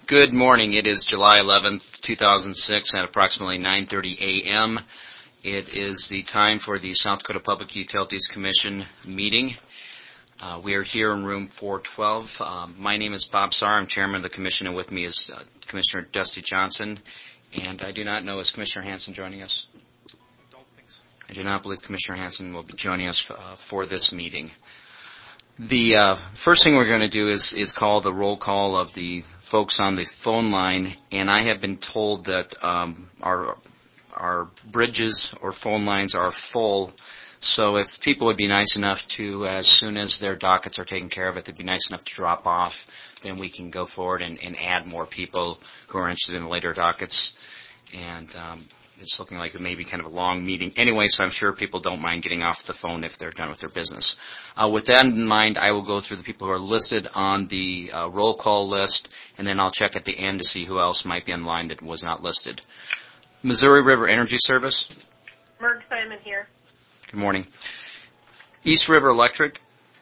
Good morning. It is July 11th, 2006 at approximately 9:30 a.m. It is the time for the South Dakota Public Utilities Commission meeting. We are here in room 412. My name is Bob Sarr. I'm chairman of the commission, and with me is Commissioner Dusty Johnson. And I do not know, is Commissioner Hanson joining us? Don't think so. I do not believe Commissioner Hanson will be joining us for this meeting. The first thing we're going to do is call the roll call of the folks on the phone line, and I have been told that our bridges or phone lines are full. So if people would be nice enough to, as soon as their dockets are taken care of, if they'd be nice enough to drop off, then we can go forward and add more people who are interested in later dockets. And it's looking like it may be kind of a long meeting anyway, so I'm sure people don't mind getting off the phone if they're done with their business. With that in mind, I will go through the people who are listed on the roll call list, and then I'll check at the end to see who else might be on line that was not listed. Missouri River Energy Service. Merg Simon here. Good morning. East River Electric.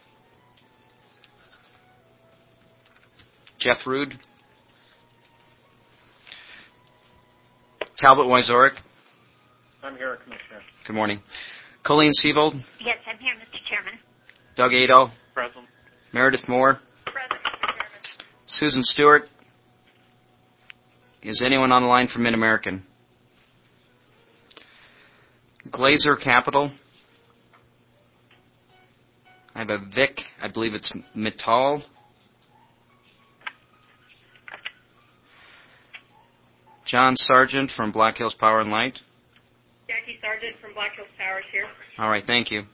Jeff Rude. Talbot Wyzoric. I'm here, Commissioner. Good morning. Colleen Seavold. Yes, I'm here, Mr. Chairman. Doug Ado. Present. Meredith Moore. Present, Mr. Chairman. Susan Stewart. Is anyone on the line for Mid-American? Glazer Capital. I have a Vic. I believe it's Mittal. John Sargent from Black Hills Power and Light. Jackie Sargent from Black Hills Towers here. All right, thank you.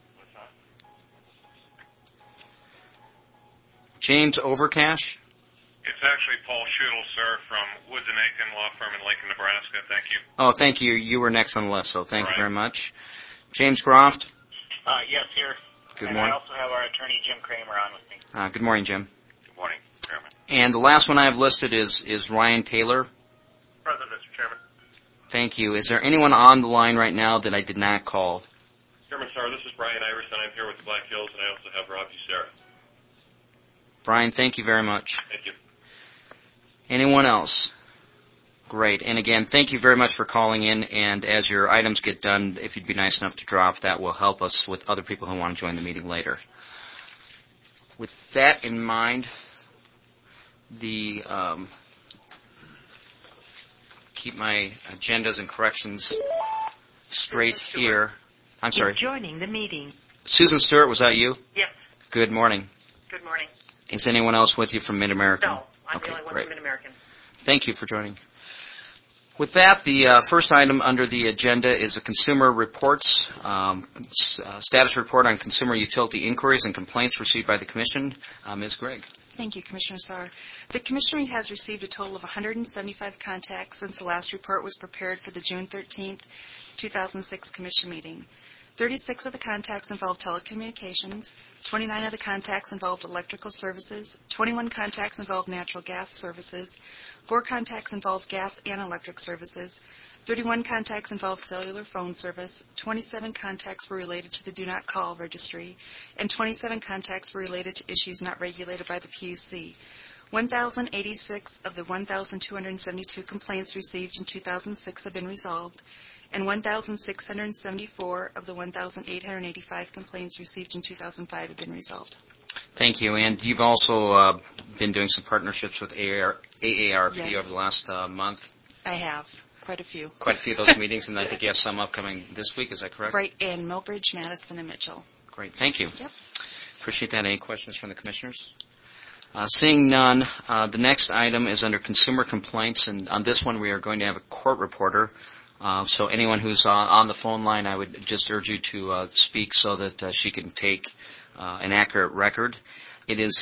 James Overcash. It's actually Paul Schuttle, sir, from Woods and Aiken Law Firm in Lincoln, Nebraska. Thank you. Oh, thank you. You were next on the list, so thank you very much. James Groft. Yes, here. Good and morning. I also have our attorney, Jim Kramer, on with me. Good morning, Jim. Good morning, Chairman. And the last one I have listed is Ryan Taylor. Present, Mr. Chairman. Thank you. Is there anyone on the line right now that I did not call? Chairman, sir, this is Brian Iverson. I'm here with Black Hills, and I also have Rob Sarah. Brian, thank you very much. Thank you. Anyone else? Great. And again, thank you very much for calling in. And as your items get done, if you'd be nice enough to drop, that will help us with other people who want to join the meeting later. With that in mind, keep my agendas and corrections straight here. I'm sorry. You're joining the meeting. Susan Stewart, was that you? Yes. Good morning. Good morning. Is anyone else with you from Mid-American? No, I'm okay, the only one great. from Mid-American. Thank you for joining. With that, the first item under the agenda is a consumer reports, status report on consumer utility inquiries and complaints received by the Commission. Ms. Gregg. Thank you, Commissioner Sarr. The Commission has received a total of 175 contacts since the last report was prepared for the June 13th, 2006 Commission meeting. 36 of the contacts involved telecommunications, 29 of the contacts involved electrical services, 21 contacts involved natural gas services, 4 contacts involved gas and electric services, 31 contacts involved cellular phone service, 27 contacts were related to the Do Not Call registry, and 27 contacts were related to issues not regulated by the PUC. 1,086 of the 1,272 complaints received in 2006 have been resolved, and 1,674 of the 1,885 complaints received in 2005 have been resolved. Thank you. And you've also been doing some partnerships with AARP Yes. over the last month. I have quite a few. Quite a few of those meetings, and I think you have some upcoming this week. Is that correct? Right in Millbridge, Madison, and Mitchell. Great. Thank you. Yep. Appreciate that. Any questions from the commissioners? Seeing none, the next item is under consumer complaints, and on this one we are going to have a court reporter. So anyone who's on the phone line, I would just urge you to speak so that she can take an accurate record. It is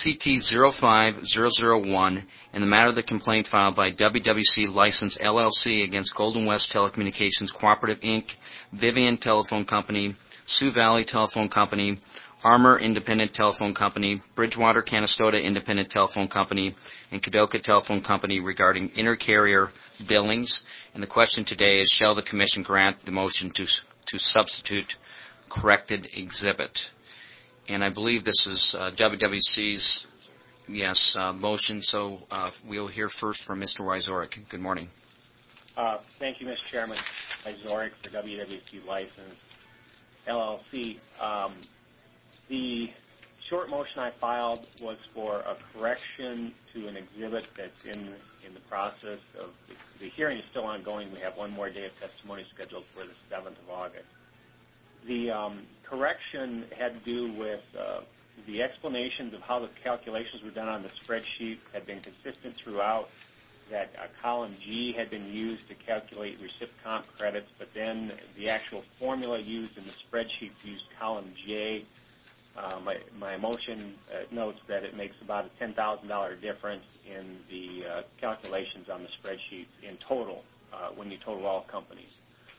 CT05001, and the matter of the complaint filed by WWC License LLC against Golden West Telecommunications Cooperative, Inc., Vivian Telephone Company, Sioux Valley Telephone Company, Armor Independent Telephone Company, Bridgewater Canastota Independent Telephone Company, and Kadoka Telephone Company regarding intercarrier billings. And the question today is, shall the Commission grant the motion to substitute corrected exhibit? And I believe this is WWC's Yes, motion. So we'll hear first from Mr. Wyzorek. Good morning. Thank you, Mr. Chairman. Zorik for WWC License, LLC. The short motion I filed was for a correction to an exhibit that's in the process of the hearing is still ongoing. We have one more day of testimony scheduled for the 7th of August. The correction had to do with the explanations of how the calculations were done on the spreadsheet had been consistent throughout, that column G had been used to calculate recip comp credits, but then the actual formula used in the spreadsheet used column J. My motion notes that it makes about a $10,000 difference in the calculations on the spreadsheet in total when you total all companies.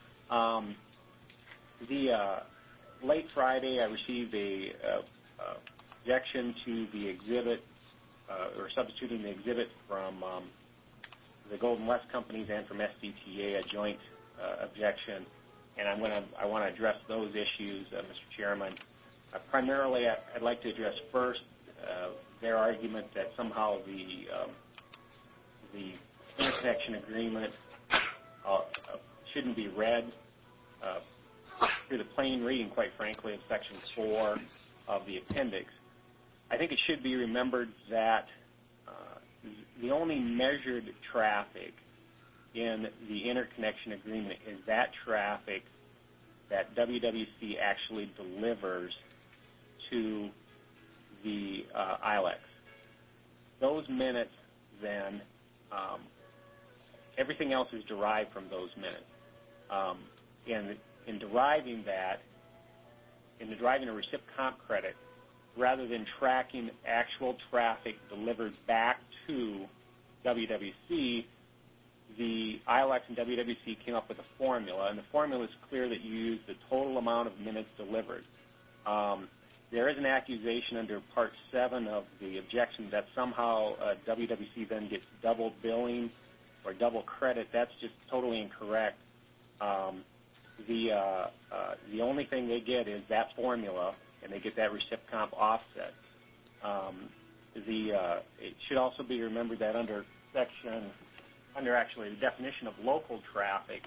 Late Friday, I received a objection to the exhibit, or substituting the exhibit from the Golden West companies and from SDTA, a joint objection, and I want to address those issues, Mr. Chairman. Primarily, I'd like to address first their argument that somehow the interconnection agreement shouldn't be read through the plain reading, quite frankly, of Section 4 of the appendix. I think it should be remembered that the only measured traffic in the interconnection agreement is that traffic that WWC actually delivers to the ILEX. Those minutes, then, everything else is derived from those minutes. In deriving that, in deriving a recip comp credit, rather than tracking actual traffic delivered back to WWC, the ILEX and WWC came up with a formula, and the formula is clear that you use the total amount of minutes delivered. There is an accusation under Part 7 of the objection that somehow WWC then gets double billing or double credit. That's just totally incorrect. The only thing they get is that formula, and they get that recip comp offset. It should also be remembered that under the definition of local traffic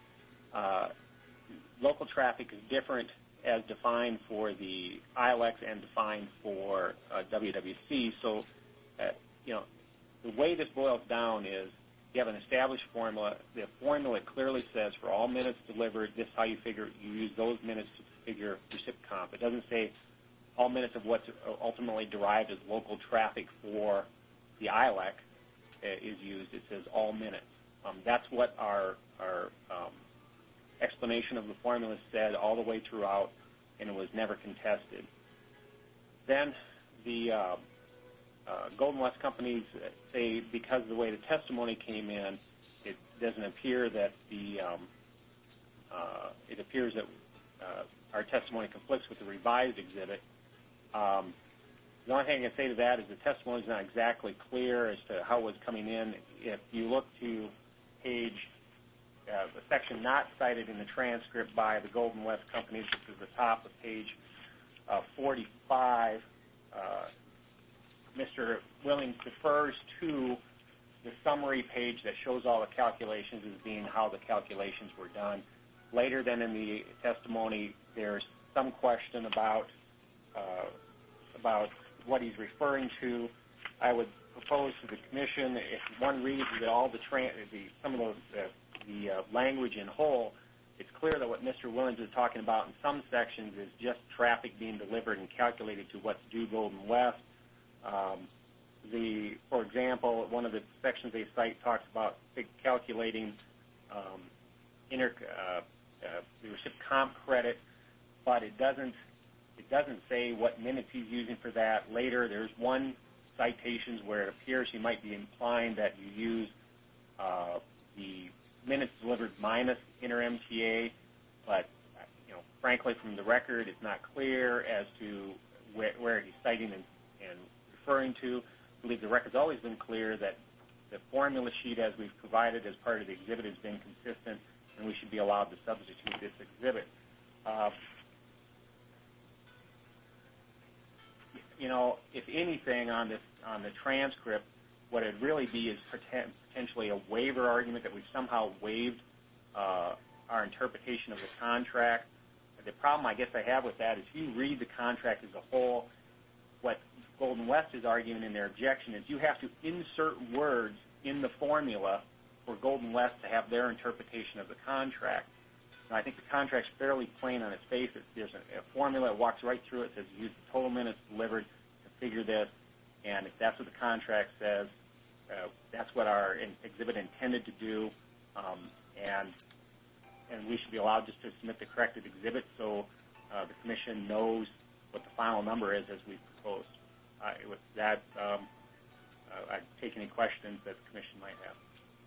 is different as defined for the ILEX and defined for WWC. So, the way this boils down is you have an established formula. The formula clearly says for all minutes delivered, this is how you use those minutes to figure recip comp. It doesn't say all minutes of what's ultimately derived as local traffic for the ILEC is used. It says all minutes. That's what our explanation of the formula said all the way throughout, and it was never contested. Then the Golden West companies say because of the way the testimony came in, it doesn't appear that it appears that our testimony conflicts with the revised exhibit. The only thing I can say to that is the testimony is not exactly clear as to how it was coming in. If you look to page, the section not cited in the transcript by the Golden West companies, which is the top of page 45, Mr. Willings defers to the summary page that shows all the calculations as being how the calculations were done. Later then in the testimony, there's some question about what he's referring to. I would propose to the commission, if one reads that all some of the language in whole, it's clear that what Mr. Willings is talking about in some sections is just traffic being delivered and calculated to what's due Golden West. For example, one of the sections they cite talks about calculating the recip comp credit, but it doesn't say what minutes he's using for that. Later, there's one citations where it appears he might be implying that you use the minutes delivered minus inter-MTA, but frankly, from the record, it's not clear as to where he's citing and referring to. I believe the record's always been clear that the formula sheet as we've provided as part of the exhibit has been consistent, and we should be allowed to substitute this exhibit. if anything on the transcript, what it'd really be is potentially a waiver argument that we've somehow waived our interpretation of the contract. The problem I guess I have with that is if you read the contract as a whole, what Golden West is arguing in their objection is you have to insert words in the formula for Golden West to have their interpretation of the contract. And I think the contract's fairly plain on its face. There's a formula that walks right through it. It says use total minutes delivered to figure this, and if that's what the contract says, that's what our exhibit intended to do, and we should be allowed just to submit the corrected exhibit so the commission knows what the final number is as we proposed. With that, I'd take any questions that the commission might have.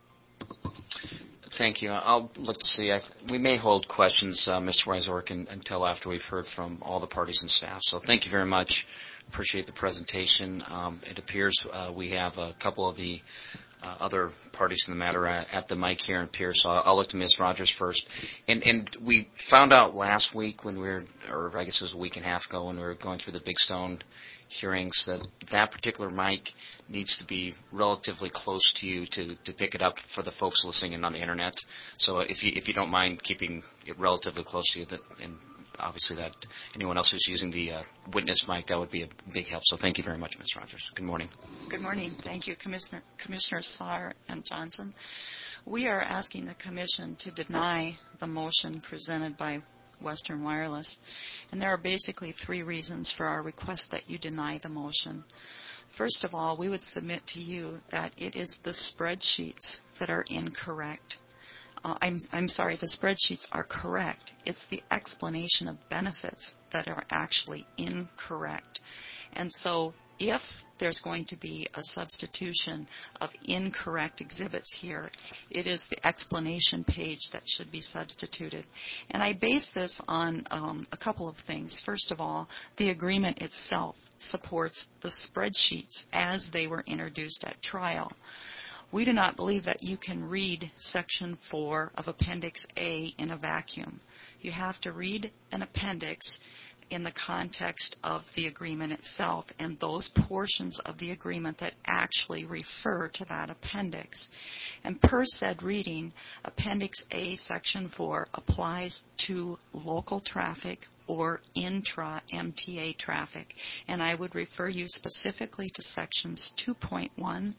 Thank you. I'll look to see. We may hold questions, Mr. Wyzorek, until after we've heard from all the parties and staff. So thank you very much. Appreciate the presentation. It appears we have a couple of the other parties in the matter at the mic here in Pierce. So I'll look to Ms. Rogers first. And we found out last week when we were, or I guess it was a week and a half ago when we were going through the Big Stone hearings, that particular mic needs to be relatively close to you to pick it up for the folks listening in on the internet. So if you don't mind keeping it relatively close to you, and obviously that anyone else who's using the witness mic, that would be a big help. So thank you very much, Ms. Rogers. Good morning. Good morning. Thank you, Commissioner Saar and Johnson. We are asking the Commission to deny the motion presented by Western Wireless, and there are basically three reasons for our request that you deny the motion. First of all, we would submit to you that it is the spreadsheets that are incorrect. I'm sorry, the spreadsheets are correct. It's the explanation of benefits that are actually incorrect. And so if there's going to be a substitution of incorrect exhibits here, it is the explanation page that should be substituted. And I base this on a couple of things. First of all, the agreement itself supports the spreadsheets as they were introduced at trial. We do not believe that you can read Section 4 of Appendix A in a vacuum. You have to read an appendix in the context of the agreement itself and those portions of the agreement that actually refer to that appendix. And per said reading, Appendix A, Section 4 applies to local traffic or intra-MTA traffic. And I would refer you specifically to Sections 2.1,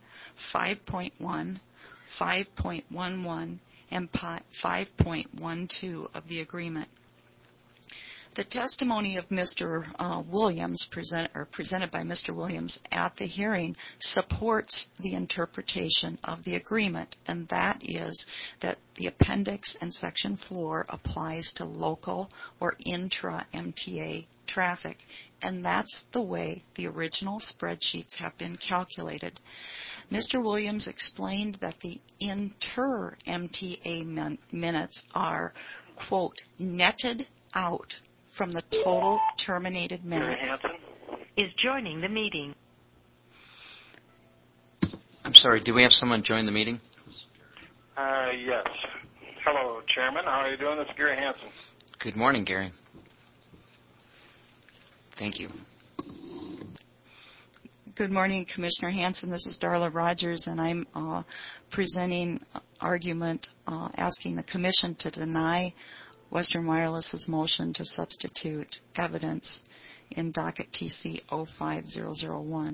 5.1, 5.11, and 5.12 of the agreement. The testimony of Mr. Williams, presented by Mr. Williams at the hearing, supports the interpretation of the agreement, and that is that the appendix in Section 4 applies to local or intra-MTA traffic, and that's the way the original spreadsheets have been calculated. Mr. Williams explained that the inter-MTA minutes are, quote, netted out from the total terminated minutes. Is joining the meeting. I'm sorry, do we have someone join the meeting? Yes. Hello, Chairman. How are you doing? This is Gary Hansen. Good morning, Gary. Thank you. Good morning, Commissioner Hansen. This is Darla Rogers, and I'm presenting argument asking the Commission to deny Western Wireless's motion to substitute evidence in docket TC 05001.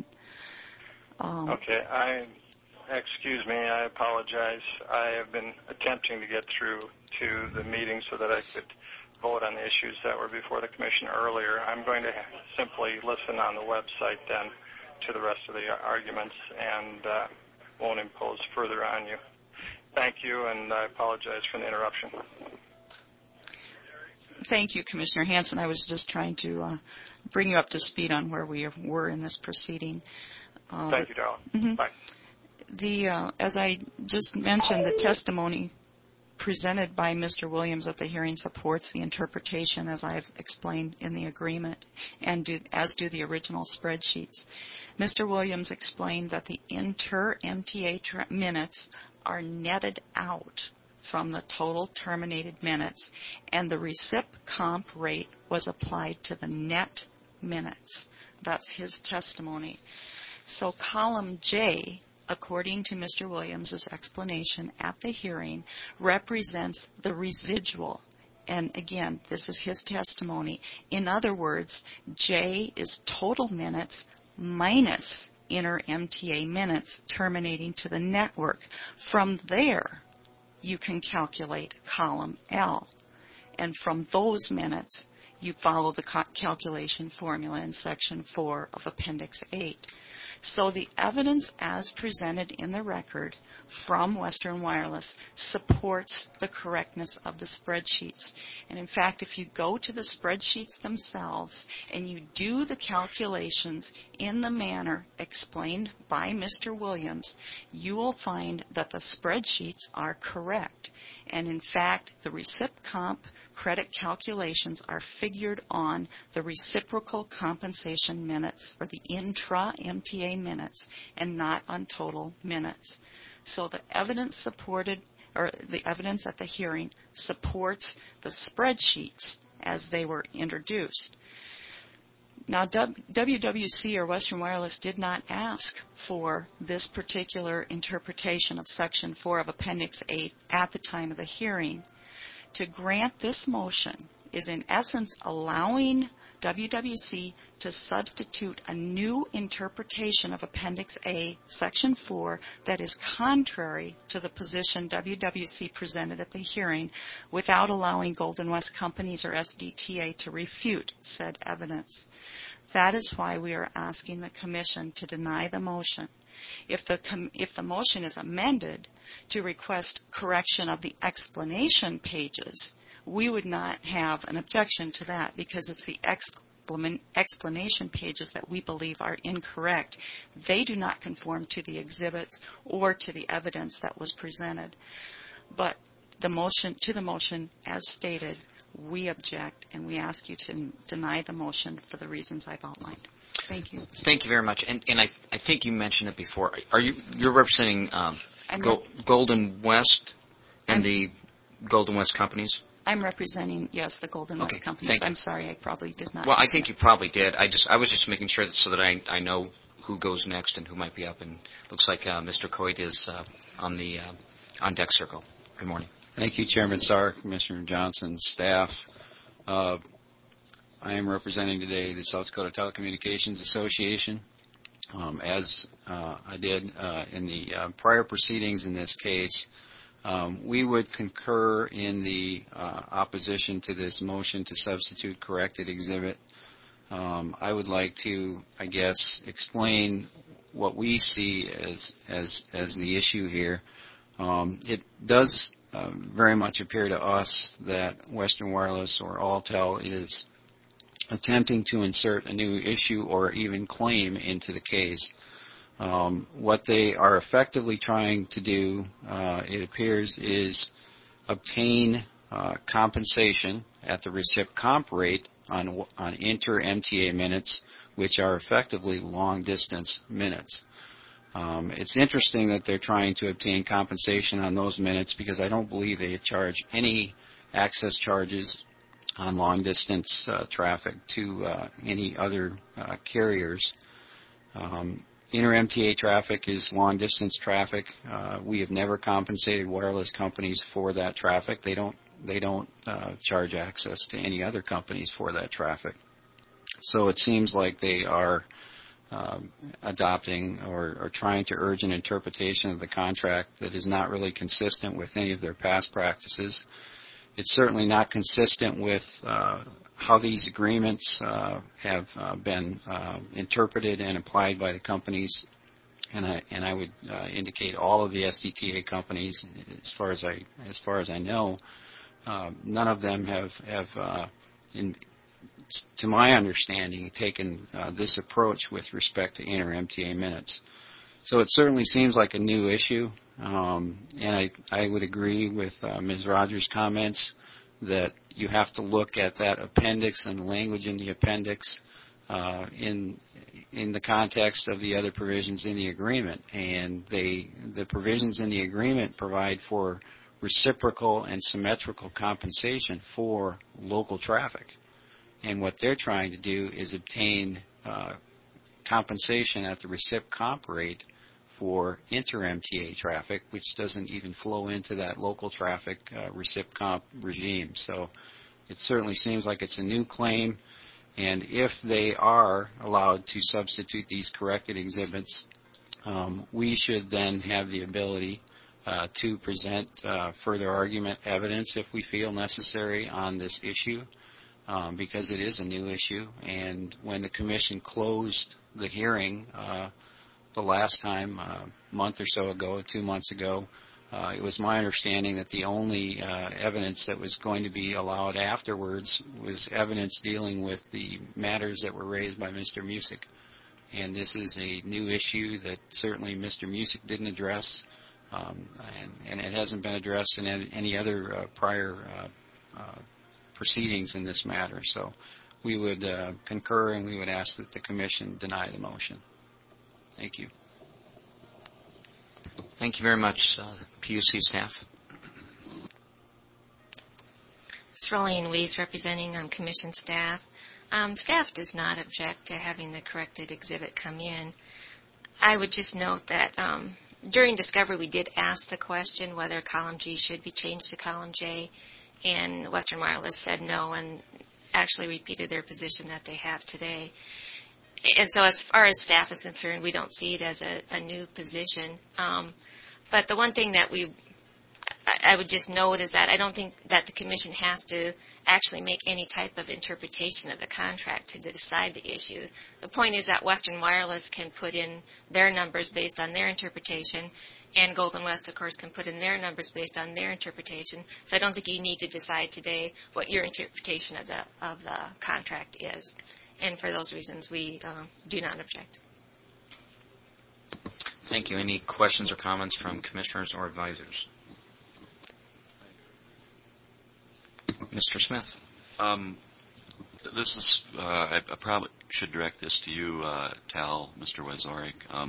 Okay, excuse me, I apologize. I have been attempting to get through to the meeting so that I could vote on the issues that were before the Commission earlier. I'm going to simply listen on the website then to the rest of the arguments and won't impose further on you. Thank you, and I apologize for the interruption. Thank you, Commissioner Hansen. I was just trying to bring you up to speed on where we were in this proceeding. Thank you, Darla. Mm-hmm. Bye. As I just mentioned, the testimony presented by Mr. Williams at the hearing supports the interpretation, as I've explained in the agreement, and as do the original spreadsheets. Mr. Williams explained that the inter-MTA minutes are netted out from the total terminated minutes, and the recip comp rate was applied to the net minutes. That's his testimony. So column J, according to Mr. Williams' explanation at the hearing, represents the residual. And again, this is his testimony. In other words, J is total minutes minus inter-MTA minutes terminating to the network. From there, you can calculate column L. And from those minutes, you follow the calculation formula in Section 4 of Appendix 8. So the evidence as presented in the record from Western Wireless supports the correctness of the spreadsheets. And in fact, if you go to the spreadsheets themselves and you do the calculations in the manner explained by Mr. Williams, you will find that the spreadsheets are correct. And in fact, the recip comp credit calculations are figured on the reciprocal compensation minutes, or the intra-MTA minutes, and not on total minutes. So the evidence supported, or the evidence at the hearing supports the spreadsheets as they were introduced. Now, WWC or Western Wireless did not ask for this particular interpretation of Section 4 of Appendix 8 at the time of the hearing. To grant this motion is in essence allowing WWC to substitute a new interpretation of Appendix A, Section 4, that is contrary to the position WWC presented at the hearing, without allowing Golden West Companies or SDTA to refute said evidence. That is why we are asking the Commission to deny the motion. If the motion is amended to request correction of the explanation pages, we would not have an objection to that, because it's the explanation pages that we believe are incorrect. They do not conform to the exhibits or to the evidence that was presented. But the motion as stated, we object, and we ask you to deny the motion for the reasons I've outlined. Thank you. Thank you very much. And I think you mentioned it before. You're representing Golden West and the Golden West companies? I'm representing, yes, the Golden West companies. I'm sorry, I probably did not. Well, I think you probably did. I was just making sure so that I know who goes next and who might be up. And looks like Mr. Coit is on deck circle. Good morning. Thank you, Chairman Sarr, Commissioner Johnson, staff. I am representing today the South Dakota Telecommunications Association. As I did in the prior proceedings in this case, we would concur in the opposition to this motion to substitute corrected exhibit. I would like to, I guess, explain what we see as the issue here. It does very much appear to us that Western Wireless or Alltel is attempting to insert a new issue or even claim into the case. What they are effectively trying to do, it appears, is obtain compensation at the recip comp rate on inter-MTA minutes, which are effectively long-distance minutes. It's interesting that they're trying to obtain compensation on those minutes, because I don't believe they charge any access charges on long-distance traffic to any other carriers. Inter-MTA traffic is long-distance traffic. We have never compensated wireless companies for that traffic. They don't charge access to any other companies for that traffic. So it seems like they are adopting or trying to urge an interpretation of the contract that is not really consistent with any of their past practices. It's certainly not consistent with how these agreements have been interpreted and applied by the companies, and I would indicate all of the SDTA companies, as far as I know, none of them have to my understanding, taken this approach with respect to inter-MTA minutes. So it certainly seems like a new issue, and I would agree with Ms. Rogers' comments that you have to look at that appendix and the language in the appendix in the context of the other provisions in the agreement. And the provisions in the agreement provide for reciprocal and symmetrical compensation for local traffic. and what they're trying to do is obtain compensation at the recip comp rate for inter-MTA traffic, which doesn't even flow into that local traffic recip comp regime. So it certainly seems like it's a new claim, and if they are allowed to substitute these corrected exhibits, we should then have the ability to present further argument evidence if we feel necessary on this issue, because it is a new issue. And when the commission closed the hearing the last time, a month or so ago, 2 months ago, it was my understanding that the only evidence that was going to be allowed afterwards was evidence dealing with the matters that were raised by Mr. Music. And this is a new issue that certainly Mr. Music didn't address, and it hasn't been addressed in any other prior proceedings in this matter. So we would concur, and we would ask that the commission deny the motion. Thank you. Thank you very much, PUC staff. It's Rolene Weiss representing commission staff. Staff does not object to having the corrected exhibit come in. I would just note that during discovery we did ask the question whether column G should be changed to column J, and Western Wireless said no and actually repeated their position that they have today. And so as far as staff is concerned, we don't see it as a new position. But the one thing that I would just note is that I don't think that the commission has to actually make any type of interpretation of the contract to decide the issue. The point is that Western Wireless can put in their numbers based on their interpretation, and Golden West, of course, can put in their numbers based on their interpretation. So I don't think you need to decide today what your interpretation of the contract is. And for those reasons, we do not object. Thank you. Any questions or comments from commissioners or advisors? Mr. Smith. This is, I probably should direct this to you, Tal, Mr. Wazorek.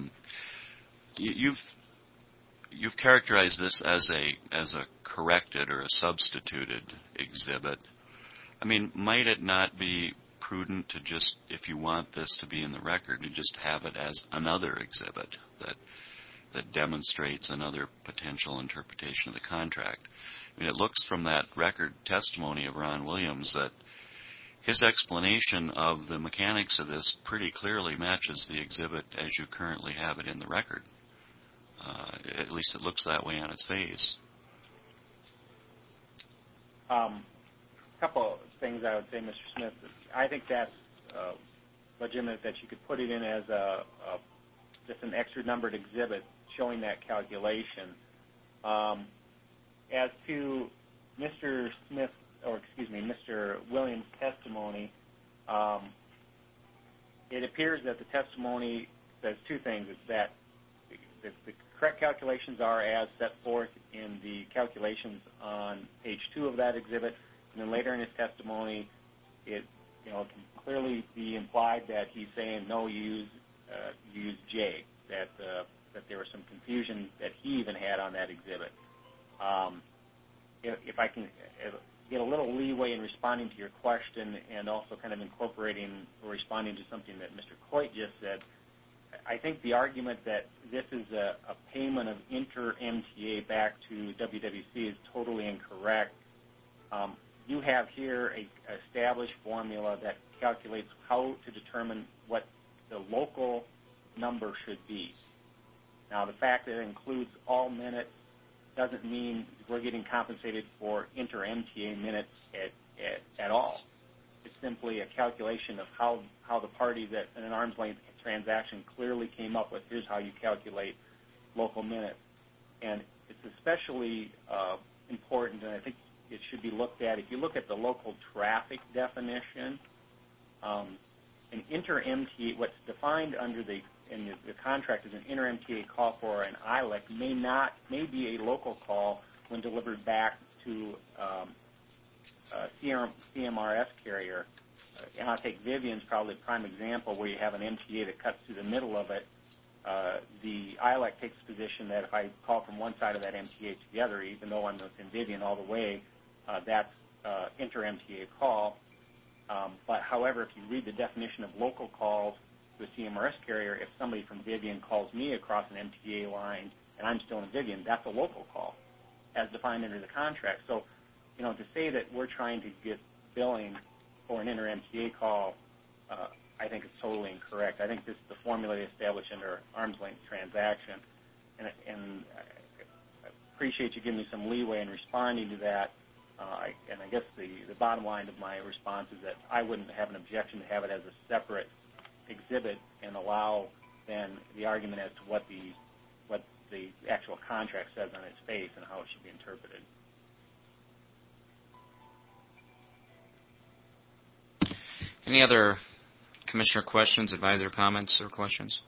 You've characterized this as a corrected or a substituted exhibit. I mean, might it not be prudent to just, if you want this to be in the record, to just have it as another exhibit that demonstrates another potential interpretation of the contract? I mean, it looks from that record testimony of Ron Williams that his explanation of the mechanics of this pretty clearly matches the exhibit as you currently have it in the record. At least it looks that way on its face. A couple of things I would say, Mr. Smith. I think that's legitimate that you could put it in as just an extra numbered exhibit showing that calculation. As to Mr. Williams' testimony, it appears that the testimony says two things. It's that the correct calculations are as set forth in the calculations on page 2 of that exhibit, and then later in his testimony, it can clearly be implied that he's saying no, use J. That there was some confusion that he even had on that exhibit. If I can get a little leeway in responding to your question and also kind of incorporating or responding to something that Mr. Coit just said, I think the argument that this is a payment of inter-MTA back to WWC is totally incorrect. You have here an established formula that calculates how to determine what the local number should be. Now, the fact that it includes all minutes doesn't mean we're getting compensated for inter-MTA minutes at all. It's simply a calculation of how the parties in an arm's length transaction clearly came up with, here's how you calculate local minutes. And it's especially important, and I think it should be looked at. If you look at the local traffic definition, an inter-MTA, what's defined in the contract as an inter-MTA call for an ILEC may be a local call when delivered back to a CMRS carrier. And I'll take Vivian's probably a prime example where you have an MTA that cuts through the middle of it. The ILEC takes the position that if I call from one side of that MTA to the other, even though I'm within Vivian all the way, that's inter-MTA call. But however, if you read the definition of local calls to a CMRS carrier, if somebody from Vivian calls me across an MTA line and I'm still in Vivian, that's a local call as defined under the contract. So, to say that we're trying to get billing for an inter-MTA call, I think is totally incorrect. I think this is the formula they established under arm's length transaction, and I appreciate you giving me some leeway in responding to that. And I guess the bottom line of my response is that I wouldn't have an objection to have it as a separate exhibit and allow then the argument as to what the actual contract says on its face and how it should be interpreted. Any other Commissioner questions, advisor comments, or questions?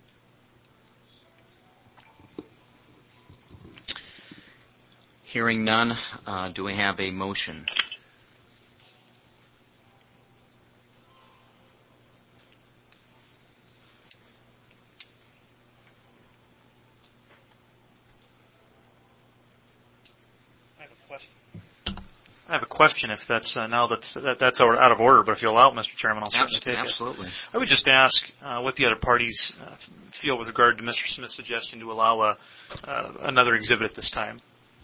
Hearing none, do we have a motion? I have a question. If that's now that's out of order, but if you allow it, Mr. Chairman, I'll certainly take it. Absolutely. I would just ask what the other parties feel with regard to Mr. Smith's suggestion to allow another exhibit at this time.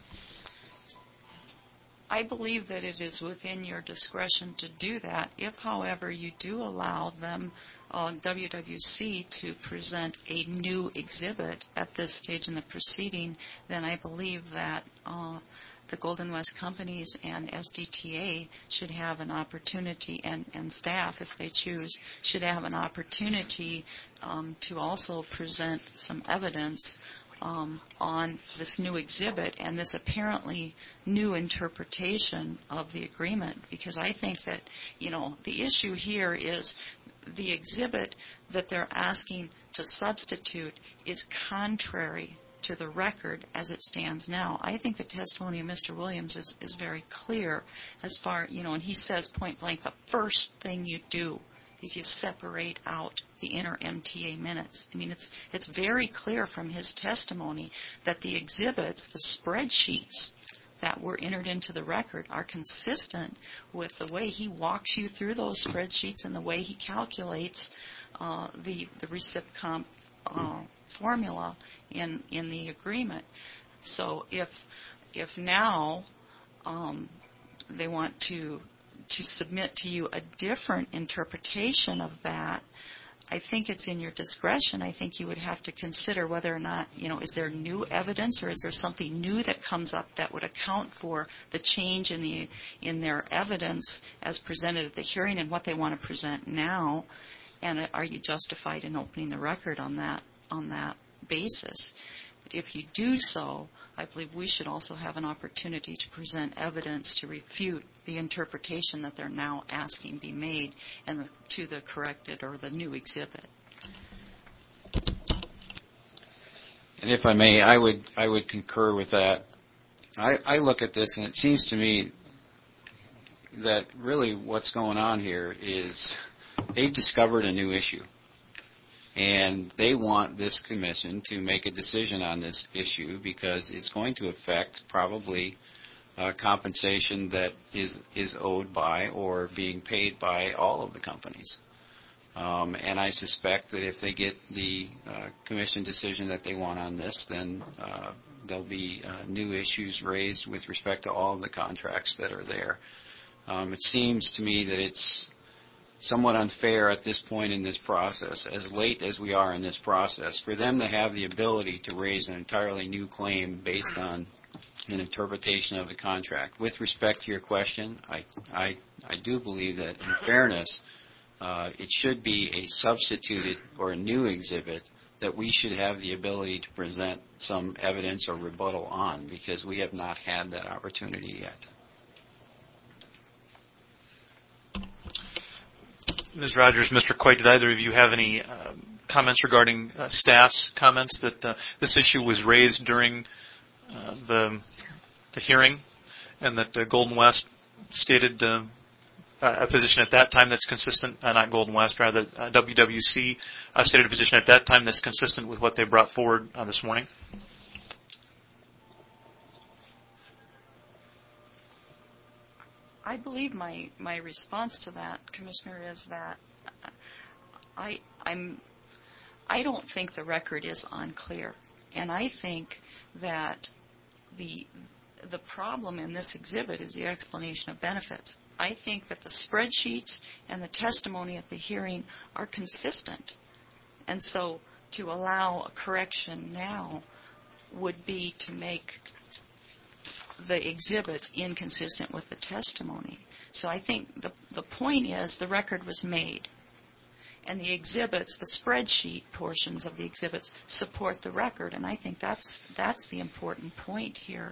I believe that it is within your discretion to do that. If, however, you do allow them, WWC, to present a new exhibit at this stage in the proceeding, then I believe that the Golden West companies and SDTA should have an opportunity, and staff, if they choose, should have an opportunity to also present some evidence on this new exhibit and this apparently new interpretation of the agreement, because I think that, the issue here is the exhibit that they're asking to substitute is contrary to the record as it stands now. I think the testimony of Mr. Williams is very clear as far, and he says point blank, the first thing you do is you separate out the inter-MTA minutes. I mean, it's very clear from his testimony that the exhibits, the spreadsheets that were entered into the record are consistent with the way he walks you through those spreadsheets and the way he calculates the recip comp formula in the agreement. So if now they want to submit to you a different interpretation of that, I think it's in your discretion. I think you would have to consider whether or not, is there new evidence or is there something new that comes up that would account for the change in their evidence as presented at the hearing and what they want to present now, and are you justified in opening the record on that basis? But if you do so, I believe we should also have an opportunity to present evidence to refute the interpretation that they're now asking be made to the corrected or the new exhibit. And if I may, I would concur with that. I look at this and it seems to me that really what's going on here is they've discovered a new issue. And they want this commission to make a decision on this issue because it's going to affect probably compensation that is owed by or being paid by all of the companies. And I suspect that if they get the commission decision that they want on this, then there'll be new issues raised with respect to all of the contracts that are there. It seems to me that it's somewhat unfair at this point in this process, as late as we are in this process, for them to have the ability to raise an entirely new claim based on an interpretation of the contract. With respect to your question, I do believe that in fairness, it should be a substituted or a new exhibit that we should have the ability to present some evidence or rebuttal on, because we have not had that opportunity yet. Ms. Rogers, Mr. Coit, did either of you have any comments regarding staff's comments that this issue was raised during the hearing and that Golden West stated a position at that time that's consistent, not Golden West, rather WWC stated a position at that time that's consistent with what they brought forward this morning? I believe my response to that, Commissioner, is that I don't think the record is unclear, and I think that the problem in this exhibit is the explanation of benefits. I think that the spreadsheets and the testimony at the hearing are consistent, and so to allow a correction now would be to make the exhibits inconsistent with the testimony. So I think the point is the record was made, and the exhibits, the spreadsheet portions of the exhibits support the record, and I think that's the important point here.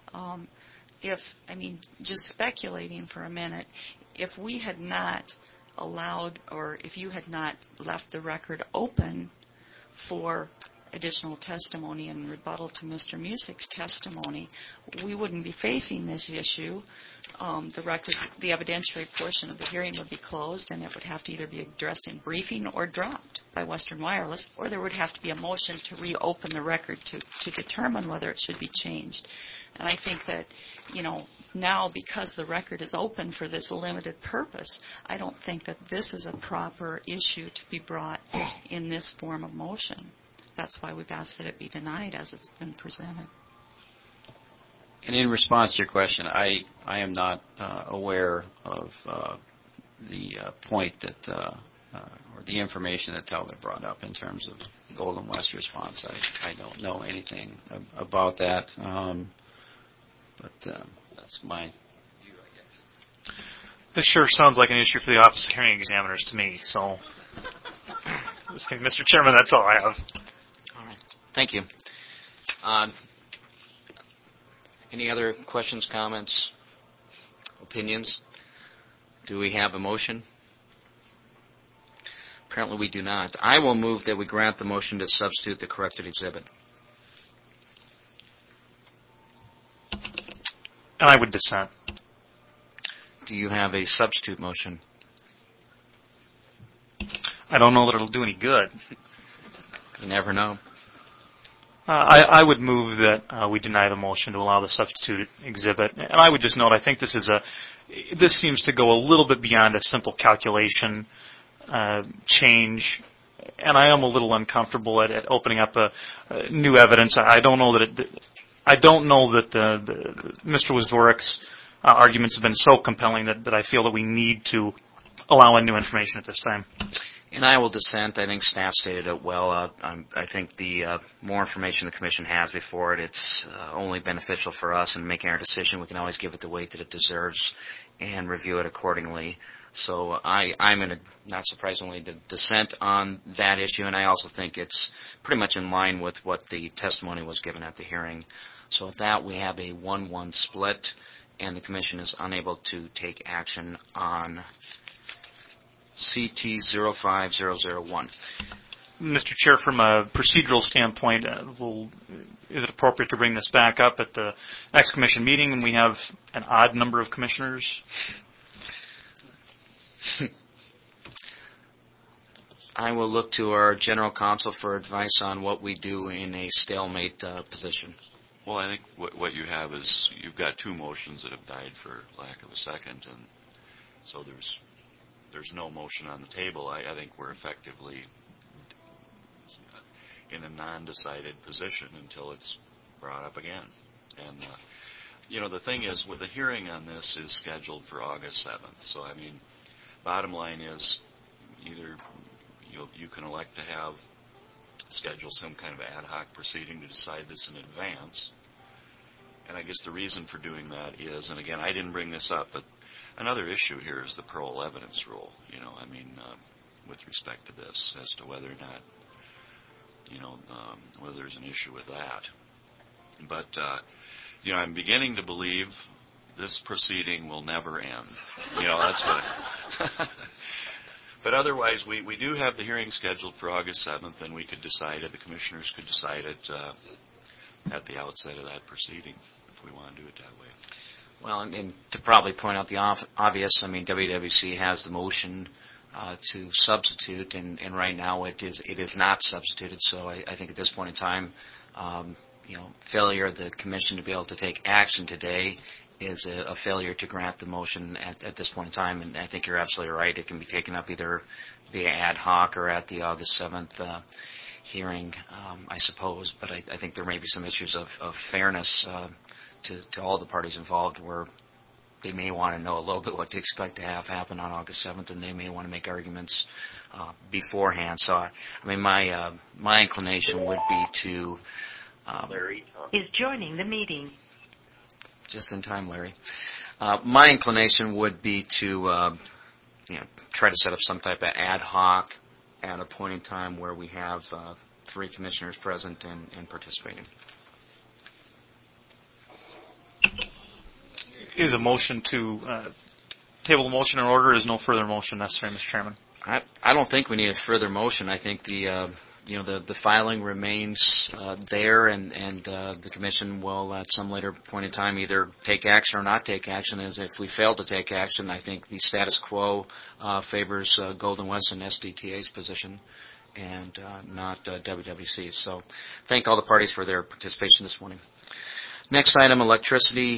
Just speculating for a minute, if we had not allowed, or if you had not left the record open for additional testimony and rebuttal to Mr. Music's testimony, we wouldn't be facing this issue. The evidentiary portion of the hearing would be closed, and it would have to either be addressed in briefing or dropped by Western Wireless, or there would have to be a motion to reopen the record to determine whether it should be changed. And I think that, now because the record is open for this limited purpose, I don't think that this is a proper issue to be brought in this form of motion. That's why we've asked that it be denied as it's been presented. And in response to your question, I am not aware of the point that, or the information that Talbot brought up in terms of Golden West response. I don't know anything about that, but that's my view, I guess. This sure sounds like an issue for the Office of Hearing Examiners to me, so Mr. Chairman, that's all I have. All right. Thank you. Any other questions, comments, opinions? Do we have a motion? Apparently we do not. I will move that we grant the motion to substitute the corrected exhibit. And I would dissent. Do you have a substitute motion? I don't know that it'll do any good. You never know. I would move that we deny the motion to allow the substitute exhibit. And I would just note, I think this seems to go a little bit beyond a simple calculation change. And I am a little uncomfortable at opening up new evidence. I don't know that Mr. Wazorik's arguments have been so compelling that I feel that we need to allow in new information at this time. And I will dissent. I think staff stated it well. I think the more information the Commission has before it, it's only beneficial for us in making our decision. We can always give it the weight that it deserves and review it accordingly. So I'm in not surprisingly, dissent on that issue, and I also think it's pretty much in line with what the testimony was given at the hearing. So with that, we have a 1-1 split, and the Commission is unable to take action on CT05001. Mr. Chair, from a procedural standpoint, is it appropriate to bring this back up at the next Commission meeting when we have an odd number of commissioners? I will look to our General Counsel for advice on what we do in a stalemate position. Well, I think what you have is you've got two motions that have died for lack of a second, and so there's no motion on the table. I think we're effectively in a non-decided position until it's brought up again. And, the thing is, with the hearing on this is scheduled for August 7th. So, bottom line is either you can elect to schedule some kind of ad hoc proceeding to decide this in advance. And I guess the reason for doing that is, and again, I didn't bring this up, but another issue here is the parole evidence rule, with respect to this, as to whether or not, whether there's an issue with that. But, I'm beginning to believe this proceeding will never end. That's what But otherwise, we do have the hearing scheduled for August 7th, and we could decide it, the commissioners could decide it at the outset of that proceeding, if we want to do it that way. Well, and to probably point out the obvious, WWC has the motion to substitute, and right now it is not substituted. So I think at this point in time, failure of the commission to be able to take action today is a failure to grant the motion at this point in time. And I think you're absolutely right. It can be taken up either via ad hoc or at the August 7th hearing, I suppose. But I think there may be some issues of fairness to all the parties involved, where they may want to know a little bit what to expect to have happen on August 7th, and they may want to make arguments beforehand. So, I mean, my inclination would be to... Larry is joining the meeting. Just in time, Larry. My inclination would be to try to set up some type of ad hoc at a point in time where we have 3 commissioners present and participating. Is a motion to table the motion in order? Is no further motion necessary, Mr. Chairman? I don't think we need a further motion. I think the filing remains there, and the commission will at some later point in time either take action or not take action. As if we fail to take action, I think the status quo favors Golden West and SDTA's position, and not WWC's. So, thank all the parties for their participation this morning. Next item, electricity,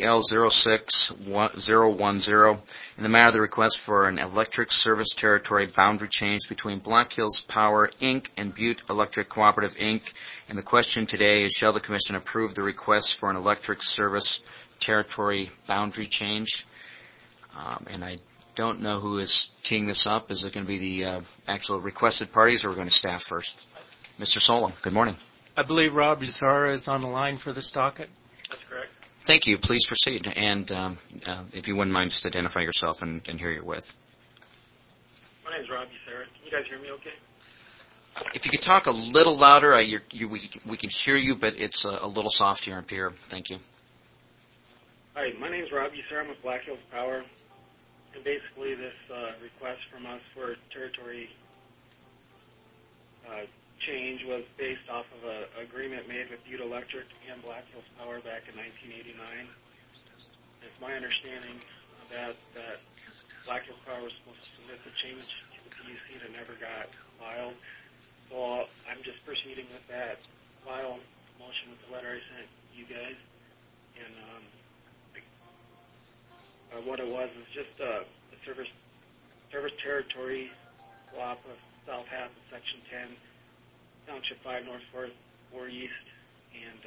EL06010, in the matter of the request for an electric service territory boundary change between Black Hills Power, Inc. and Butte Electric Cooperative, Inc. And the question today is, shall the Commission approve the request for an electric service territory boundary change? And I don't know who is teeing this up. Is it going to be the actual requested parties, or we're going to staff first? Mr. Solom, good morning. I believe Rob Yazara is on the line for this docket. That's correct. Thank you. Please proceed. And if you wouldn't mind, just identify yourself and who you're with. My name is Rob Yazara. Can you guys hear me okay? If you could talk a little louder, we can hear you, but it's a little soft here up here. Thank you. Hi, my name is Rob Yazara. I'm with Black Hills Power. And basically this request from us for territory change was based off of an agreement made with Butte Electric and Black Hills Power back in 1989. It's my understanding that Black Hills Power was supposed to submit the change to the PUC that never got filed. So I'm just proceeding with that file motion with the letter I sent you guys. And what it was is just a service territory swap of South half of Section 10, Township 5 North 4 East, and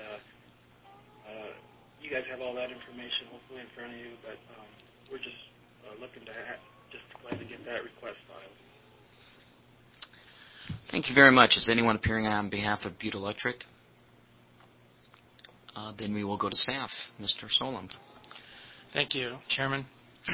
you guys have all that information hopefully in front of you, but we're just looking to glad to get that request filed. Thank you very much. Is anyone appearing on behalf of Butte Electric? Then we will go to staff. Mr. Solom. Thank you, Chairman.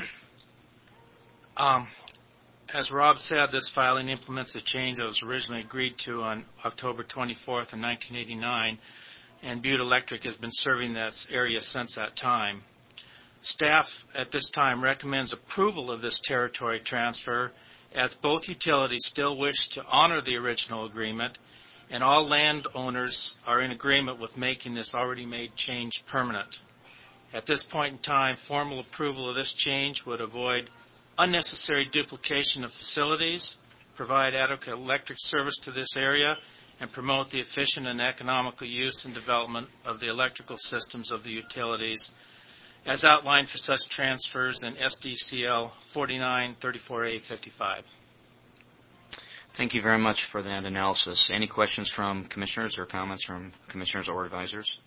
As Rob said, this filing implements a change that was originally agreed to on October 24th of 1989, and Butte Electric has been serving this area since that time. Staff at this time recommends approval of this territory transfer, as both utilities still wish to honor the original agreement, and all landowners are in agreement with making this already made change permanent. At this point in time, formal approval of this change would avoid unnecessary duplication of facilities, provide adequate electric service to this area, and promote the efficient and economical use and development of the electrical systems of the utilities, as outlined for such transfers in SDCL 4934A55. Thank you very much for that analysis. Any questions from commissioners or comments from commissioners or advisors?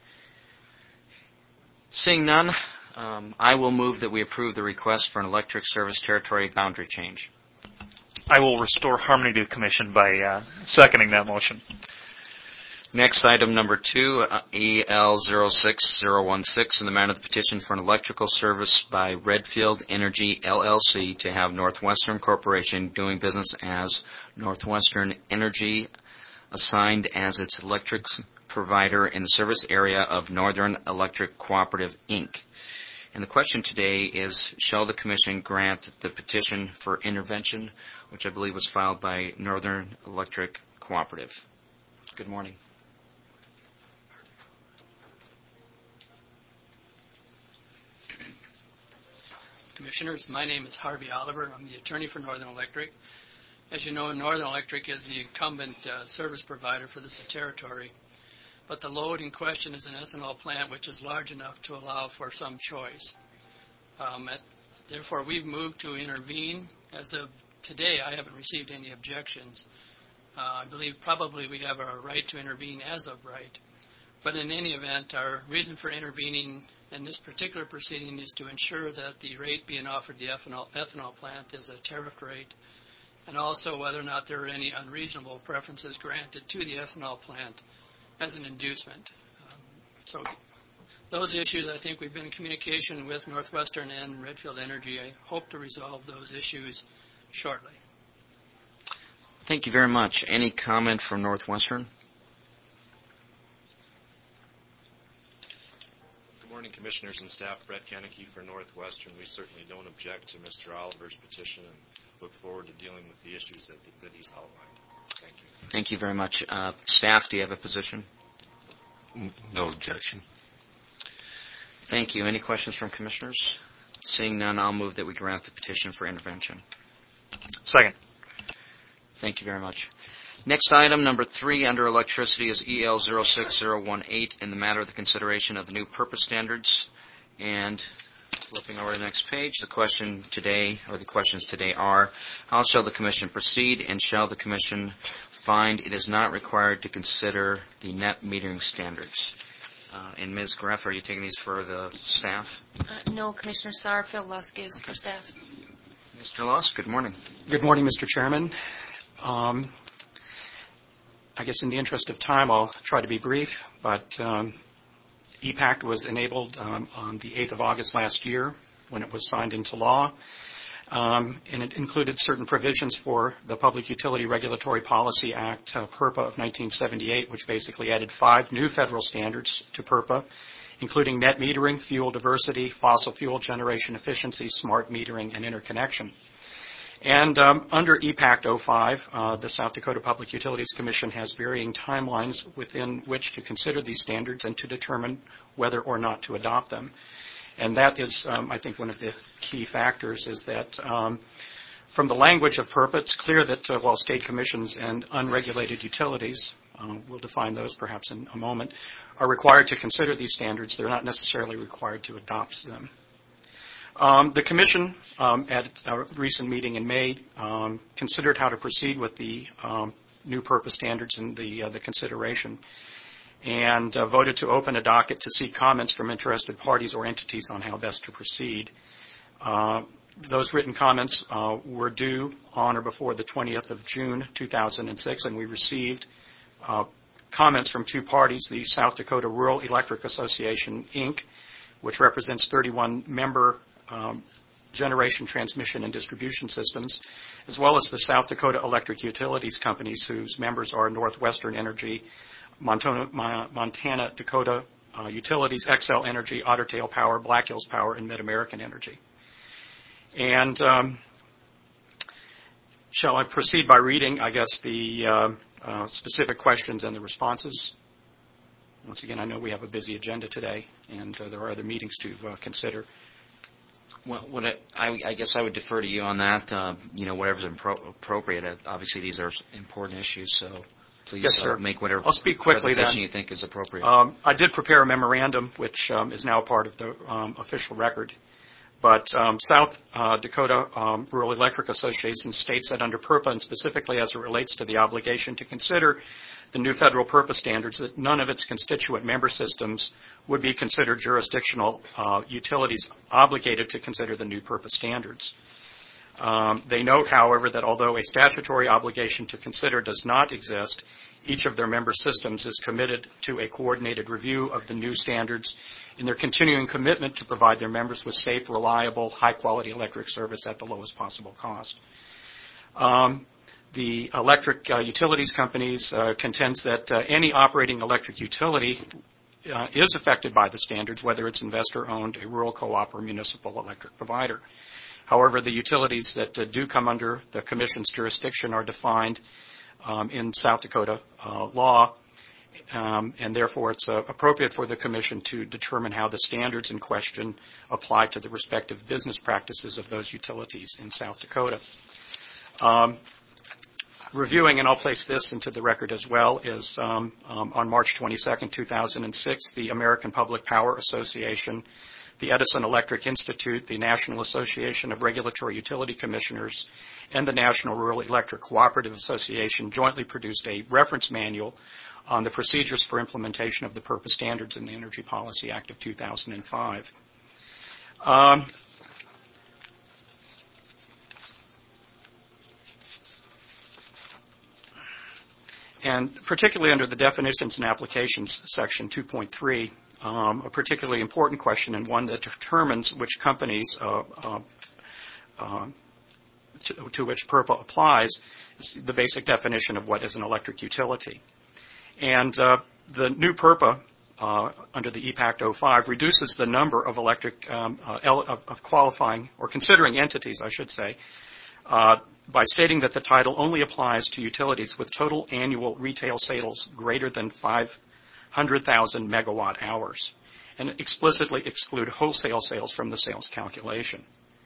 Seeing none, I will move that we approve the request for an electric service territory boundary change. I will restore harmony to the Commission by seconding that motion. Next, item number 2, EL06016, in the matter of the petition for an electrical service by Redfield Energy, LLC, to have Northwestern Corporation doing business as Northwestern Energy assigned as its electric provider in the service area of Northern Electric Cooperative, Inc. And the question today is, shall the Commission grant the petition for intervention, which I believe was filed by Northern Electric Cooperative? Good morning. Commissioners, my name is Harvey Oliver. I'm the attorney for Northern Electric. As you know, Northern Electric is the incumbent service provider for this territory. but the load in question is an ethanol plant which is large enough to allow for some choice. Therefore, we've moved to intervene. As of today, I haven't received any objections. I believe probably we have a right to intervene as of right. But in any event, our reason for intervening in this particular proceeding is to ensure that the rate being offered the ethanol plant is a tariff rate, and also whether or not there are any unreasonable preferences granted to the ethanol plant as an inducement. So those issues, I think we've been in communication with Northwestern and Redfield Energy. I hope to resolve those issues shortly. Thank you very much. Any comment from Northwestern? Good morning, Commissioners and staff. Brett Kennecke for Northwestern. We certainly don't object to Mr. Oliver's petition and look forward to dealing with the issues that he's outlined. Thank you. Thank you very much. Staff, do you have a position? No objection. Thank you. Any questions from Commissioners? Seeing none, I'll move that we grant the petition for intervention. Second. Thank you very much. Next item, number 3, under electricity, is EL 06018 in the matter of the consideration of the new purpose standards. And flipping over to the next page, the question today, or the questions today are, how shall the Commission proceed, and shall the Commission find it is not required to consider the net metering standards? And Ms. Greff, are you taking these for the staff? No, Commissioner Saar. Phil Lusk is for staff. Mr. Lusk, good morning. Good morning, Mr. Chairman. I guess in the interest of time, I'll try to be brief, but EPACT was enabled on the 8th of August last year when it was signed into law, and it included certain provisions for the Public Utility Regulatory Policy Act, PURPA of 1978, which basically added 5 new federal standards to PURPA, including net metering, fuel diversity, fossil fuel generation efficiency, smart metering, and interconnection. And under EPACT 05, the South Dakota Public Utilities Commission has varying timelines within which to consider these standards and to determine whether or not to adopt them. And that is, I think, one of the key factors is that from the language of PURPA, it's clear that while state commissions and unregulated utilities, we'll define those perhaps in a moment, are required to consider these standards, they're not necessarily required to adopt them. The Commission, at a recent meeting in May, considered how to proceed with the new purpose standards and the consideration, and voted to open a docket to seek comments from interested parties or entities on how best to proceed. Those written comments were due on or before the 20th of June 2006, and we received comments from 2 parties, the South Dakota Rural Electric Association, Inc., which represents 31 member generation, transmission, and distribution systems, as well as the South Dakota Electric Utilities Companies, whose members are Northwestern Energy, Montana Dakota Utilities, Xcel Energy, Otter Tail Power, Black Hills Power, and Mid-American Energy. And shall I proceed by reading, I guess, the specific questions and the responses? Once again, I know we have a busy agenda today, and there are other meetings to consider. Well, I guess I would defer to you on that. Whatever's appropriate. Obviously, these are important issues, so please yes, sir. Make whatever I'll speak quickly presentation then. You think is appropriate. I did prepare a memorandum, which is now part of the official record. But South Dakota Rural Electric Association states that under PURPA, and specifically as it relates to the obligation to consider the new federal PURPA standards, that none of its constituent member systems would be considered jurisdictional utilities obligated to consider the new PURPA standards. They note, however, that although a statutory obligation to consider does not exist, each of their member systems is committed to a coordinated review of the new standards in their continuing commitment to provide their members with safe, reliable, high-quality electric service at the lowest possible cost. The electric utilities companies contends that any operating electric utility is affected by the standards, whether it's investor-owned, a rural co-op, or municipal electric provider. However, the utilities that do come under the Commission's jurisdiction are defined in South Dakota law, and therefore it's appropriate for the Commission to determine how the standards in question apply to the respective business practices of those utilities in South Dakota. reviewing, and I'll place this into the record as well, is on March 22nd, 2006, the American Public Power Association, the Edison Electric Institute, the National Association of Regulatory Utility Commissioners, and the National Rural Electric Cooperative Association jointly produced a reference manual on the procedures for implementation of the purpose standards in the Energy Policy Act of 2005. And particularly under the definitions and applications section 2.3, a particularly important question and one that determines which companies to which PURPA applies is the basic definition of what is an electric utility. And the new PURPA under the EPACT 05 reduces the number of electric of qualifying or considering entities, I should say, by stating that the title only applies to utilities with total annual retail sales greater than 500,000 megawatt hours, and explicitly exclude wholesale sales from the sales calculation.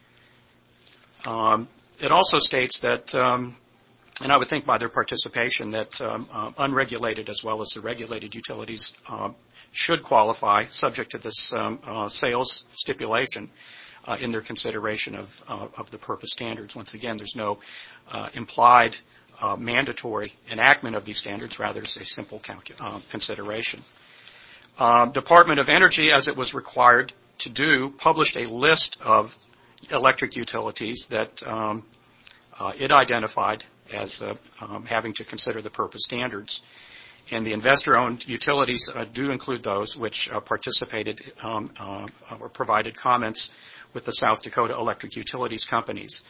It also states that, and I would think by their participation, that unregulated as well as the regulated utilities should qualify subject to this sales stipulation in their consideration of the purpose standards. Once again, there's no implied mandatory enactment of these standards, rather it's a simple consideration. Department of Energy, as it was required to do, published a list of electric utilities that it identified as having to consider the purpose standards. And the investor-owned utilities do include those which participated or provided comments with the South Dakota Electric Utilities companies.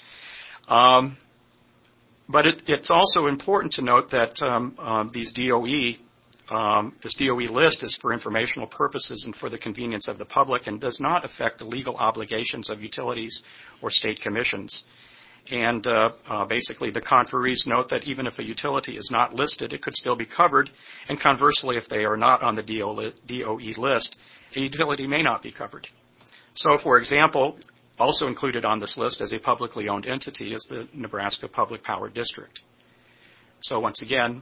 But it's also important to note that this DOE list is for informational purposes and for the convenience of the public and does not affect the legal obligations of utilities or state commissions. And basically the conferees note that even if a utility is not listed, it could still be covered, and conversely, if they are not on the DOE list, a utility may not be covered. So, for example, also included on this list as a publicly owned entity is the Nebraska Public Power District. So once again,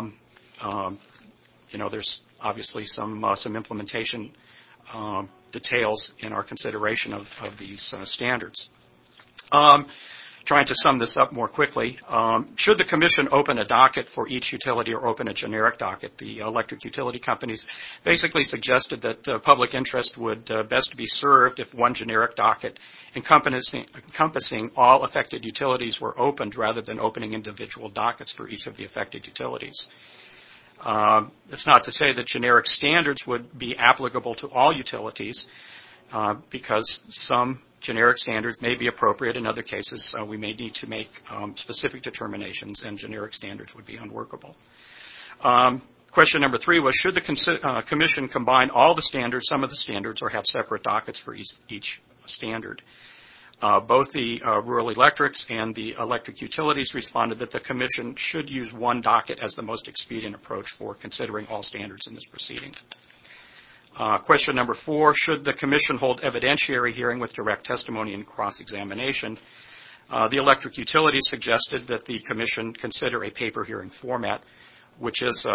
there's obviously some implementation details in our consideration of these standards. Trying to sum this up more quickly, should the Commission open a docket for each utility or open a generic docket? The electric utility companies basically suggested that public interest would best be served if one generic docket encompassing all affected utilities were opened rather than opening individual dockets for each of the affected utilities. It's not to say that generic standards would be applicable to all utilities, because some generic standards may be appropriate. In other cases, we may need to make specific determinations, and generic standards would be unworkable. Question number 3 was, should the Commission combine all the standards, some of the standards, or have separate dockets for each standard? Both the rural electrics and the electric utilities responded that the Commission should use one docket as the most expedient approach for considering all standards in this proceeding. Question number 4, should the Commission hold evidentiary hearing with direct testimony and cross-examination? The electric utilities suggested that the Commission consider a paper hearing format, which is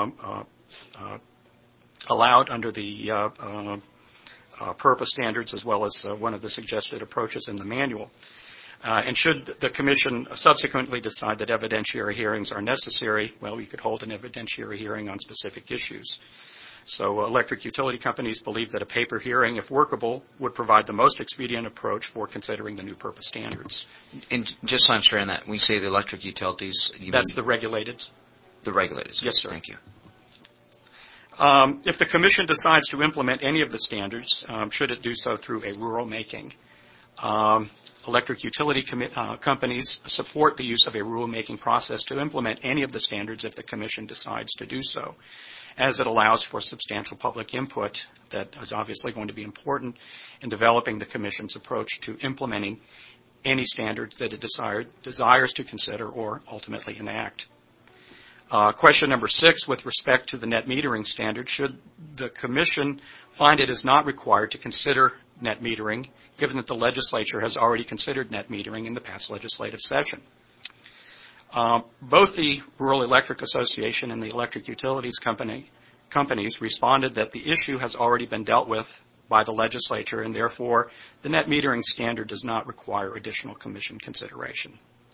allowed under the purpose standards as well as one of the suggested approaches in the manual. And should the Commission subsequently decide that evidentiary hearings are necessary, well, we could hold an evidentiary hearing on specific issues. So electric utility companies believe that a paper hearing, if workable, would provide the most expedient approach for considering the new purpose standards. And just so I'm sure on that, when you say the electric utilities, that's the regulated. The regulated. Yes, sir. Thank you. If the Commission decides to implement any of the standards, should it do so through a rural making? Electric utility companies support the use of a rule-making process to implement any of the standards if the Commission decides to do so, as it allows for substantial public input that is obviously going to be important in developing the Commission's approach to implementing any standards that it desires to consider or ultimately enact. Question number 6, with respect to the net metering standard, should the Commission find it is not required to consider net metering, given that the legislature has already considered net metering in the past legislative session? Both the Rural Electric Association and the Electric Utilities companies responded that the issue has already been dealt with by the legislature, and therefore the net metering standard does not require additional commission consideration.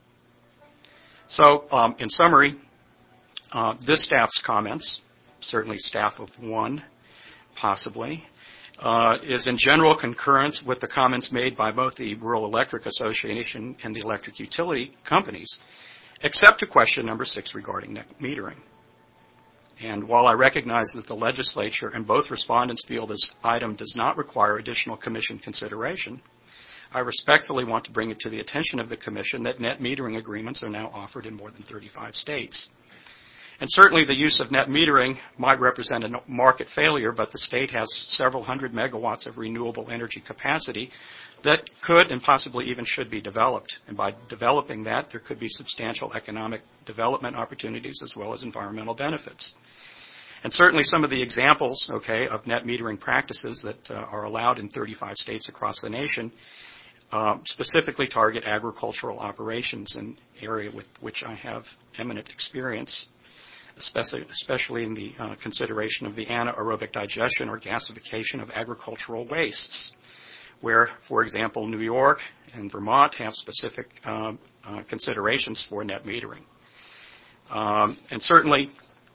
So, in summary, this staff's comments, certainly staff of one, possibly, is in general concurrence with the comments made by both the Rural Electric Association and the electric utility companies, except to question number 6 regarding net metering. And while I recognize that the legislature and both respondents feel this item does not require additional commission consideration, I respectfully want to bring it to the attention of the commission that net metering agreements are now offered in more than 35 states. And certainly the use of net metering might represent a market failure, but the state has several hundred megawatts of renewable energy capacity that could and possibly even should be developed. And by developing that, there could be substantial economic development opportunities as well as environmental benefits. And certainly some of the examples, of net metering practices that are allowed in 35 states across the nation specifically target agricultural operations, an area with which I have eminent experience, especially in the consideration of the anaerobic digestion or gasification of agricultural wastes, where, for example, New York and Vermont have specific considerations for net metering. And certainly,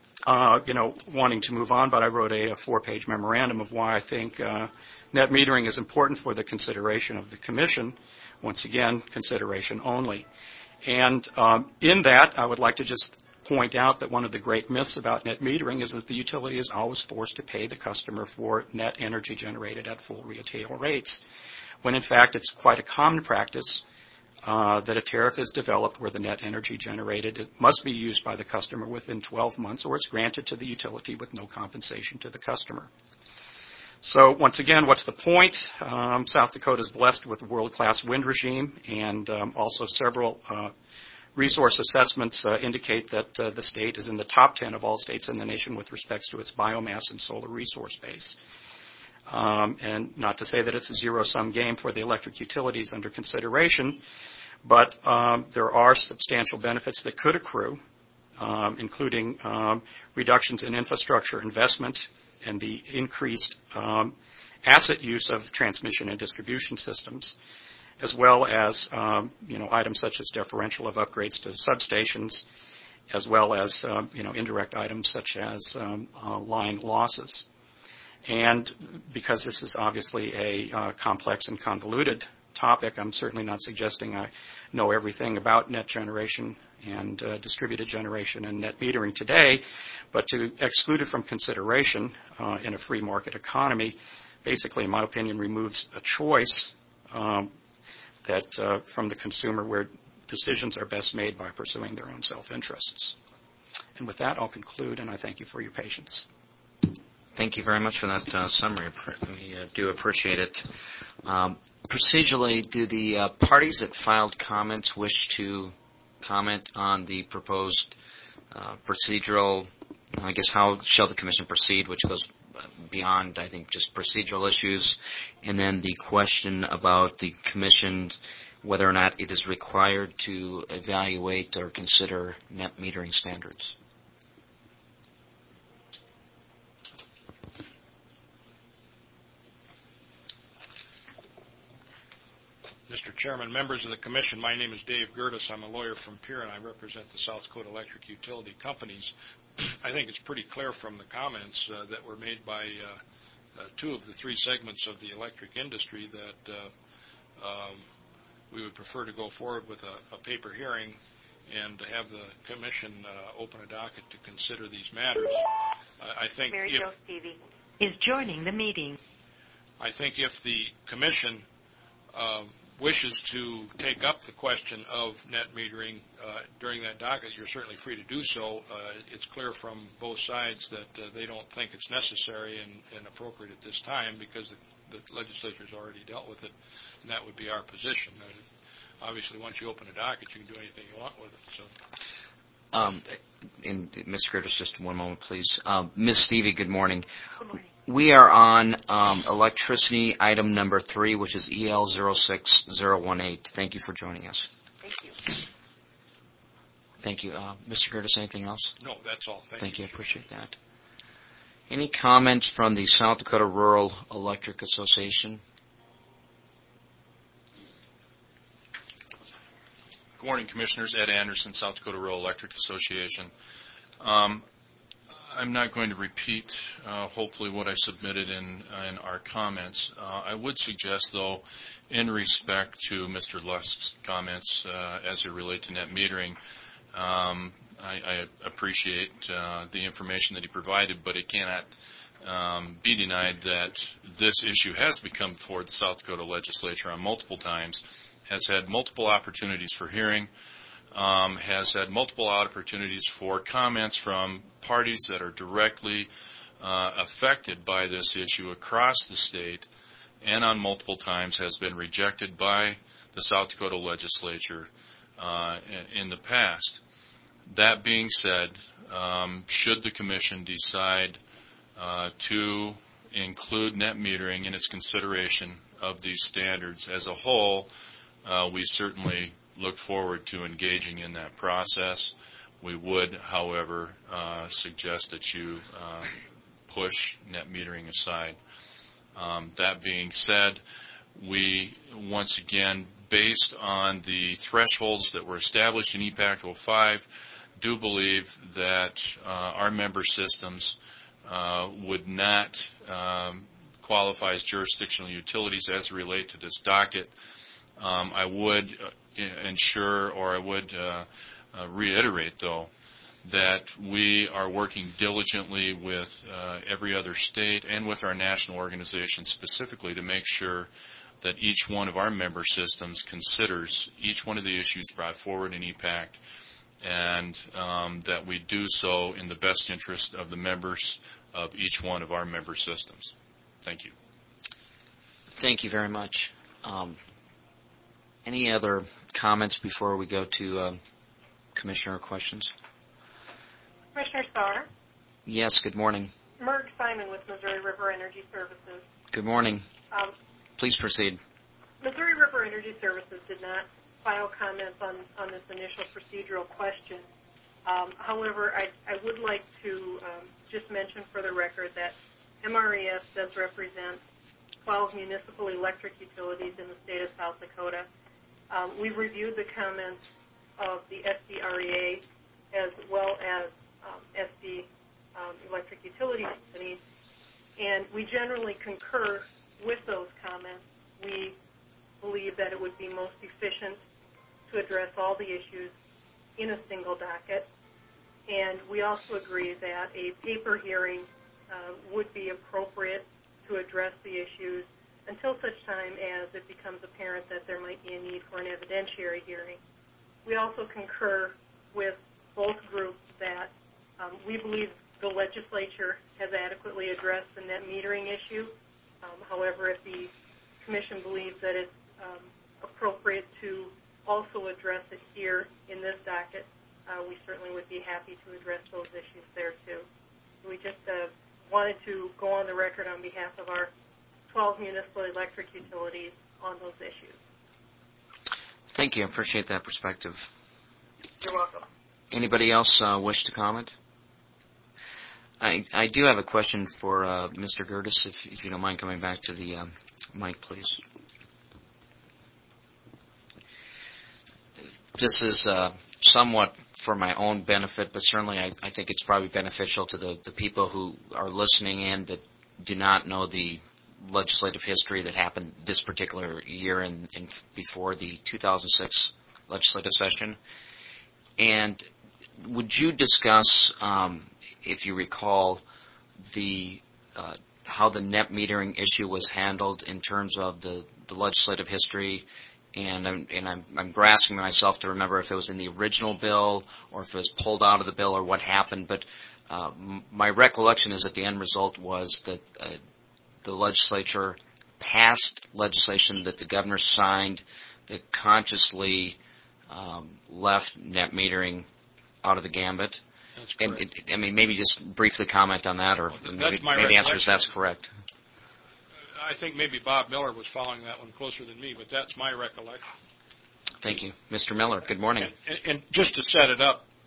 wanting to move on, but I wrote a 4-page memorandum of why I think net metering is important for the consideration of the commission. Once again, consideration only. And in that, I would like to just point out that one of the great myths about net metering is that the utility is always forced to pay the customer for net energy generated at full retail rates, when in fact it's quite a common practice that a tariff is developed where the net energy generated must be used by the customer within 12 months or it's granted to the utility with no compensation to the customer. So once again, what's the point? South Dakota is blessed with a world-class wind regime, and also several resource assessments indicate that the state is in the top 10 of all states in the nation with respect to its biomass and solar resource base. And not to say that it's a zero-sum game for the electric utilities under consideration, but there are substantial benefits that could accrue, including reductions in infrastructure investment and the increased asset use of transmission and distribution systems, as well as items such as differential of upgrades to substations, as well as indirect items such as line losses. And because this is obviously a complex and convoluted topic, I'm certainly not suggesting I know everything about net generation and distributed generation and net metering today, but to exclude it from consideration in a free market economy basically, in my opinion, removes a choice that from the consumer where decisions are best made by pursuing their own self-interests. And with that, I'll conclude, and I thank you for your patience. Thank you very much for that summary. We do appreciate it. Procedurally, do the parties that filed comments wish to comment on the proposed procedural, I guess, how shall the commission proceed, which goes beyond, I think, just procedural issues, and then the question about the commission, whether or not it is required to evaluate or consider net metering standards? Mr. Chairman, members of the Commission, my name is Dave Gertis. I'm a lawyer from Pierre, and I represent the South Dakota Electric Utility Companies. I think it's pretty clear from the comments that were made by 2 of the 3 segments of the electric industry that we would prefer to go forward with a paper hearing and to have the Commission open a docket to consider these matters. I think Mary Jo Stevie is joining the meeting. I think if the Commission wishes to take up the question of net metering during that docket, you're certainly free to do so. It's clear from both sides that they don't think it's necessary and appropriate at this time because the legislature's already dealt with it, and that would be our position. Obviously, once you open a docket, you can do anything you want with it. So. And Ms. Curtis, just one moment, please. Ms. Stevie, good morning. Good morning. We are on electricity item number 3, which is EL 06018. Thank you for joining us. Thank you. Thank you. Mr. Curtis, anything else? No, that's all. Thank you. I appreciate that. Any comments from the South Dakota Rural Electric Association? Good morning, Commissioners. Ed Anderson, South Dakota Rural Electric Association. I'm not going to repeat, hopefully, what I submitted in our comments. I would suggest, though, in respect to Mr. Lusk's comments as they relate to net metering, I appreciate the information that he provided, but it cannot be denied that this issue has become before the South Dakota legislature on multiple times, has had multiple opportunities for hearing, has had multiple opportunities for comments from parties that are directly affected by this issue across the state, and on multiple times has been rejected by the South Dakota legislature in the past. That being said, should the Commission decide to include net metering in its consideration of these standards as a whole, we certainly look forward to engaging in that process. We would, however, suggest that you push net metering aside. That being said, we, once again, based on the thresholds that were established in EPACT 05, do believe that our member systems would not qualify as jurisdictional utilities as relate to this docket. I would reiterate, though, that we are working diligently with every other state and with our national organization specifically to make sure that each one of our member systems considers each one of the issues brought forward in EPACT, and that we do so in the best interest of the members of each one of our member systems. Thank you. Thank you very much. Any other comments before we go to Commissioner questions? Commissioner Starr? Yes, good morning. Merg Simon with Missouri River Energy Services. Good morning. Please proceed. Missouri River Energy Services did not file comments on this initial procedural question. However, I would like to just mention for the record that MRES does represent 12 municipal electric utilities in the state of South Dakota. We've reviewed the comments of the SDREA as well as SD electric utility companies, and we generally concur with those comments. We believe that it would be most efficient to address all the issues in a single docket, and we also agree that a paper hearing would be appropriate to address the issues until such time as it becomes apparent that there might be a need for an evidentiary hearing. We also concur with both groups that we believe the legislature has adequately addressed the net metering issue. However, if the Commission believes that it's appropriate to also address it here in this docket, we certainly would be happy to address those issues there too. We just wanted to go on the record on behalf of our 12 municipal electric utilities on those issues. Thank you. I appreciate that perspective. You're welcome. Anybody else wish to comment? I do have a question for Mr. Gerdes, if you don't mind coming back to the mic, please. This is somewhat for my own benefit, but certainly I think it's probably beneficial to the people who are listening in that do not know the legislative history that happened this particular year and before the 2006 legislative session. And would you discuss, if you recall, how the net metering issue was handled in terms of the legislative history? And I'm grasping myself to remember if it was in the original bill or if it was pulled out of the bill or what happened. But my recollection is that the end result was that the legislature passed legislation that the governor signed that consciously left net metering out of the gambit. That's correct. And maybe just briefly comment on that, or maybe answer if that's correct. I think maybe Bob Miller was following that one closer than me, but that's my recollection. Thank you. Mr. Miller, good morning. And just to set it up,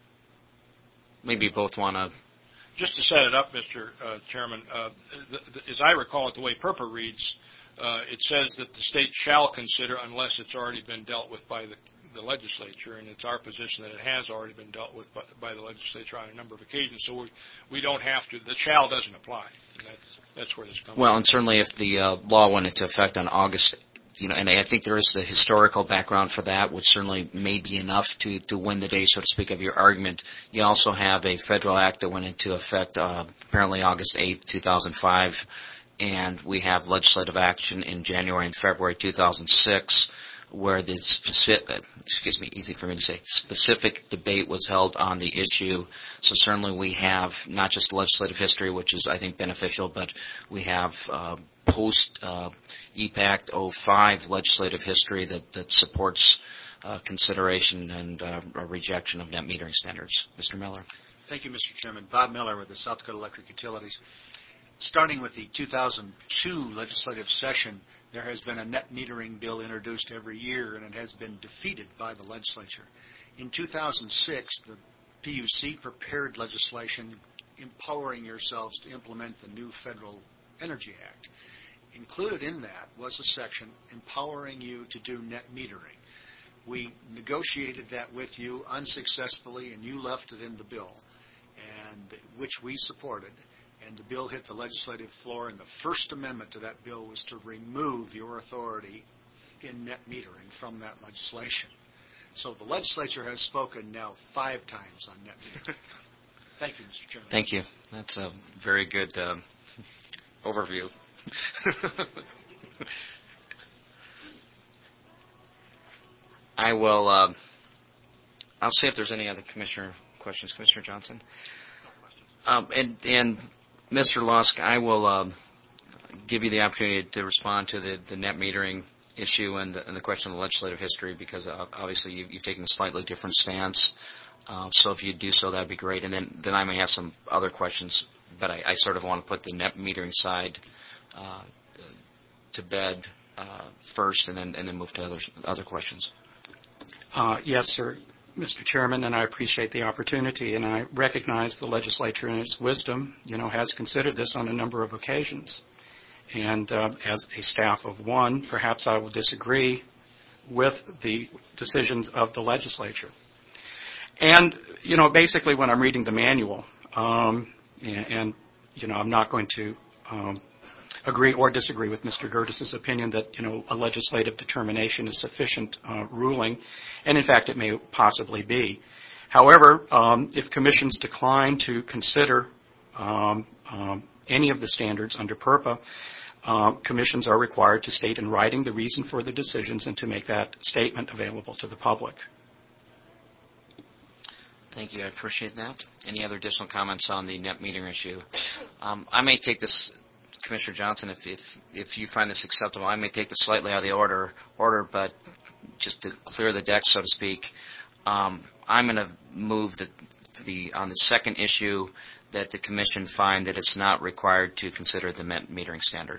maybe both want to. Just to set it up, Mr. Chairman, as I recall it, the way PURPA reads, it says that the state shall consider unless it's already been dealt with by the legislature, and it's our position that it has already been dealt with by the legislature on a number of occasions, so we don't have to, the shall doesn't apply. That's where this comes from. Well, and certainly if the law went into effect on August, and I think there is the historical background for that, which certainly may be enough to win the day, so to speak, of your argument. You also have a federal act that went into effect apparently August 8th, 2005, and we have legislative action in January and February 2006, where the specific debate was held on the issue. So certainly we have not just legislative history, which is, I think, beneficial, but we have post-EPACT 05 legislative history that supports consideration and a rejection of net metering standards. Mr. Miller. Thank you, Mr. Chairman. Bob Miller with the South Dakota Electric Utilities. Starting with the 2002 legislative session, there has been a net metering bill introduced every year, and it has been defeated by the legislature. In 2006, the PUC prepared legislation empowering yourselves to implement the new Federal Energy Act. Included in that was a section empowering you to do net metering. We negotiated that with you unsuccessfully, and you left it in the bill, and which we supported. And the bill hit the legislative floor, and the first amendment to that bill was to remove your authority in net metering from that legislation. So the legislature has spoken now 5 times on net metering. Thank you, Mr. Chairman. Thank you. That's a very good overview. I'll see if there's any other commissioner questions. Commissioner Johnson? And Mr. Lusk, I will give you the opportunity to respond to the net metering issue and the question of the legislative history, because obviously you've taken a slightly different stance. So if you do so, that'd be great. And then I may have some other questions, but I sort of want to put the net metering side to bed first, and then move to other questions. Yes, sir. Mr. Chairman, and I appreciate the opportunity, and I recognize the legislature in its wisdom, has considered this on a number of occasions. And as a staff of one, perhaps I will disagree with the decisions of the legislature. And, basically when I'm reading the manual, I'm not going to agree or disagree with Mr. Gertis's opinion that, a legislative determination is sufficient ruling, and in fact it may possibly be. However, if commissions decline to consider any of the standards under PURPA, commissions are required to state in writing the reason for the decisions and to make that statement available to the public. Thank you. I appreciate that. Any other additional comments on the net metering issue? I may take this, Commissioner Johnson, if you find this acceptable, I may take this slightly out of the order, but just to clear the deck, so to speak, I'm going to move on the second issue that the Commission find that it's not required to consider the net metering standard.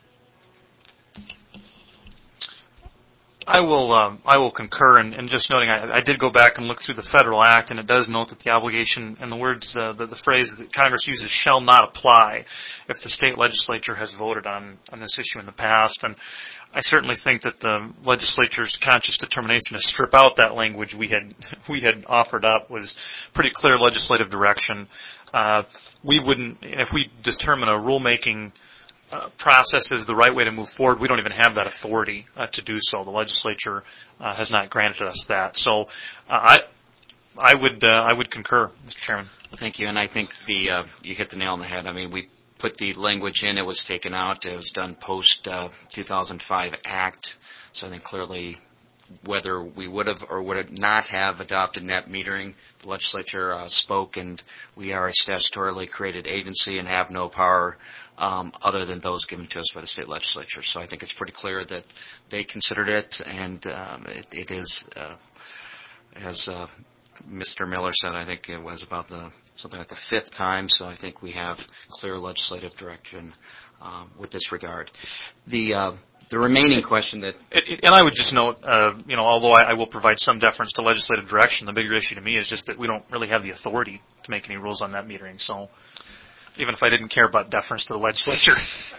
I will concur, and just noting, I did go back and look through the Federal Act, and it does note that the obligation and the words, the phrase that Congress uses, shall not apply if the state legislature has voted on this issue in the past. And I certainly think that the legislature's conscious determination to strip out that language we had offered up was pretty clear legislative direction. We wouldn't, if we determine a rulemaking process is the right way to move forward, we don't even have that authority to do so. The legislature has not granted us that. So I would concur, Mr. Chairman. Thank you, and I think you hit the nail on the head. I mean, we put the language in, it was taken out, it was done post 2005 Act, so I think clearly whether we would have or would not have adopted net metering, the legislature spoke, and we are a statutorily created agency and have no power other than those given to us by the state legislature. So I think it's pretty clear that they considered it, and it is, as Mr. Miller said, I think it was about something like the 5th time, so I think we have clear legislative direction with this regard. The The remaining question that... And I would just note, although I will provide some deference to legislative direction, the bigger issue to me is just that we don't really have the authority to make any rules on net metering. So even if I didn't care about deference to the legislature.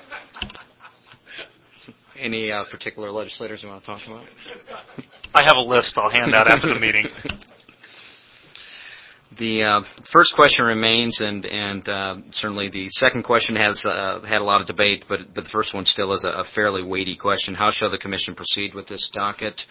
Any particular legislators you want to talk about? I have a list I'll hand out after the meeting. The first question remains, and certainly the second question has had a lot of debate, but the first one still is a fairly weighty question. How shall the Commission proceed with this docket?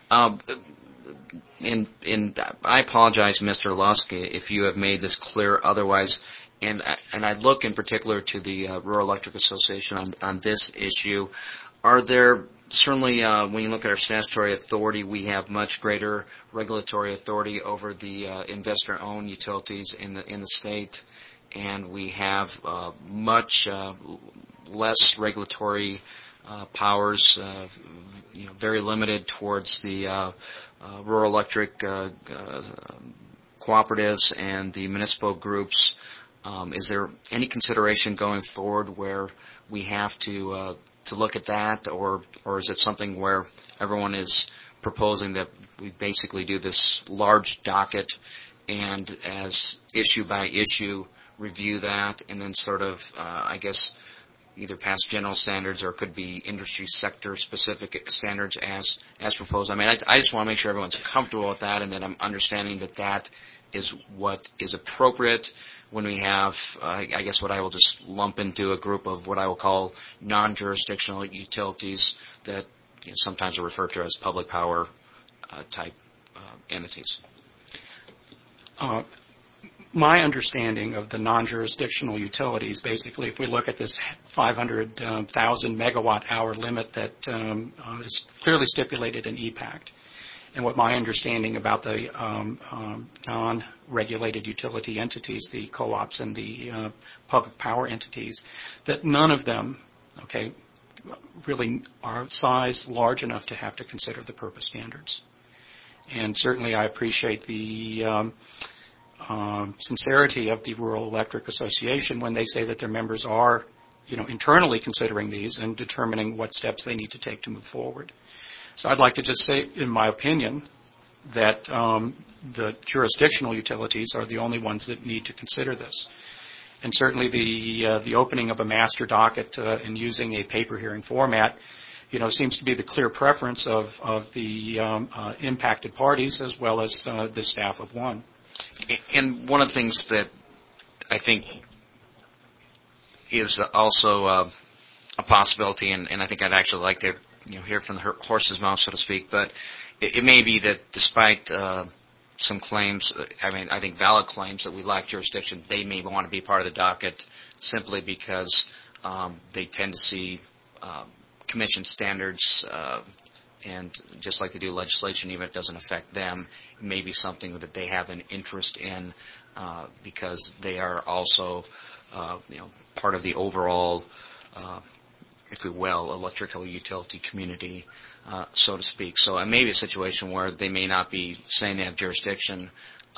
And I apologize, Mr. Lusk, if you have made this clear otherwise. And I look in particular to the Rural Electric Association on this issue. Are there certainly, when you look at our statutory authority, we have much greater regulatory authority over the investor-owned utilities in the state, and we have much less regulatory powers, very limited towards the rural electric cooperatives and the municipal groups. Is there any consideration going forward where we have to look at that, or is it something where everyone is proposing that we basically do this large docket and as issue by issue review that and then sort of, I guess, either pass general standards or it could be industry sector specific standards as proposed? I mean, I just want to make sure everyone's comfortable with that and that I'm understanding that is what is appropriate when we have, I guess what I will just lump into a group of what I will call non-jurisdictional utilities that sometimes are referred to as public power type entities. My understanding of the non-jurisdictional utilities, basically, if we look at this 500,000 megawatt hour limit that is clearly stipulated in EPACT, and what my understanding about the non-regulated utility entities, the co-ops and the public power entities, that none of them, really are size large enough to have to consider the purpose standards. And certainly I appreciate the sincerity of the Rural Electric Association when they say that their members are, internally considering these and determining what steps they need to take to move forward. So I'd like to just say, in my opinion, that the jurisdictional utilities are the only ones that need to consider this. And certainly the opening of a master docket and using a paper hearing format, seems to be the clear preference of the impacted parties as well as the staff of one. And one of the things that I think is also a possibility, and I think I'd actually like to hear from the horse's mouth, so to speak, but it may be that despite some claims, I think valid claims that we lack jurisdiction, they may want to be part of the docket simply because they tend to see commission standards and just like they do legislation, even if it doesn't affect them, it may be something that they have an interest in because they are also part of the overall if we will, electrical utility community, so to speak. So it may be a situation where they may not be saying they have jurisdiction,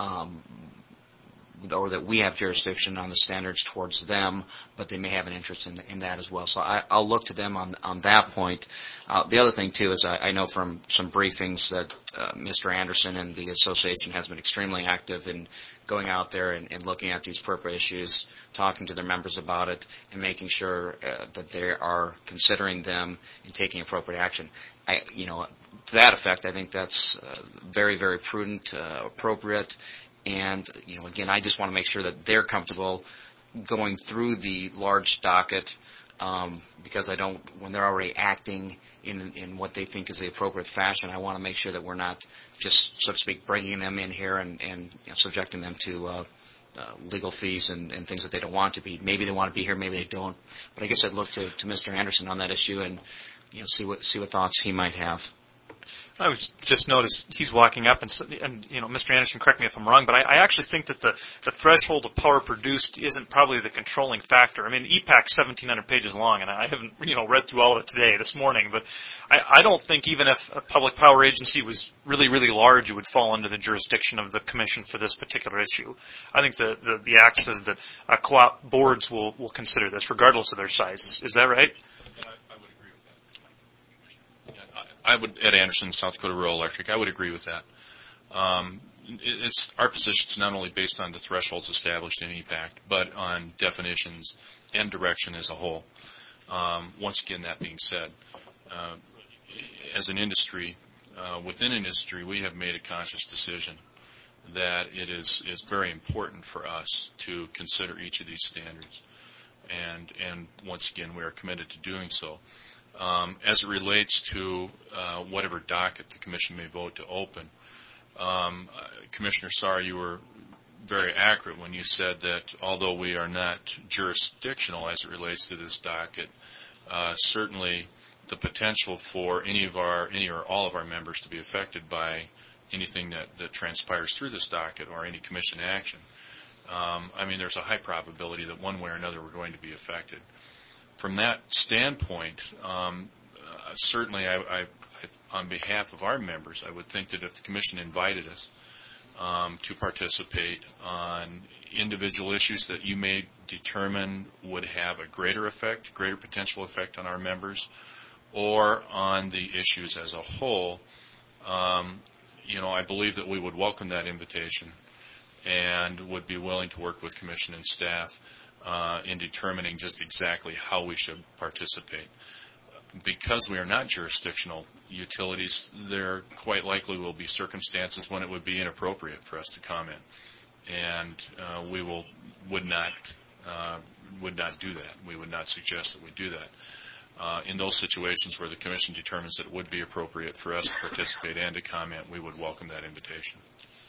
or that we have jurisdiction on the standards towards them, but they may have an interest in that as well. So I'll look to them on that point. The other thing, too, is I know from some briefings that Mr. Anderson and the association has been extremely active in going out there and looking at these PURPA issues, talking to their members about it, and making sure that they are considering them and taking appropriate action. To that effect, I think that's very, very prudent, appropriate. And, again, I just want to make sure that they're comfortable going through the large docket because when they're already acting in what they think is the appropriate fashion, I want to make sure that we're not just, so to speak, bringing them in here and subjecting them to legal fees and things that they don't want to be. Maybe they want to be here, maybe they don't. But I guess I'd look to Mr. Anderson on that issue and see what thoughts he might have. I was just noticed he's walking up, and Mr. Anderson, correct me if I'm wrong, but I actually think that the threshold of power produced isn't probably the controlling factor. I mean, EPAC's 1,700 pages long, and I haven't read through all of it this morning, but I don't think even if a public power agency was really, really large, it would fall under the jurisdiction of the commission for this particular issue. I think the Act says that co-op boards will consider this regardless of their size. Is that right? I would, Ed Anderson, South Dakota Rural Electric, I would agree with that. It's our position is not only based on the thresholds established in EPACT, but on definitions and direction as a whole. Once again, that being said, as an industry, within industry, we have made a conscious decision that it is very important for us to consider each of these standards. And once again, we are committed to doing so. As it relates to whatever docket the Commission may vote to open, Commissioner Saar, you were very accurate when you said that although we are not jurisdictional as it relates to this docket, certainly the potential for any or all of our members to be affected by anything that transpires through this docket or any Commission action. There's a high probability that one way or another we're going to be affected. From that standpoint, certainly on behalf of our members, I would think that if the Commission invited us to participate on individual issues that you may determine would have a greater potential effect on our members, or on the issues as a whole, I believe that we would welcome that invitation and would be willing to work with Commission and staff in determining just exactly how we should participate. Because we are not jurisdictional utilities, there quite likely will be circumstances when it would be inappropriate for us to comment, and we would not do that. We would not suggest that we do that. In those situations where the Commission determines that it would be appropriate for us to participate and to comment, we would welcome that invitation.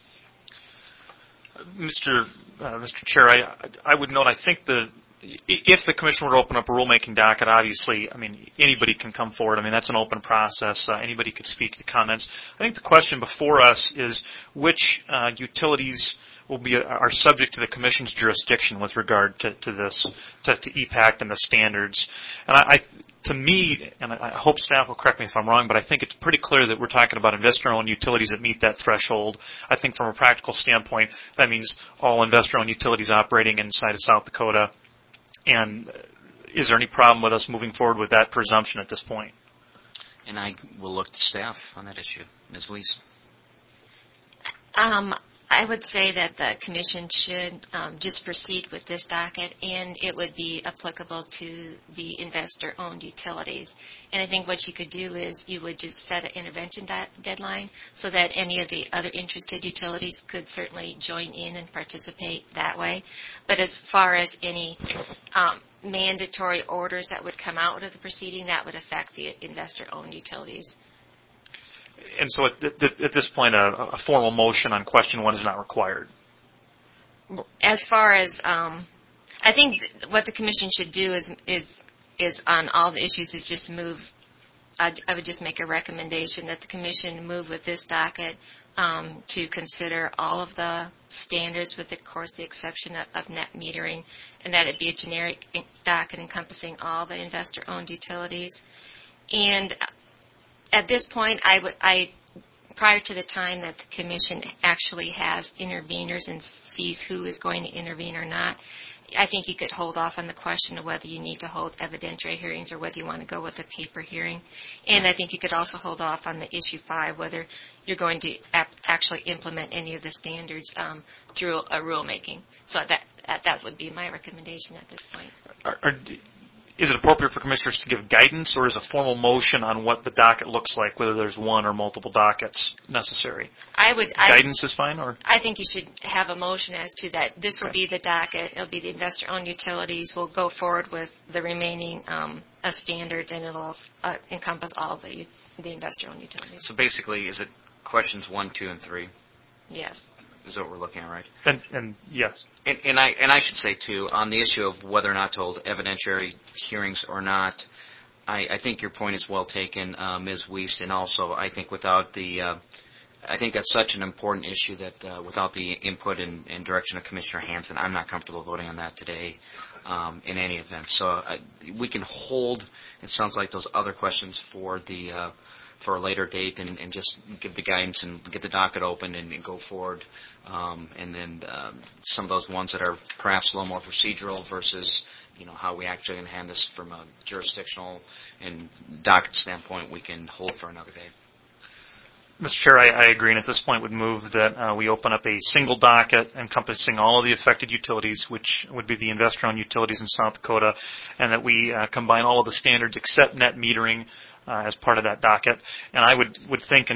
Mr. Chair, I would note, I think if the Commission were to open up a rulemaking docket, obviously, anybody can come forward. That's an open process. Anybody could speak to comments. I think the question before us is which utilities are subject to the Commission's jurisdiction with regard to this, to EPACT and the standards. And to me, and I hope staff will correct me if I'm wrong, but I think it's pretty clear that we're talking about investor-owned utilities that meet that threshold. I think from a practical standpoint, that means all investor-owned utilities operating inside of South Dakota. And is there any problem with us moving forward with that presumption at this point? And I will look to staff on that issue. Ms. Weiss. I would say that the Commission should just proceed with this docket, and it would be applicable to the investor-owned utilities. And I think what you could do is you would just set an intervention deadline so that any of the other interested utilities could certainly join in and participate that way. But as far as any mandatory orders that would come out of the proceeding, that would affect the investor-owned utilities. And so at this point, a formal motion on question 1 is not required. As far as, I think what the Commission should do is on all the issues is just move. I would just make a recommendation that the Commission move with this docket to consider all of the standards, with, of course, the exception of net metering, and that it be a generic docket encompassing all the investor-owned utilities. And at this point, prior to the time that the Commission actually has interveners and sees who is going to intervene or not, I think you could hold off on the question of whether you need to hold evidentiary hearings or whether you want to go with a paper hearing. And I think you could also hold off on the issue 5, whether you're going to actually implement any of the standards through a rulemaking. So that would be my recommendation at this point. Is it appropriate for commissioners to give guidance, or is a formal motion on what the docket looks like, whether there's one or multiple dockets necessary? Guidance is fine, or? I think you should have a motion as to that. This will be the docket. It'll be the investor-owned utilities. We'll go forward with the remaining standards, and it'll encompass all of the investor-owned utilities. So basically, is it questions 1, 2, and 3? Yes. Is what we're looking at, right? And yes. And I should say, too, on the issue of whether or not to hold evidentiary hearings or not, I think your point is well taken, Ms. Weiss, and also I think I think that's such an important issue that without the input and direction of Commissioner Hansen, I'm not comfortable voting on that today in any event. So we can hold, it sounds like, those other questions for the for a later date and just give the guidance and get the docket open and go forward. And then some of those ones that are perhaps a little more procedural versus, how we actually can handle this from a jurisdictional and docket standpoint, we can hold for another day. Mr. Chair, I agree, and at this point would move that we open up a single docket encompassing all of the affected utilities, which would be the investor-owned utilities in South Dakota, and that we combine all of the standards except net metering as part of that docket. And I would think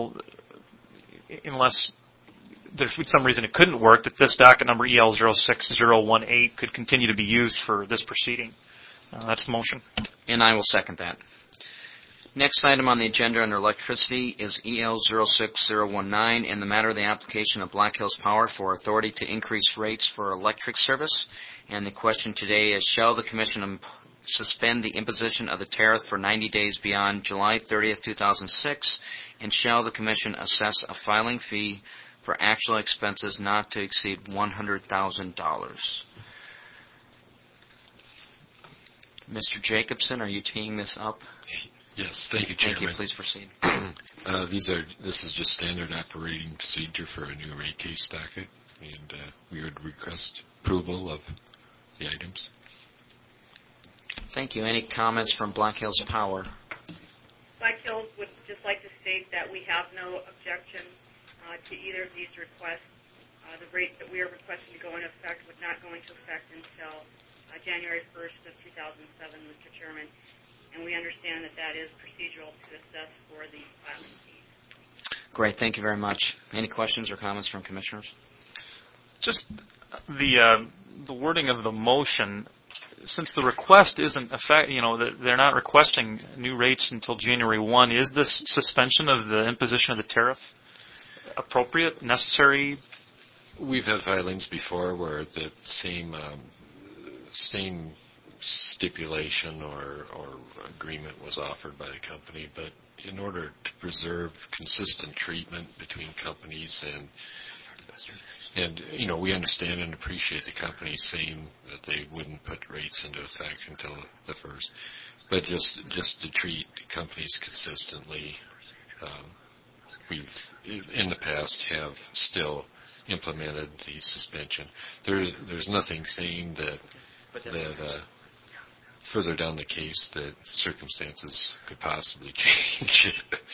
unless there's for some reason it couldn't work, that this docket number EL06018 could continue to be used for this proceeding. That's the motion. And I will second that. Next item on the agenda under electricity is EL06019 in the matter of the application of Black Hills Power for authority to increase rates for electric service. And the question today is, shall the Commission suspend the imposition of the tariff for 90 days beyond July 30th, 2006, and shall the Commission assess a filing fee for actual expenses not to exceed $100,000? Mr. Jacobson, are you teeing this up? Yes, thank you, Chairman. Thank you. Please proceed. This is just standard operating procedure for a new rate case docket, and we would request approval of the items. Thank you. Any comments from Black Hills Power? Black Hills would just like to state that we have no objection to either of these requests. The rates that we are requesting to go into effect would not go into effect until January 1st of 2007, Mr. Chairman. And we understand that that is procedural to assess for the filing fees. Great. Thank you very much. Any questions or comments from commissioners? Just the wording of the motion, since the request isn't they're not requesting new rates until January 1, is this suspension of the imposition of the tariff appropriate, necessary? We've had filings before where the same stipulation or agreement was offered by the company, but in order to preserve consistent treatment between companies and we understand and appreciate the company saying that they wouldn't put rates into effect until the first, but just to treat companies consistently, we've in the past have still implemented the suspension. There's nothing saying that further down the case that circumstances could possibly change.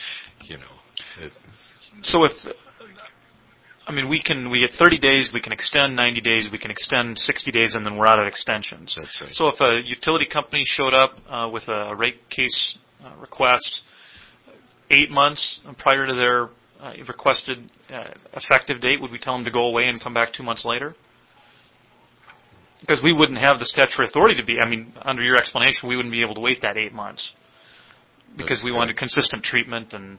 So we get 30 days, we can extend 90 days, we can extend 60 days, and then we're out of extensions. That's right. So if a utility company showed up with a rate case request 8 months prior to their requested effective date, would we tell them to go away and come back 2 months later? Because we wouldn't have the statutory authority to be, under your explanation, we wouldn't be able to wait that 8 months. Because we wanted consistent treatment and...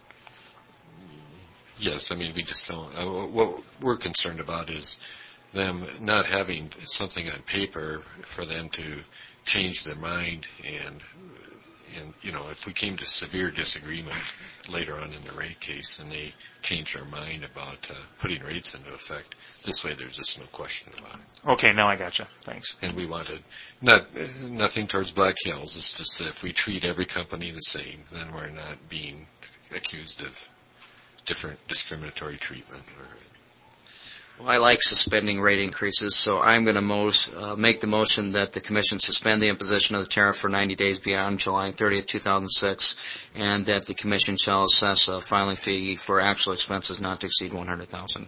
Yes, we just don't. What we're concerned about is them not having something on paper for them to change their mind and if we came to severe disagreement later on in the rate case and they changed their mind about putting rates into effect, this way there's just no question about it. Okay, now I gotcha. Thanks. And we wanted nothing towards Black Hills. It's just that if we treat every company the same, then we're not being accused of different discriminatory treatment. Well, I like suspending rate increases, so I'm going to make the motion that the Commission suspend the imposition of the tariff for 90 days beyond July 30th, 2006, and that the Commission shall assess a filing fee for actual expenses not to exceed $100,000.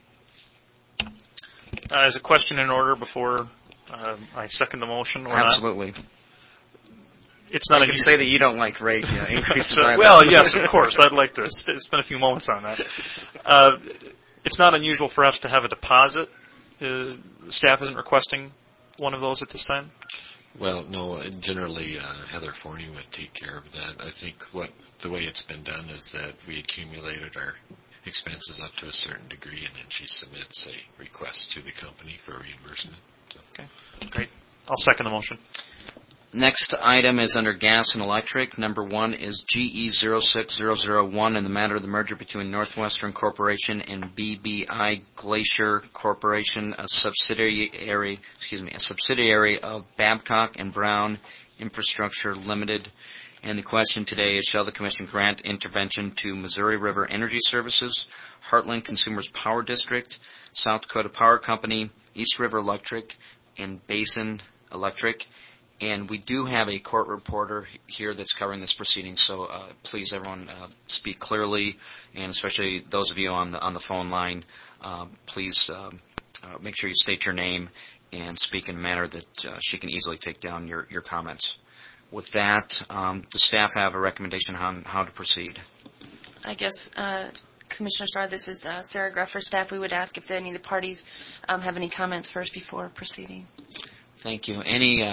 Is a question in order before I second the motion? Or Absolutely. Not? It's not. You can say that you don't like rate increases. Well, yes, of course. I'd like to spend a few moments on that. It's not unusual for us to have a deposit. Staff isn't requesting one of those at this time? Well, no. Generally, Heather Forney would take care of that. I think the way it's been done is that we accumulated our expenses up to a certain degree, and then she submits a request to the company for reimbursement. So. Okay, great. I'll second the motion. Next item is under gas and electric. Number 1 is GE06001 in the matter of the merger between Northwestern Corporation and BBI Glacier Corporation, a subsidiary of Babcock and Brown Infrastructure Limited. And the question today is, shall the Commission grant intervention to Missouri River Energy Services, Heartland Consumers Power District, South Dakota Power Company, East River Electric, and Basin Electric? And we do have a court reporter here that's covering this proceeding, so please, everyone, speak clearly, and especially those of you on the phone line, please make sure you state your name and speak in a manner that she can easily take down your comments. With that, does staff have a recommendation on how to proceed? I guess, Commissioner Starr, this is Sarah Gruffer, staff. We would ask if any of the parties have any comments first before proceeding. Thank you. Any,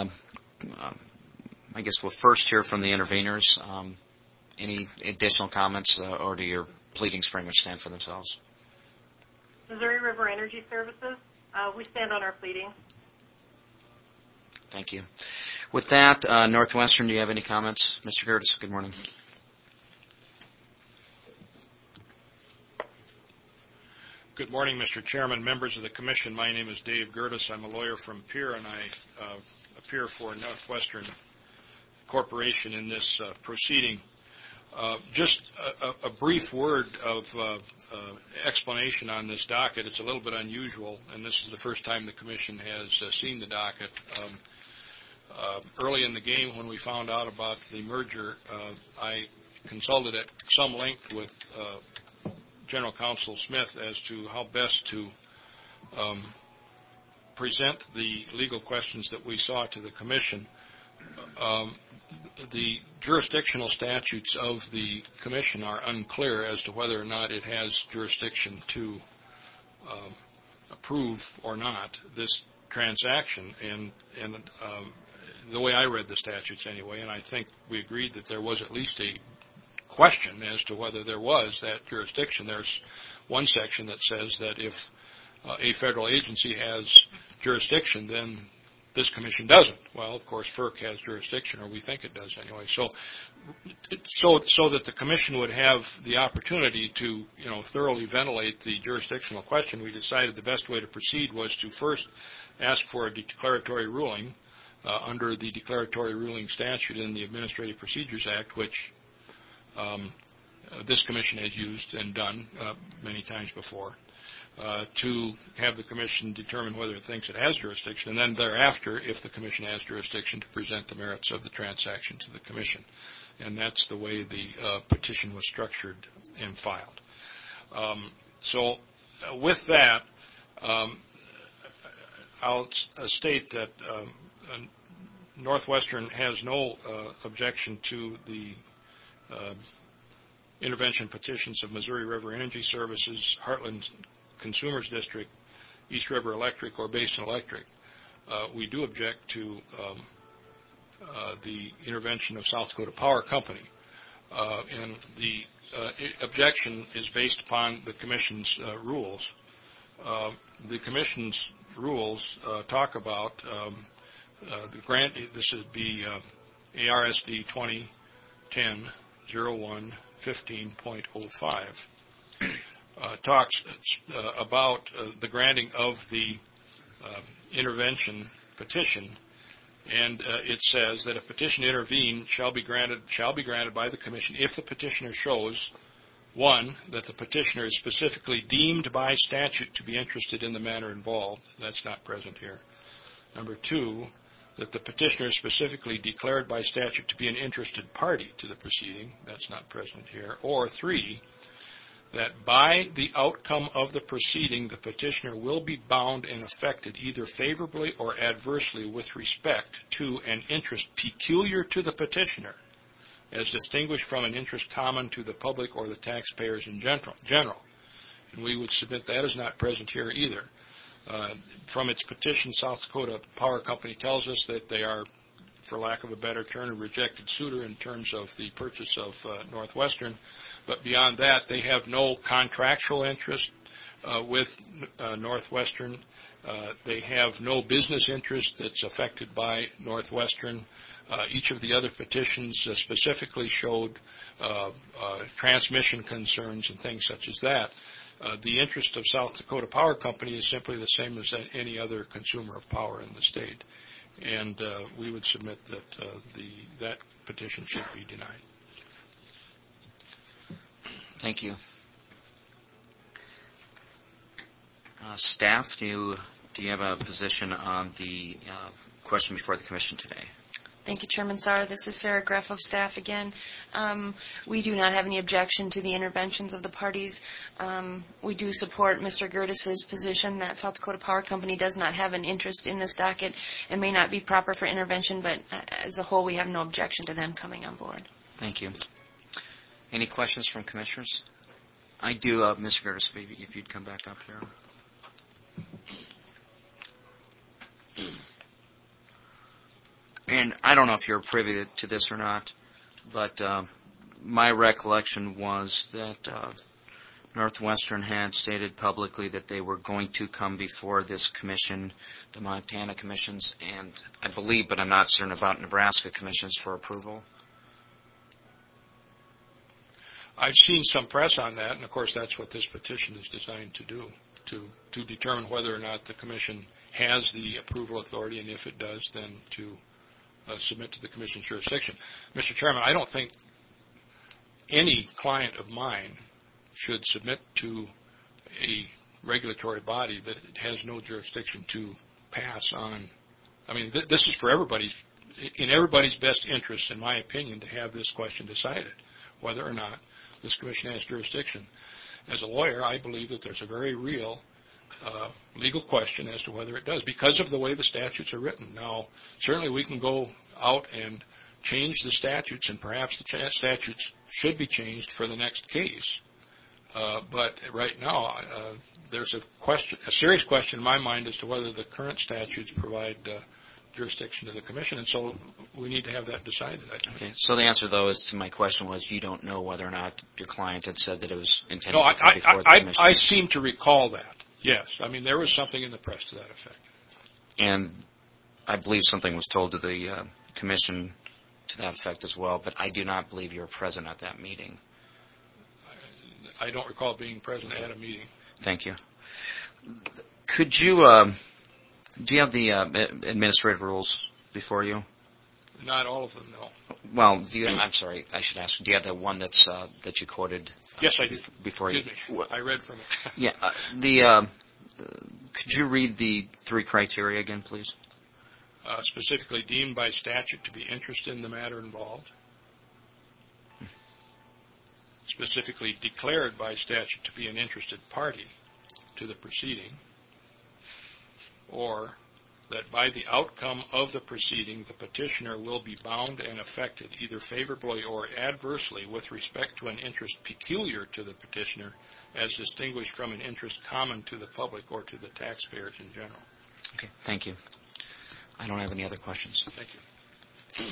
I guess we'll first hear from the interveners. Any additional comments, or do your pleadings pretty much stand for themselves? Missouri River Energy Services, we stand on our pleading. Thank you. With that, Northwestern, do you have any comments? Mr. Curtis, good morning. Good morning, Mr. Chairman, members of the Commission. My name is Dave Gertis. I'm a lawyer from Pierre, and I appear for Northwestern Corporation in this proceeding. Just a brief word of explanation on this docket. It's a little bit unusual, and this is the first time the Commission has seen the docket. Early in the game, when we found out about the merger, I consulted at some length with General Counsel Smith as to how best to present the legal questions that we saw to the Commission. The jurisdictional statutes of the Commission are unclear as to whether or not it has jurisdiction to approve or not this transaction, and the way I read the statutes anyway, and I think we agreed that there was at least a question as to whether there was that jurisdiction. There's one section that says that if a federal agency has jurisdiction, then this Commission doesn't. Well, of course, FERC has jurisdiction, or we think it does anyway. So that the Commission would have the opportunity to, thoroughly ventilate the jurisdictional question, we decided the best way to proceed was to first ask for a declaratory ruling under the declaratory ruling statute in the Administrative Procedures Act, which this Commission has used and done many times before, to have the Commission determine whether it thinks it has jurisdiction, and then thereafter, if the Commission has jurisdiction, to present the merits of the transaction to the Commission. And that's the way the petition was structured and filed. So with that, I'll state that Northwestern has no objection to the intervention petitions of Missouri River Energy Services, Heartland Consumers District, East River Electric, or Basin Electric. We do object to the intervention of South Dakota Power Company, and the objection is based upon the Commission's rules. The Commission's rules talk about the grant. This would be ARSD 2010-01-15.05. Talks about the granting of the intervention petition, and it says that a petition to intervene shall be granted by the Commission if the petitioner shows, one, that the petitioner is specifically deemed by statute to be interested in the matter involved. That's not present here. Number two, that the petitioner is specifically declared by statute to be an interested party to the proceeding. That's not present here. Or three, that by the outcome of the proceeding, the petitioner will be bound and affected either favorably or adversely with respect to an interest peculiar to the petitioner, as distinguished from an interest common to the public or the taxpayers in general. And we would submit that is not present here either. From its petition, South Dakota Power Company tells us that they are, for lack of a better term, a rejected suitor in terms of the purchase of Northwestern. But beyond that, they have no contractual interest with Northwestern. They have no business interest that's affected by Northwestern. Each of the other petitions specifically showed transmission concerns and things such as that. The interest of South Dakota Power Company is simply the same as any other consumer of power in the state. and we would submit that that petition should be denied. Thank you. Staff, do you have a position on the question before the Commission today? Thank you, Chairman Sauer. This is Sarah Greff of staff again. We do not have any objection to the interventions of the parties. We do support Mr. Gertis's position that South Dakota Power Company does not have an interest in this docket and may not be proper for intervention, but as a whole, we have no objection to them coming on board. Thank you. Any questions from commissioners? I do, Mr. Gertis, if you'd come back up here. And I don't know if you're privy to this or not, but my recollection was that Northwestern had stated publicly that they were going to come before this commission, the Montana commissions, and I believe, but I'm not certain about Nebraska commissions for approval. I've seen some press on that, and of course that's what this petition is designed to do, to determine whether or not the commission has the approval authority, and if it does, then to submit to the commission's jurisdiction. Mr. Chairman, I don't think any client of mine should submit to a regulatory body that it has no jurisdiction to pass on. I mean, this is for in everybody's best interest, in my opinion, to have this question decided, whether or not this commission has jurisdiction. As a lawyer, I believe that there's a very real legal question as to whether it does, because of the way the statutes are written. Now, certainly we can go out and change the statutes, and perhaps the statutes should be changed for the next case. But right now, there's a serious question in my mind as to whether the current statutes provide jurisdiction to the commission, and so we need to have that decided, I think. Okay. So the answer, though, to my question was you don't know whether or not your client had said that it was intended to come before the commission. I seem to recall that. Yes. I mean, there was something in the press to that effect. And I believe something was told to the commission to that effect as well, but I do not believe you were present at that meeting. I don't recall being present at a meeting. Thank you. Could you, do you have the administrative rules before you? Not all of them, no. Well, I'm sorry, I should ask, do you have the one that's that you quoted? Yes, I do. Before you. I read from it. Yeah. Could you read the three criteria again, please? Specifically deemed by statute to be interested in the matter involved. Specifically declared by statute to be an interested party to the proceeding. Or that by the outcome of the proceeding, the petitioner will be bound and affected either favorably or adversely with respect to an interest peculiar to the petitioner as distinguished from an interest common to the public or to the taxpayers in general. Okay, thank you. I don't have any other questions. Thank you.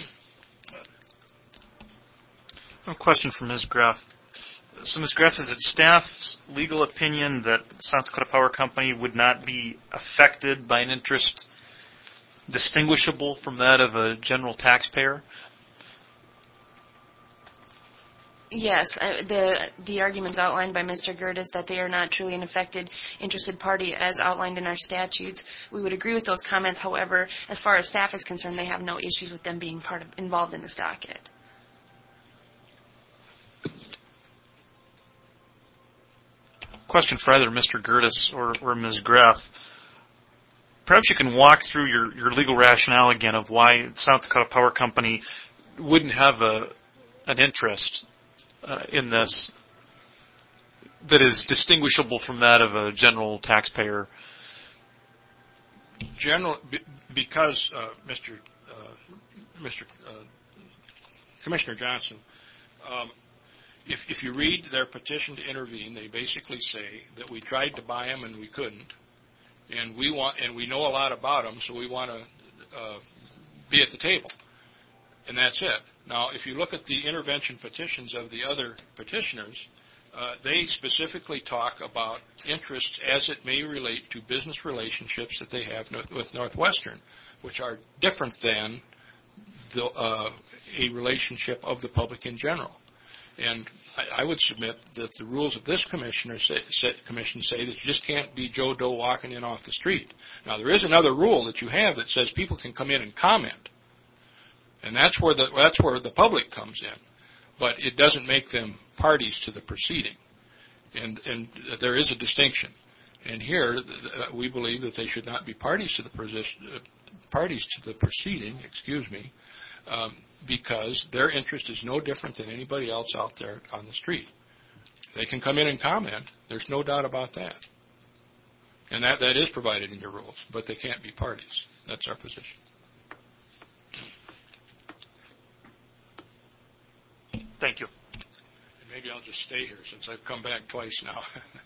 A question for Ms. Greff. So, Ms. Greff, is it staff's legal opinion that South Dakota Power Company would not be affected by an interest distinguishable from that of a general taxpayer? Yes, the arguments outlined by Mr. Gertis that they are not truly an affected, interested party as outlined in our statutes. We would agree with those comments. However, as far as staff is concerned, they have no issues with them being involved in this docket. Question for either Mr. Gertis or Ms. Greff. Perhaps you can walk through your legal rationale again of why South Dakota Power Company wouldn't have an interest in this that is distinguishable from that of a general taxpayer. Because Commissioner Johnson, if you read their petition to intervene, they basically say that we tried to buy them and we couldn't, and we know a lot about them, so we want to be at the table, and that's it. Now, if you look at the intervention petitions of the other petitioners, they specifically talk about interests as it may relate to business relationships that they have with Northwestern, which are different than a relationship of the public in general. And I would submit that the rules of this commission say that you just can't be Joe Doe walking in off the street. Now, there is another rule that you have that says people can come in and comment, and that's where the public comes in. But it doesn't make them parties to the proceeding, and there is a distinction. And here, we believe that they should not be parties to the proceeding. Because their interest is no different than anybody else out there on the street. They can come in and comment. There's no doubt about that. And that is provided in your rules, but they can't be parties. That's our position. Thank you. And maybe I'll just stay here since I've come back twice now.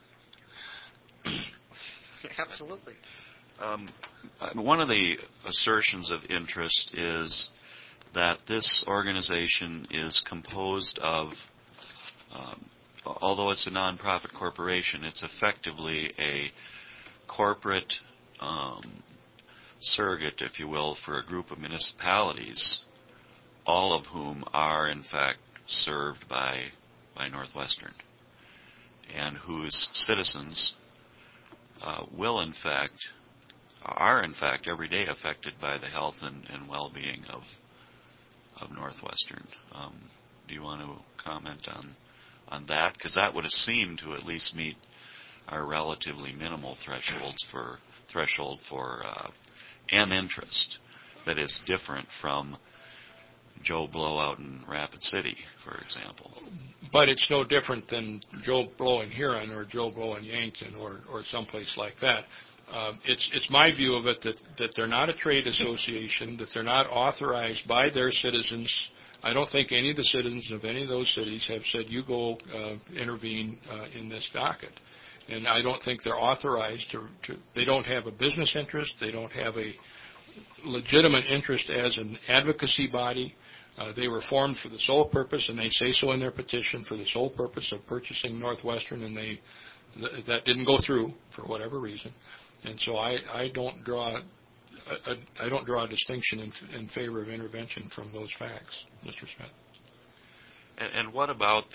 Absolutely. One of the assertions of interest is that this organization is composed of, although it's a nonprofit corporation, it's effectively a corporate surrogate, if you will, for a group of municipalities, all of whom are, in fact, served by Northwestern, and whose citizens are in fact every day affected by the health and well-being of Northwestern. Do you want to comment on that? Because that would seem to at least meet our relatively minimal threshold for an interest that is different from Joe Blow out in Rapid City, for example. But it's no different than Joe Blow in Huron or Joe Blow in Yankton or someplace like that. It's my view of it that they're not a trade association, that they're not authorized by their citizens. I don't think any of the citizens of any of those cities have said, you go intervene in this docket. And I don't think they're authorized to they don't have a business interest. They don't have a legitimate interest as an advocacy body. They were formed for the sole purpose, and they say so in their petition, for the sole purpose of purchasing Northwestern, and that didn't go through for whatever reason. And so I don't draw a distinction in favor of intervention from those facts, Mr. Smith. And what about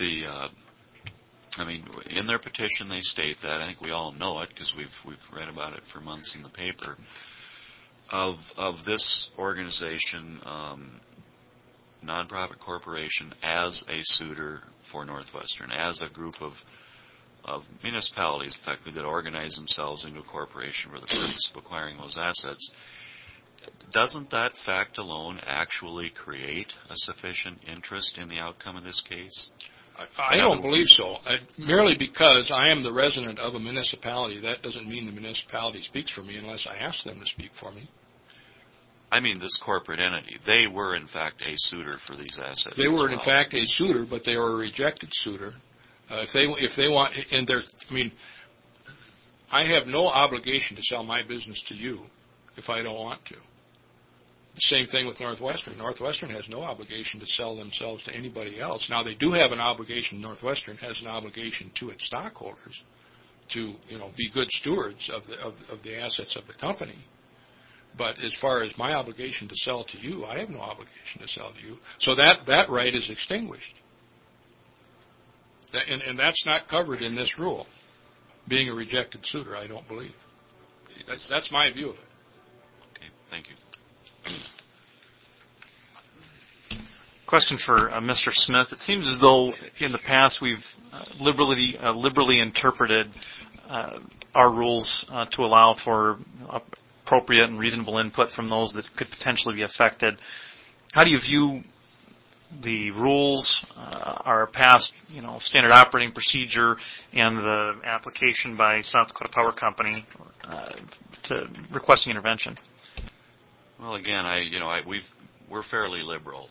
in their petition they state that, I think we all know it because we've read about it for months in the paper, of this organization, nonprofit corporation, as a suitor for Northwestern, as a group of municipalities, effectively, that organize themselves into a corporation for the purpose of acquiring those assets. Doesn't that fact alone actually create a sufficient interest in the outcome of this case? I don't believe so. Merely because I am the resident of a municipality, that doesn't mean the municipality speaks for me unless I ask them to speak for me. I mean this corporate entity. They were, in fact, a suitor for these assets. They were, in fact, a suitor, but they were a rejected suitor. If they want, I have no obligation to sell my business to you if I don't want to. The same thing with Northwestern. Northwestern has no obligation to sell themselves to anybody else. Now, they do have an obligation. Northwestern has an obligation to its stockholders to, be good stewards of the assets of the company. But as far as my obligation to sell to you, I have no obligation to sell to you. So that right is extinguished. And that's not covered in this rule. Being a rejected suitor, I don't believe. That's my view of it. Okay, thank you. Question for Mr. Smith. It seems as though in the past we've liberally interpreted our rules to allow for appropriate and reasonable input from those that could potentially be affected. How do you view the rules, our past, standard operating procedure, and the application by South Dakota Power Company to requesting intervention? Well, again, we're fairly liberal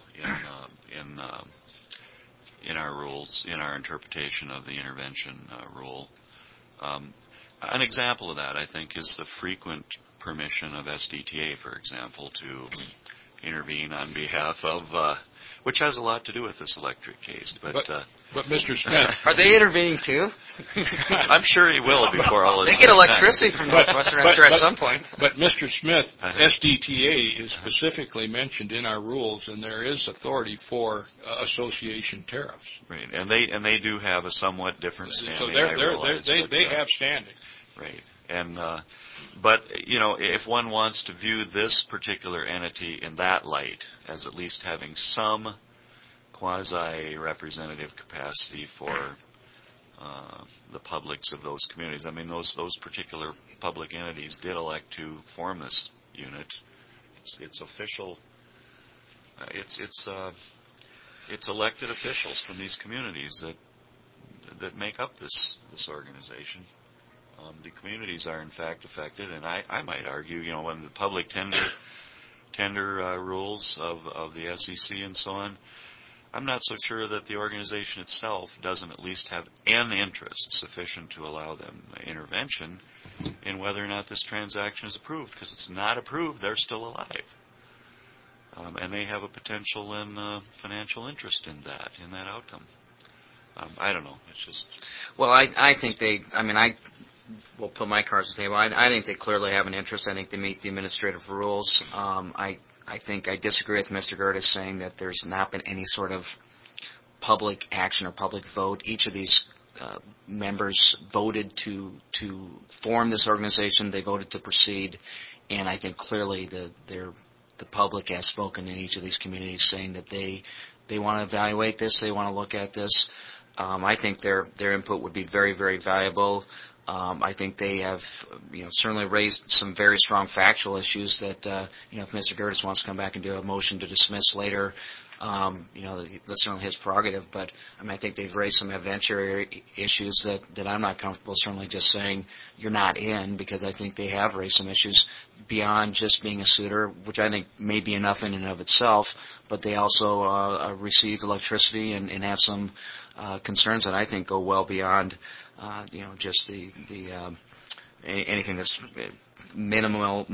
in our rules, in our interpretation of the intervention rule. An example of that, I think, is the frequent permission of SDTA, for example, to intervene on behalf of which has a lot to do with this electric case. But Mr. Smith, are they intervening too? I'm sure he will before all this. They get electricity from Northwestern at some point. But Mr. Smith, SDTA is specifically mentioned in our rules, and there is authority for association tariffs. Right, and they do have a somewhat different standing. So they have standing. Right, and but if one wants to view this particular entity in that light, as at least having some quasi-representative capacity for the publics of those communities. I mean, those particular public entities did elect to form this unit. It's official. It's elected officials from these communities that make up this organization. The communities are in fact affected, and I might argue, when the public tender rules of the SEC and so on, I'm not so sure that the organization itself doesn't at least have an interest sufficient to allow them intervention in whether or not this transaction is approved. Because it's not approved, they're still alive. And they have a potential and financial interest in that outcome. I don't know. It's just... Well, I think I will put my cards on the table. I think they clearly have an interest. I think they meet the administrative rules. I think I disagree with Mr. Gerdes saying that there's not been any sort of public action or public vote. Each of these members voted to form this organization. They voted to proceed, and I think clearly the public has spoken in each of these communities saying that they want to evaluate this. They want to look at this. I think their input would be very, very valuable. I think they have, certainly raised some very strong factual issues that, if Mr. Gerdes wants to come back and do a motion to dismiss later, that's certainly his prerogative. But I think they've raised some evidentiary issues that I'm not comfortable certainly just saying you're not in, because I think they have raised some issues beyond just being a suitor, which I think may be enough in and of itself. But they also receive electricity and have some concerns that I think go well beyond just the anything that's minimal,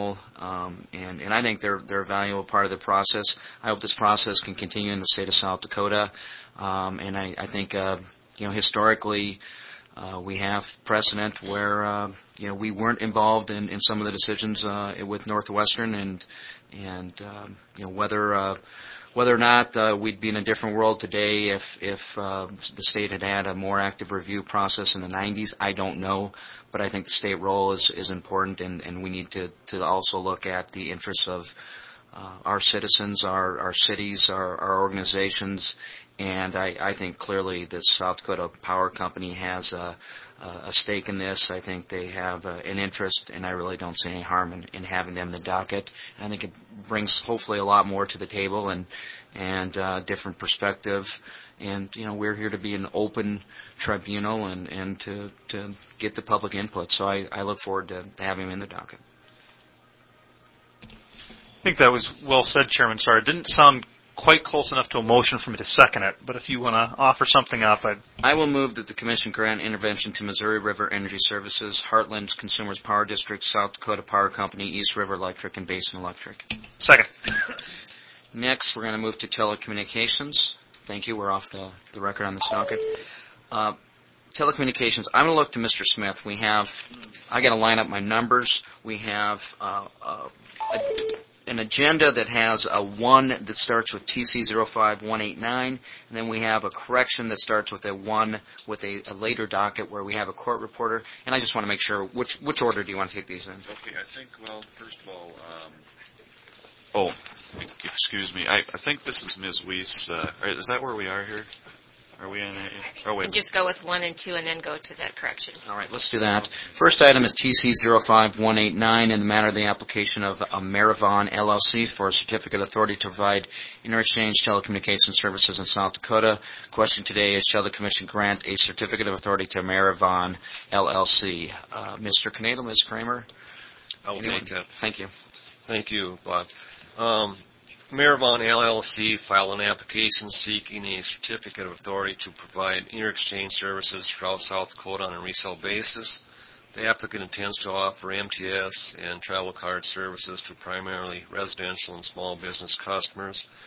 and I think they're a valuable part of the process. I hope this process can continue in the state of South Dakota, and I think historically we have precedent where we weren't involved in some of the decisions with Northwestern, and whether or not we'd be in a different world today if the state had a more active review process in the 90s, I don't know. But I think the state role is important, and we need to also look at the interests of our citizens, our cities, our organizations, and I think clearly the South Dakota Power Company has a stake in this. I think they have an interest, and I really don't see any harm in having them in the docket. And I think it brings hopefully a lot more to the table and different perspective. And we're here to be an open tribunal and to get the public input. So I look forward to having him in the docket. I think that was well said, Chairman. Sorry, it didn't sound quite close enough to a motion for me to second it, but if you want to offer something up, I will move that the Commission grant intervention to Missouri River Energy Services, Heartland Consumers Power District, South Dakota Power Company, East River Electric, and Basin Electric. Second. Next, we're going to move to telecommunications. Thank you. We're off the record on this docket. Telecommunications. I'm going to look to Mr. Smith. I got to line up my numbers. We have an agenda that has a 1 that starts with TC05189, and then we have a correction that starts with a 1 with a later docket where we have a court reporter. And I just want to make sure, which order do you want to take these in? Okay, I think, first of all, excuse me, I think this is Ms. Weiss. Is that where we are here? Are we in wait. Just go with 1 and 2 and then go to that correction. All right, let's do that. First item is TC05189 in the matter of the application of Amerivon LLC for a certificate of authority to provide interexchange telecommunications services in South Dakota. Question today is, shall the Commission grant a certificate of authority to Amerivon LLC? Mr. Knadel, Ms. Kramer? I will take that. Thank you. Thank you, Bob. Amerivon LLC filed an application seeking a certificate of authority to provide interexchange services throughout South Dakota on a resale basis. The applicant intends to offer MTS and travel card services to primarily residential and small business customers.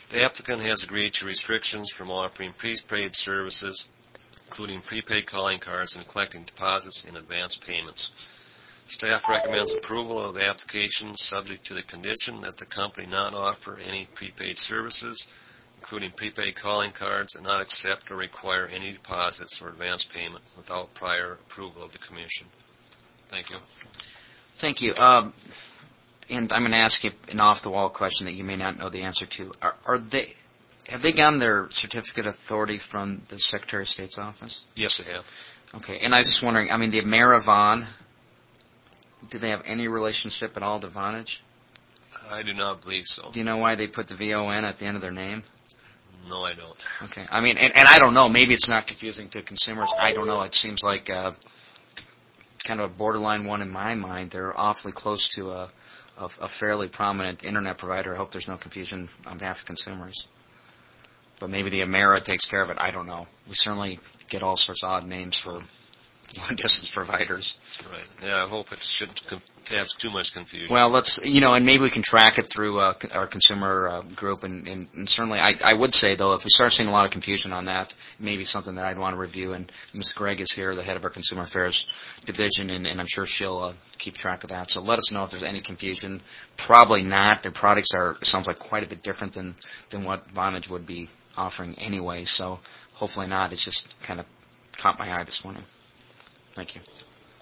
The applicant has agreed to restrictions from offering prepaid services, including prepaid calling cards and collecting deposits in advance payments. Staff recommends approval of the application subject to the condition that the company not offer any prepaid services, including prepaid calling cards, and not accept or require any deposits or advance payment without prior approval of the Commission. Thank you. Thank you. And I'm going to ask you an off-the-wall question that you may not know the answer to. Have they gotten their certificate of authority from the Secretary of State's office? Yes, they have. Okay. And I was just wondering, I mean, the Amerivon, do they have any relationship at all to Vonage? I do not believe so. Do you know why they put the VON at the end of their name? No, I don't. Okay. I mean, and I don't know. Maybe it's not confusing to consumers. I don't know. It seems like kind of a borderline one in my mind. They're awfully close to a fairly prominent internet provider. I hope there's no confusion on behalf of consumers. But maybe the Amera takes care of it. I don't know. We certainly get all sorts of odd names for long-distance providers. Right. Yeah, I hope it shouldn't have too much confusion. Well, and maybe we can track it through our consumer group. And certainly, I would say, though, if we start seeing a lot of confusion on that, maybe something that I'd want to review. And Ms. Gregg is here, the head of our Consumer Affairs Division, and I'm sure she'll keep track of that. So let us know if there's any confusion. Probably not. Their products sounds like quite a bit different than what Vonage would be offering anyway. So hopefully not. It's just kind of caught my eye this morning. Thank you.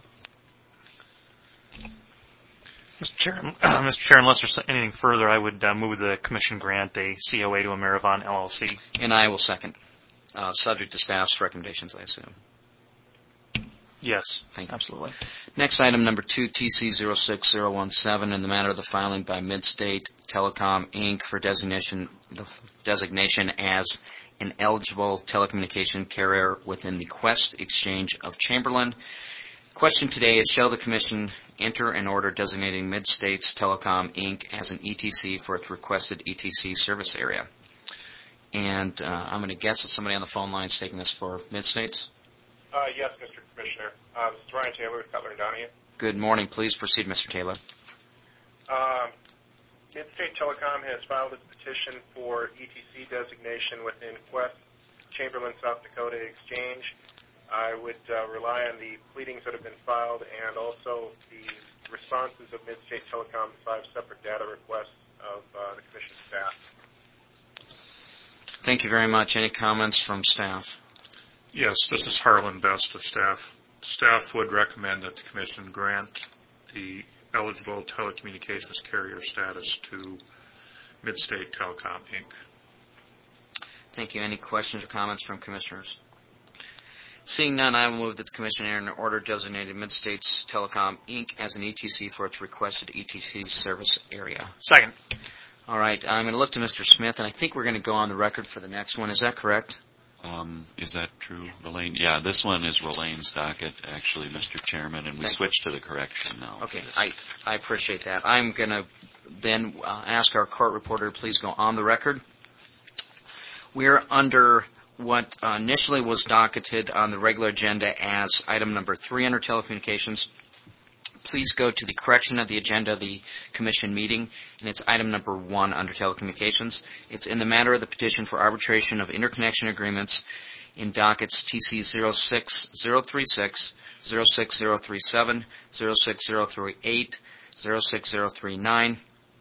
Mr. Chair, unless there's anything further, I would move the Commission grant a COA to Amerivon LLC. And I will second, subject to staff's recommendations, I assume. Yes, thank you. Absolutely. Next, item number 2, TC06017, in the matter of the filing by Midstate Telecom, Inc. for designation as an eligible telecommunication carrier within the Quest Exchange of Chamberlain. Question today is, shall the Commission enter an order designating Midstates Telecom, Inc. as an ETC for its requested ETC service area? And I'm going to guess that somebody on the phone line is taking this for Midstates. Yes, Mr. Commissioner. This is Ryan Taylor with Cutler & Donahue. Good morning. Please proceed, Mr. Taylor. Midstate Telecom has filed its petition for ETC designation within Quest Chamberlain, South Dakota Exchange. I would rely on the pleadings that have been filed and also the responses of Midstate Telecom to 5 separate data requests of the Commission staff. Thank you very much. Any comments from staff? Yes, this is Harlan Best of staff. Staff would recommend that the Commission grant the eligible telecommunications carrier status to Midstate Telecom, Inc. Thank you. Any questions or comments from commissioners? Seeing none, I will move that the Commission enter an order designated Midstates Telecom, Inc. as an ETC for its requested ETC service area. Second. All right. I'm going to look to Mr. Smith, and I think we're going to go on the record for the next one. Is that correct? Is that true, Relaine? Yeah, this one is Relaine's docket, actually, Mr. Chairman, and we switched to the correction now. Okay, I appreciate that. I'm going to then ask our court reporter to please go on the record. We're under what initially was docketed on the regular agenda as item number 3 under telecommunications. Please go to the correction of the agenda of the Commission meeting, and it's item number 1 under telecommunications. It's in the matter of the petition for arbitration of interconnection agreements in dockets TC 06036, 06037, 06038, 06039,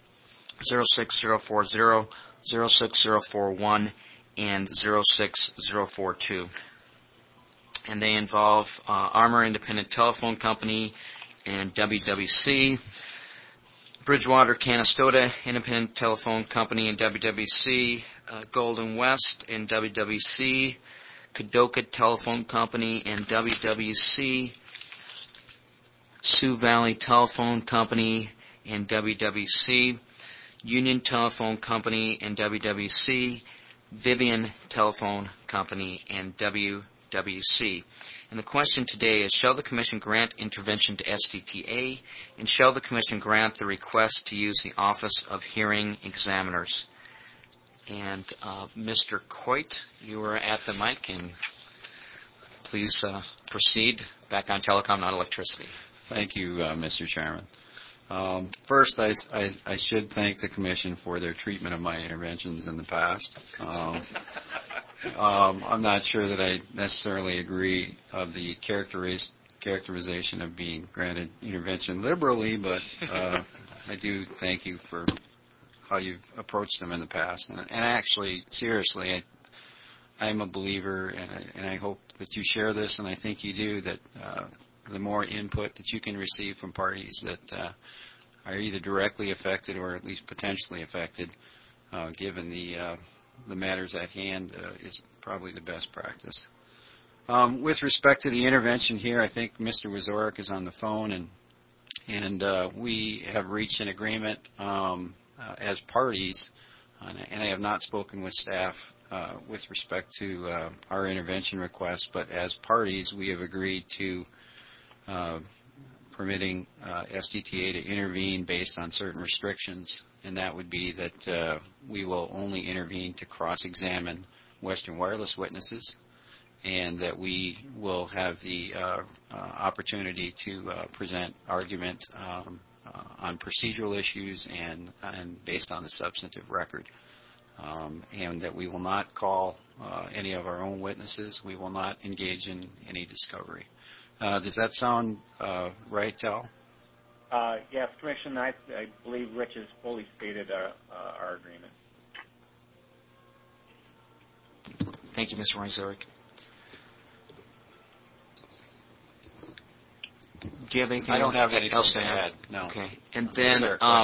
06040, 06041, and 06042. And they involve Armor Independent Telephone Company and WWC, Bridgewater Canastota Independent Telephone Company and WWC, Golden West and WWC, Kadoka Telephone Company and WWC, Sioux Valley Telephone Company and WWC, Union Telephone Company and WWC, Vivian Telephone Company and WWC. And the question today is, shall the Commission grant intervention to SDTA, and shall the Commission grant the request to use the Office of Hearing Examiners? And Mr. Coit, you are at the mic, and please proceed. Back on telecom, not electricity. Thank you, Mr. Chairman. First, I should thank the Commission for their treatment of my interventions in the past. I'm not sure that I necessarily agree of the characterization of being granted intervention liberally, but I do thank you for how you've approached them in the past. And actually, seriously, I'm a believer, and I hope that you share this, and I think you do, that the more input that you can receive from parties that are either directly affected or at least potentially affected, given the matters at hand, is probably the best practice. With respect to the intervention here, I think Mr. Wazorek is on the phone, and we have reached an agreement as parties, and I have not spoken with staff with respect to our intervention request, but as parties, we have agreed to permitting SDTA to intervene based on certain restrictions, and that would be that we will only intervene to cross-examine Western Wireless witnesses, and that we will have the opportunity to present argument on procedural issues and based on the substantive record, and that we will not call any of our own witnesses. We will not engage in any discovery. Does that sound right, Tal? Yes, Commissioner, I believe Rich has fully stated our agreement. Thank you, Mr. Wazorek. Do you have anything? I don't have anything else to add. No. Okay, and then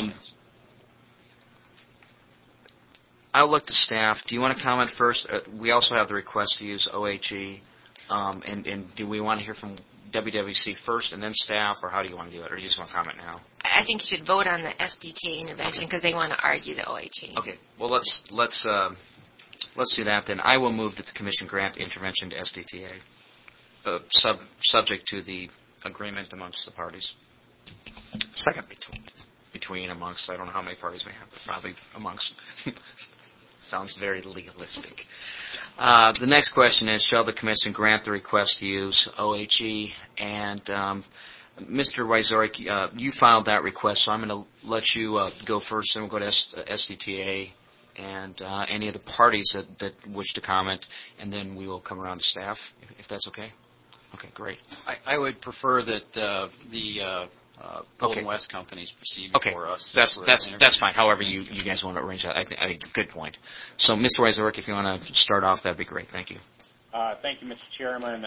I'll look to staff. Do you want to comment first? We also have the request to use OHE, and do we want to hear from WWC first and then staff, or how do you want to do it, or do you just want to comment now? I think you should vote on the SDTA intervention because they want to argue the OHE. Okay. Well, let's do that then. I will move that the Commission grant intervention to SDTA, subject to the agreement amongst the parties. Second. Between, amongst, I don't know how many parties we have, but probably amongst. Sounds very legalistic. The next question is, shall the Commission grant the request to use OHE? And Mr. Wazorek, you filed that request, so I'm going to let you go first, and we'll go to SDTA and any of the parties that wish to comment, and then we will come around to staff, if that's okay. Okay, great. I would prefer that the Golden West companies proceed before us. That's fine. However you guys want to arrange that, I think good point. So, Mr. Wazorek, if you want to start off, that'd be great. Thank you. Thank you, Mr. Chairman.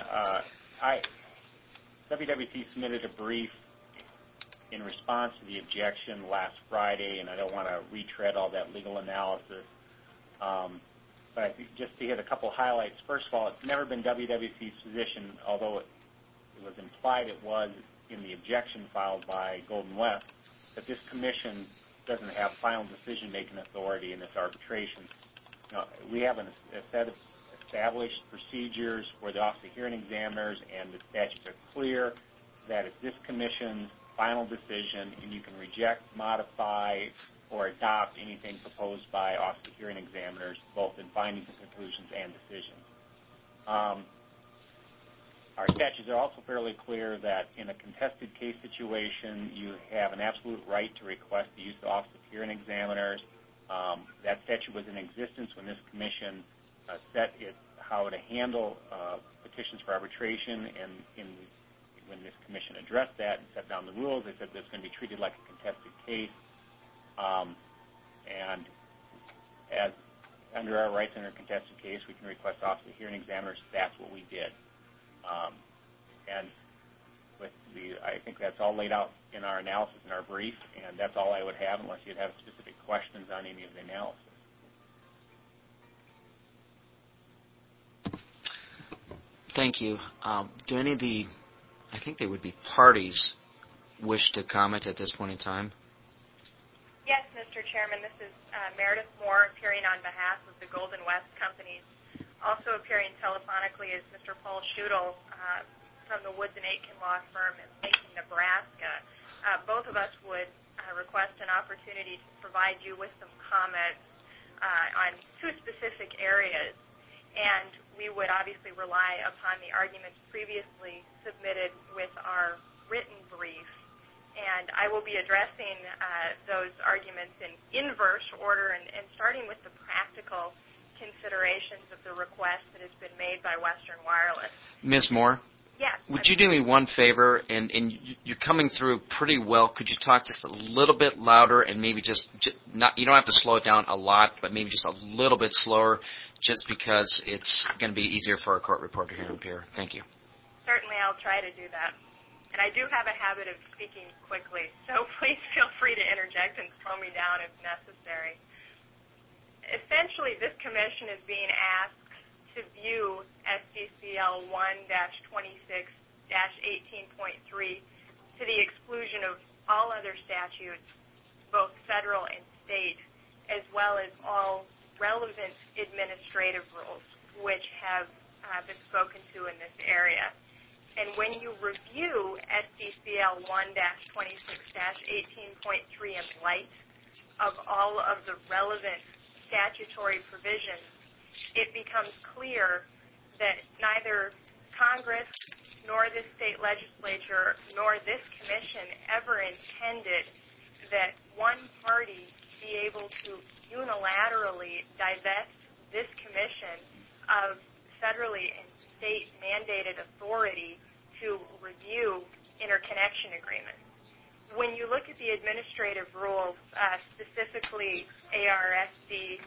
WWT submitted a brief in response to the objection last Friday, and I don't want to retread all that legal analysis. But I think just to hit a couple highlights. First of all, it's never been WWC's position, although it was implied it was in the objection filed by Golden West, that this commission doesn't have final decision-making authority in this arbitration. We have a set of established procedures for the Office of Hearing Examiners, and the statutes are clear that it's this commission's final decision, and you can reject, modify, or adopt anything proposed by Office of Hearing Examiners, both in findings and conclusions and decisions. Our statutes are also fairly clear that in a contested case situation, you have an absolute right to request the use of Office of Hearing Examiners. That statute was in existence when this commission set how to handle petitions for arbitration, and when this commission addressed that and set down the rules, they said that it's going to be treated like a contested case. And as under our rights under a contested case, we can request Office of Hearing Examiners. That's what we did. And I think that's all laid out in our analysis in our brief, and that's all I would have unless you'd have specific questions on any of the analysis. Thank you. Do any of the, I think they would be parties, wish to comment at this point in time? Yes, Mr. Chairman. This is Meredith Moore appearing on behalf of the Golden West companies. Also appearing telephonically is Mr. Paul Schudel from the Woods and Aitken law firm in Macon, Nebraska. Both of us would request an opportunity to provide you with some comments on two specific areas, and we would obviously rely upon the arguments previously submitted with our written brief And I will be addressing those arguments in inverse order and starting with the practical considerations of the request that has been made by Western Wireless. Ms. Moore? Yes. Would you do me one favor? And you're coming through pretty well. Could you talk just a little bit louder and maybe just not? You don't have to slow it down a lot, but maybe just a little bit slower, just because it's going to be easier for a court reporter here in Pierre. Thank you. Certainly, I'll try to do that. And I do have a habit of speaking quickly, so please feel free to interject and slow me down if necessary. Essentially, this commission is being asked to view SDCL 1-26-18.3 to the exclusion of all other statutes, both federal and state, as well as all relevant administrative rules which have been spoken to in this area. And when you review SDCL 1-26-18.3 in light of all of the relevant statutory provisions, it becomes clear that neither Congress nor the state legislature nor this commission ever intended that one party be able to unilaterally divest this commission of federally and state mandated authority to review interconnection agreements. When you look at the administrative rules, specifically ARSD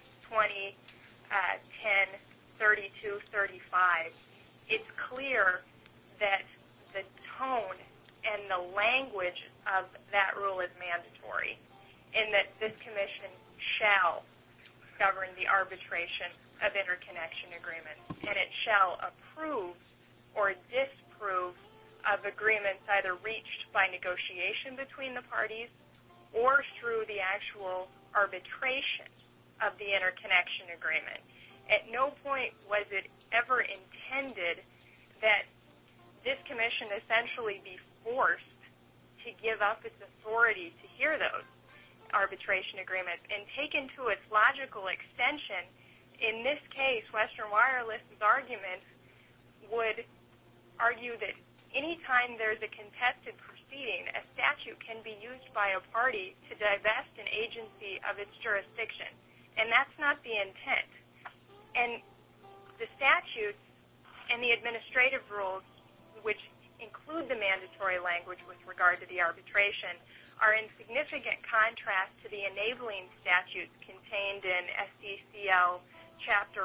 2010-32-35, it's clear that the tone and the language of that rule is mandatory, and that this commission shall govern the arbitration of interconnection agreements, and it shall approve or disapprove of agreements either reached by negotiation between the parties or through the actual arbitration of the interconnection agreement. At no point was it ever intended that this commission essentially be forced to give up its authority to hear those arbitration agreements. And taken to its logical extension, in this case, Western Wireless's argument would argue that any time there's a contested proceeding, a statute can be used by a party to divest an agency of its jurisdiction. And that's not the intent. And the statutes and the administrative rules, which include the mandatory language with regard to the arbitration, are in significant contrast to the enabling statutes contained in SDCL Chapter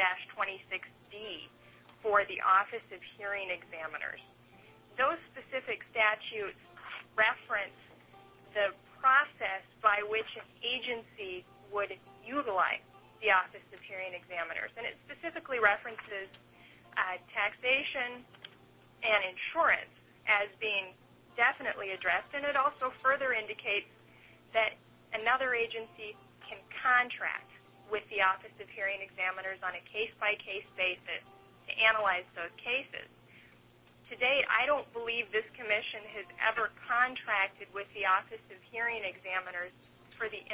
1-26D for the Office of Hearing Examiners. Those specific statutes reference the process by which an agency would utilize the Office of Hearing Examiners. And it specifically references taxation and insurance as being definitely addressed, and it also further indicates that another agency can contract with the Office of Hearing Examiners on a case-by-case basis to analyze those cases. To date, I don't believe this commission has ever contracted with the Office of Hearing Examiners for the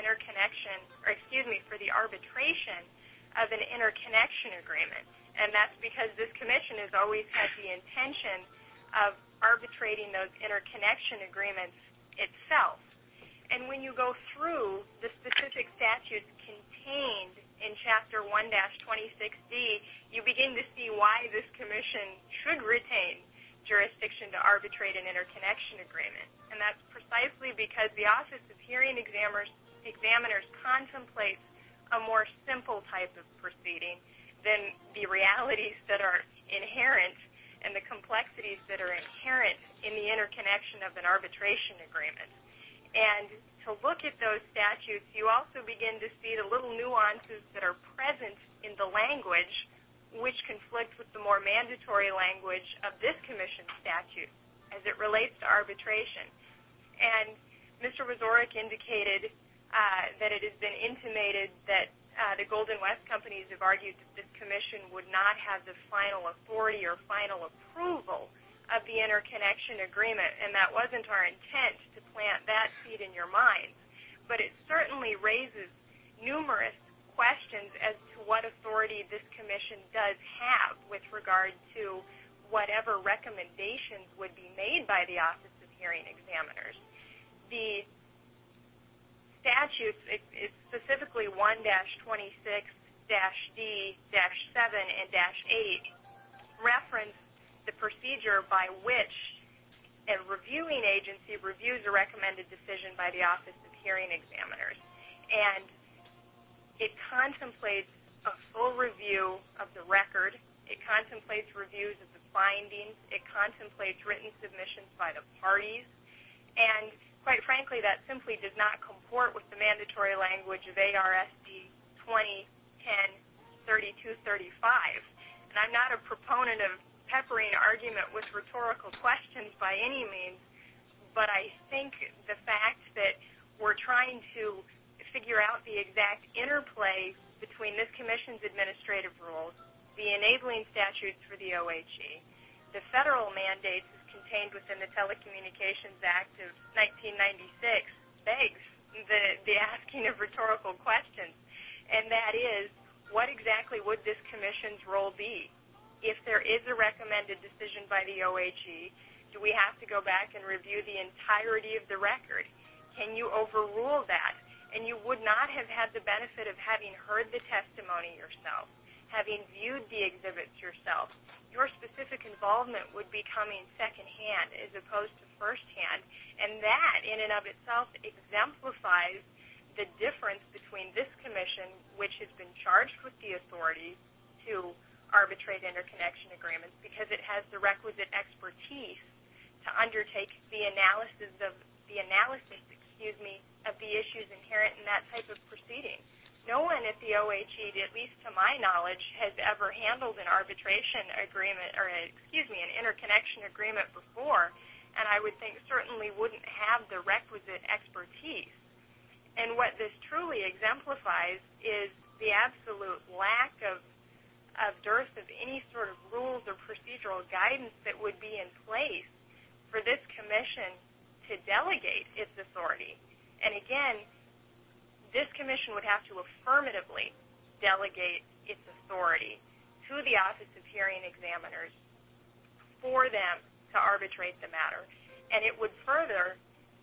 for the arbitration of an interconnection agreement. And that's because this commission has always had the intention of arbitrating those interconnection agreements itself. And when you go through the specific statutes contained in Chapter 1-26D, you begin to see why this commission should retain jurisdiction to arbitrate an interconnection agreement. And that's precisely because the Office of Hearing Examiners contemplates a more simple type of proceeding than the realities that are inherent and the complexities that are inherent in the interconnection of an arbitration agreement. And to look at those statutes, you also begin to see the little nuances that are present in the language which conflict with the more mandatory language of this commission statute as it relates to arbitration. And Mr. Wazorek indicated that it has been intimated that the Golden West companies have argued that this commission would not have the final authority or final approval of the interconnection agreement, and that wasn't our intent to plant that seed in your minds. But it certainly raises numerous questions as to what authority this commission does have with regard to whatever recommendations would be made by the Office of Hearing Examiners. the statutes, specifically 1-26-D-7 and -8, reference the procedure by which a reviewing agency reviews a recommended decision by the Office of Hearing Examiners. And it contemplates a full review of the record. It contemplates reviews of the findings. It contemplates written submissions by the parties. And quite frankly, that simply does not comport with the mandatory language of ARSD 2010-3235. And I'm not a proponent of peppering argument with rhetorical questions by any means, but I think the fact that we're trying to figure out the exact interplay between this Commission's administrative rules, the enabling statutes for the OHE, the federal mandates contained within the Telecommunications Act of 1996 begs the asking of rhetorical questions, and that is, what exactly would this Commission's role be? If there is a recommended decision by the OHE, do we have to go back and review the entirety of the record? Can you overrule that? And you would not have had the benefit of having heard the testimony yourself, having viewed the exhibits yourself. Your specific involvement would be coming secondhand as opposed to firsthand, and that in and of itself exemplifies the difference between this Commission, which has been charged with the authority to arbitrate interconnection agreements because it has the requisite expertise to undertake the analysis of the issues inherent in that type of proceeding. No one at the OHE, at least to my knowledge, has ever handled an arbitration agreement an interconnection agreement before, and I would think certainly wouldn't have the requisite expertise. And what this truly exemplifies is the absolute lack of dearth of any sort of rules or procedural guidance that would be in place for this Commission to delegate its authority. And again, this Commission would have to affirmatively delegate its authority to the Office of Hearing Examiners for them to arbitrate the matter. And it would further,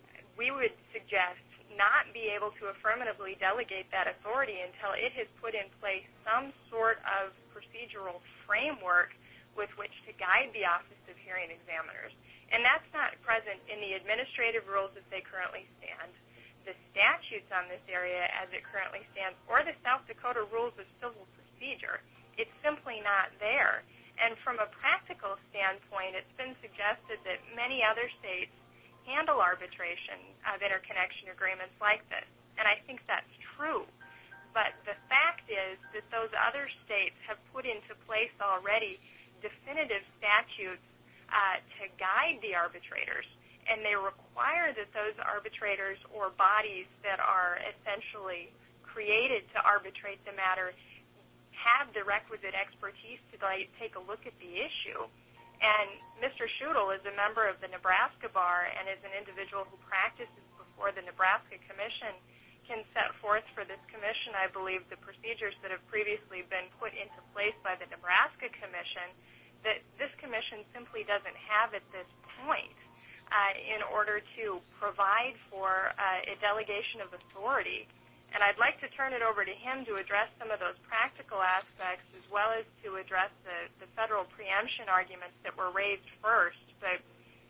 we would suggest, not be able to affirmatively delegate that authority until it has put in place some sort of procedural framework with which to guide the Office of Hearing Examiners. And that's not present in the administrative rules as they currently stand, the statutes on this area as it currently stands, or the South Dakota Rules of Civil Procedure. It's simply not there. And from a practical standpoint, it's been suggested that many other states handle arbitration of interconnection agreements like this. And I think that's true. But the fact is that those other states have put into place already definitive statutes to guide the arbitrators. And they require that those arbitrators or bodies that are essentially created to arbitrate the matter have the requisite expertise to take a look at the issue. And Mr. Schudel is a member of the Nebraska Bar and is an individual who practices before the Nebraska Commission, can set forth for this Commission, I believe, the procedures that have previously been put into place by the Nebraska Commission that this Commission simply doesn't have at this point in order to provide for a delegation of authority. And I'd like to turn it over to him to address some of those practical aspects as well as to address the federal preemption arguments that were raised first. But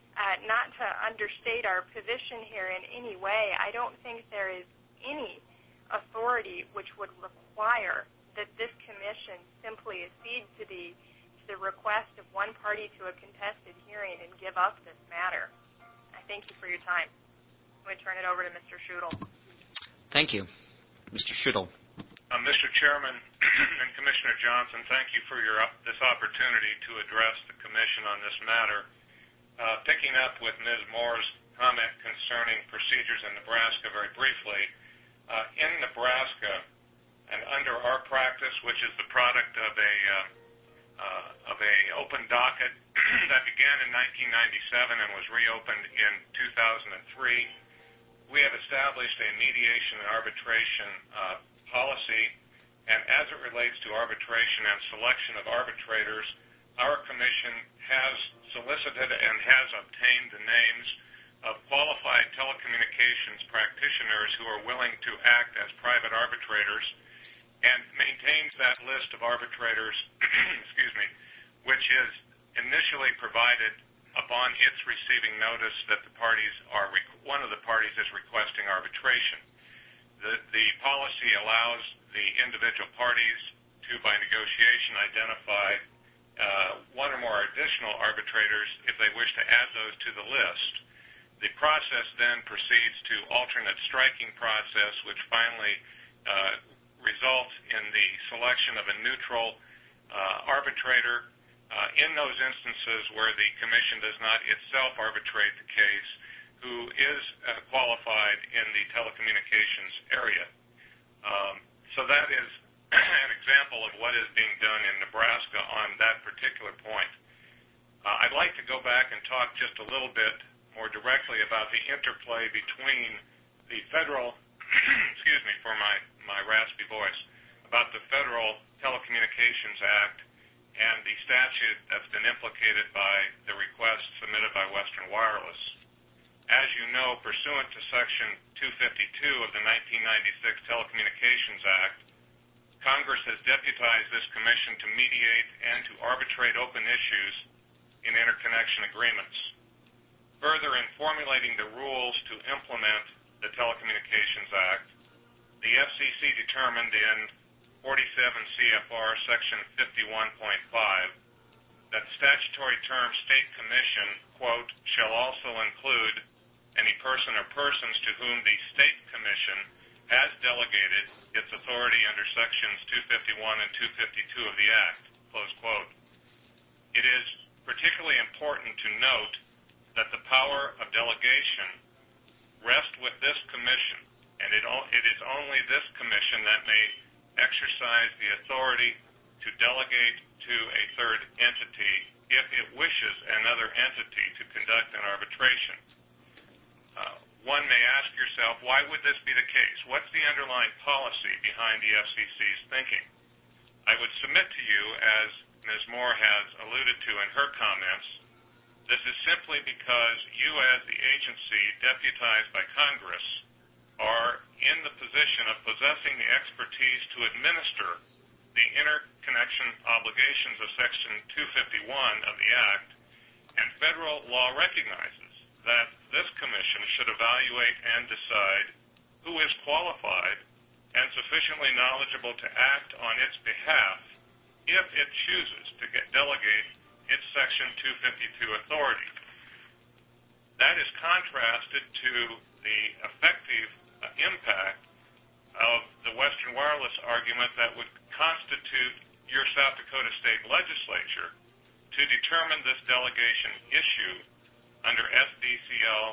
not to understate our position here in any way, I don't think there is any authority which would require that this Commission simply accede to the request of one party to a contested hearing and give up this matter. I thank you for your time. I'm going to turn it over to Mr. Schudel. Thank you. Mr. Schudel. Mr. Chairman and Commissioner Johnson, thank you for this opportunity to address the Commission on this matter. Picking up with Ms. Moore's comment concerning procedures in Nebraska very briefly, in Nebraska and under our practice, which is the product of a open docket that began in 1997 and was reopened in 2003, we have established a mediation and arbitration policy, and as it relates to arbitration and selection of arbitrators, our Commission has solicited and has obtained the names of qualified telecommunications practitioners who are willing to act as private arbitrators and maintains that list of arbitrators, which is initially provided upon its receiving notice that one of the parties is requesting arbitration. The policy allows the individual parties to, by negotiation, identify one or more additional arbitrators if they wish to add those to the list. The process then proceeds to alternate striking process, which finally results in the selection of a neutral arbitrator in those instances where the commission does not itself arbitrate the case, who is qualified in the telecommunications area. So that is an example of what is being done in Nebraska on that particular point. I'd like to go back and talk just a little bit more directly about the interplay between the federal, excuse me for my raspy voice, about the Federal Telecommunications Act and the statute that's been implicated by the request submitted by Western Wireless. As you know, pursuant to Section 252 of the 1996 Telecommunications Act, Congress has deputized this commission to mediate and to arbitrate open issues in interconnection agreements. Further, in formulating the rules to implement the Telecommunications Act, the FCC determined in 47 CFR Section 51.5 that the statutory term state commission, quote, shall also include any person or persons to whom the state commission has delegated its authority under Sections 251 and 252 of the Act, close quote. It is particularly important to note that the power of delegation rests with this commission, and it is only this commission that may exercise the authority to delegate to a third entity if it wishes another entity to conduct an arbitration. One may ask yourself, why would this be the case? What's the underlying policy behind the FCC's thinking? I would submit to you, as Ms. Moore has alluded to in her comments, this is simply because you as the agency deputized by Congress are in the position of possessing the expertise to administer the interconnection obligations of Section 251 of the Act, and federal law recognizes that this commission should evaluate and decide who is qualified and sufficiently knowledgeable to act on its behalf if it chooses to delegate its Section 252 authority. That is contrasted to the effective impact of the Western Wireless argument that would constitute your South Dakota State Legislature to determine this delegation issue under SDCL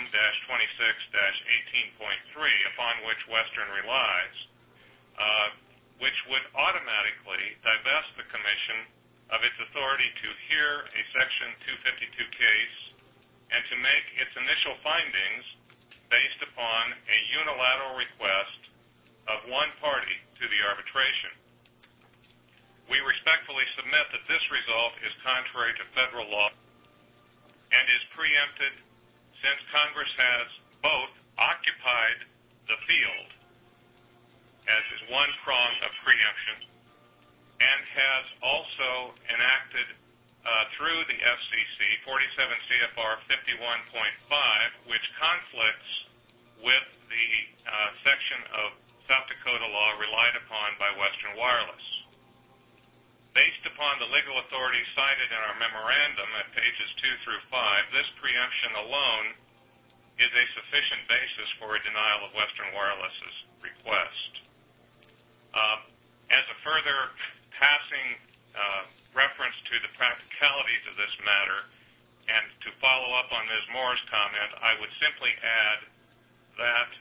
1-26-18.3, upon which Western relies, which would automatically divest the Commission of its authority to hear a Section 252 case and to make its initial findings based upon a unilateral request of one party to the arbitration. We respectfully submit that this result is contrary to federal law and is preempted since Congress has both occupied the field, as is one prong of preemption, and has also enacted through the FCC 47 CFR 51.5, which conflicts with the section of South Dakota law relied upon by Western Wireless. Based upon the legal authority cited in our memorandum at pages 2 through 5, this preemption alone is a sufficient basis for a denial of Western Wireless's request. As a further passing reference to the practicalities of this matter, and to follow up on Ms. Moore's comment, I would simply add that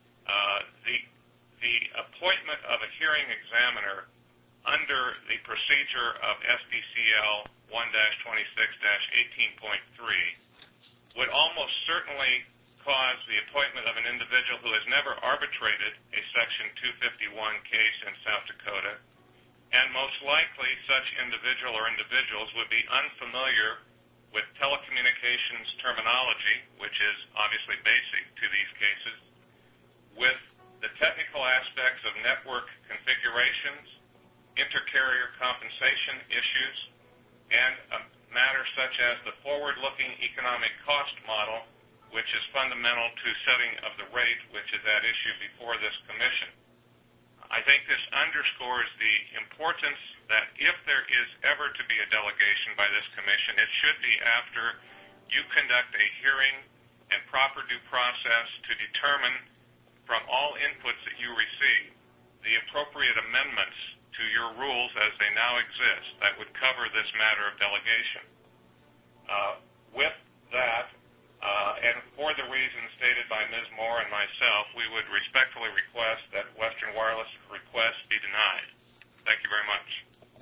the appointment of a hearing examiner under the procedure of SDCL 1-26-18.3 would almost certainly cause the appointment of an individual who has never arbitrated a Section 251 case in South Dakota, and most likely such individual or individuals would be unfamiliar with telecommunications terminology, which is obviously basic to these cases, with the technical aspects of network configurations, intercarrier compensation issues, and a matter such as the forward-looking economic cost model, which is fundamental to setting of the rate, which is at issue before this commission. I think this underscores the importance that if there is ever to be a delegation by this commission, it should be after you conduct a hearing and proper due process to determine from all inputs that you receive the appropriate amendments to your rules as they now exist that would cover this matter of delegation. With that, and for the reasons stated by Ms. Moore and myself, we would respectfully request that Western Wireless request be denied. Thank you very much.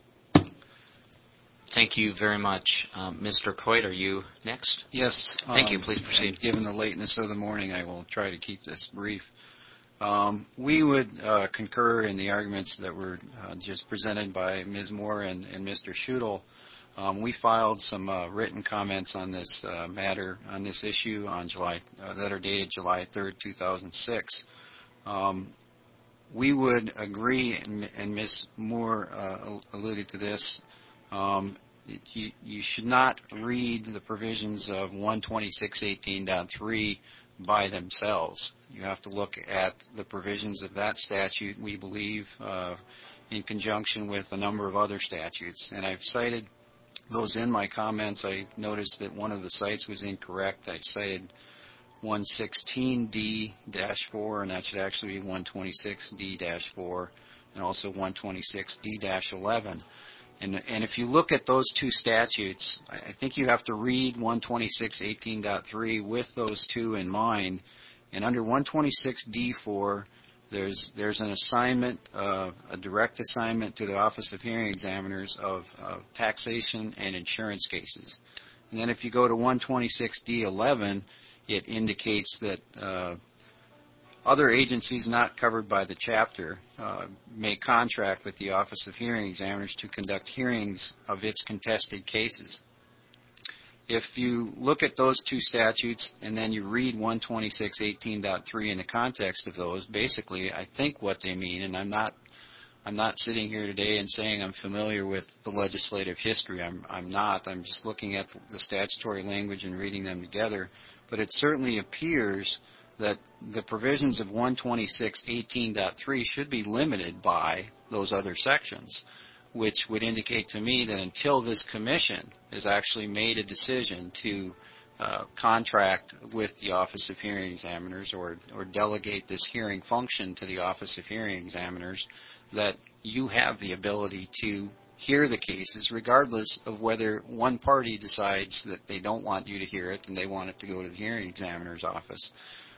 Thank you very much. Mr. Coit, are you next? Yes. Thank you. Please proceed. Given the lateness of the morning, I will try to keep this brief. We would concur in the arguments that were just presented by Ms. Moore and Mr. Schudel. We filed some written comments on this matter, on this issue, on that are dated July 3rd, 2006. We would agree, and Ms. Moore alluded to this, you should not read the provisions of 126.18.3 by themselves. You have to look at the provisions of that statute, we believe, in conjunction with a number of other statutes. And I've cited those in my comments. I noticed that one of the sites was incorrect. I cited 116D-4, and that should actually be 126D-4, and also 126D-11. And if you look at those two statutes, I think you have to read 126.18.3 with those two in mind. And under 126D-4, there's an assignment, a direct assignment to the Office of Hearing Examiners of taxation and insurance cases. And then if you go to 126D-11, it indicates that other agencies not covered by the chapter may contract with the Office of Hearing Examiners to conduct hearings of its contested cases. If you look at those two statutes and then you read 126.18.3 in the context of those, basically I think what they mean, and I'm not sitting here today and saying I'm familiar with the legislative history. I'm not. I'm just looking at the statutory language and reading them together. But it certainly appears that the provisions of 126.18.3 should be limited by those other sections, which would indicate to me that until this commission has actually made a decision to contract with the Office of Hearing Examiners or delegate this hearing function to the Office of Hearing Examiners, that you have the ability to hear the cases regardless of whether one party decides that they don't want you to hear it and they want it to go to the hearing examiner's office.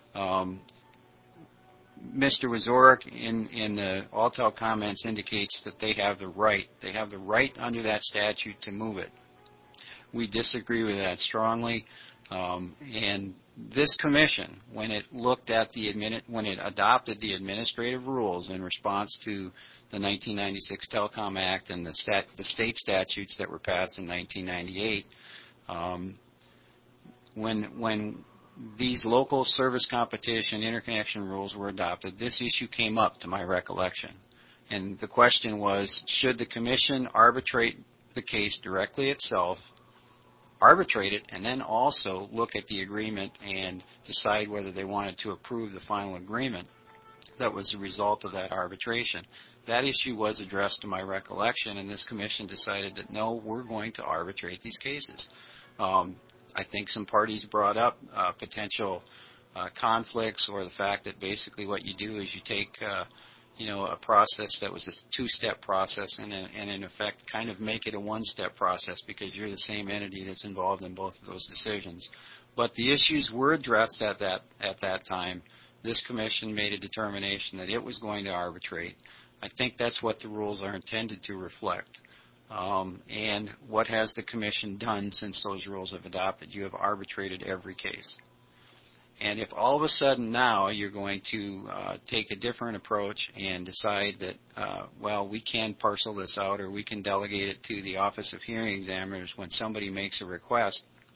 Mr. Wazorek in the Altel comments indicates that they have the right. They have the right under that statute to move it. We disagree with that strongly. And this commission, when it looked at when it adopted the administrative rules in response to the 1996 Telecom Act and the state statutes that were passed in 1998, when these local service competition interconnection rules were adopted, this issue came up to my recollection. And the question was, should the commission arbitrate the case directly itself, arbitrate it, and then also look at the agreement and decide whether they wanted to approve the final agreement that was the result of that arbitration? That issue was addressed to my recollection, and this commission decided that, no, we're going to arbitrate these cases. I think some parties brought up potential conflicts, or the fact that basically what you do is you take a process that was a two-step process and in effect kind of make it a one-step process because you're the same entity that's involved in both of those decisions. But the issues were addressed at that time. This commission made a determination that it was going to arbitrate. I think that's what the rules are intended to reflect. And what has the commission done since those rules have adopted? You have arbitrated every case. And if all of a sudden now you're going to take a different approach and decide that, we can parcel this out or we can delegate it to the Office of Hearing Examiners when somebody makes a request,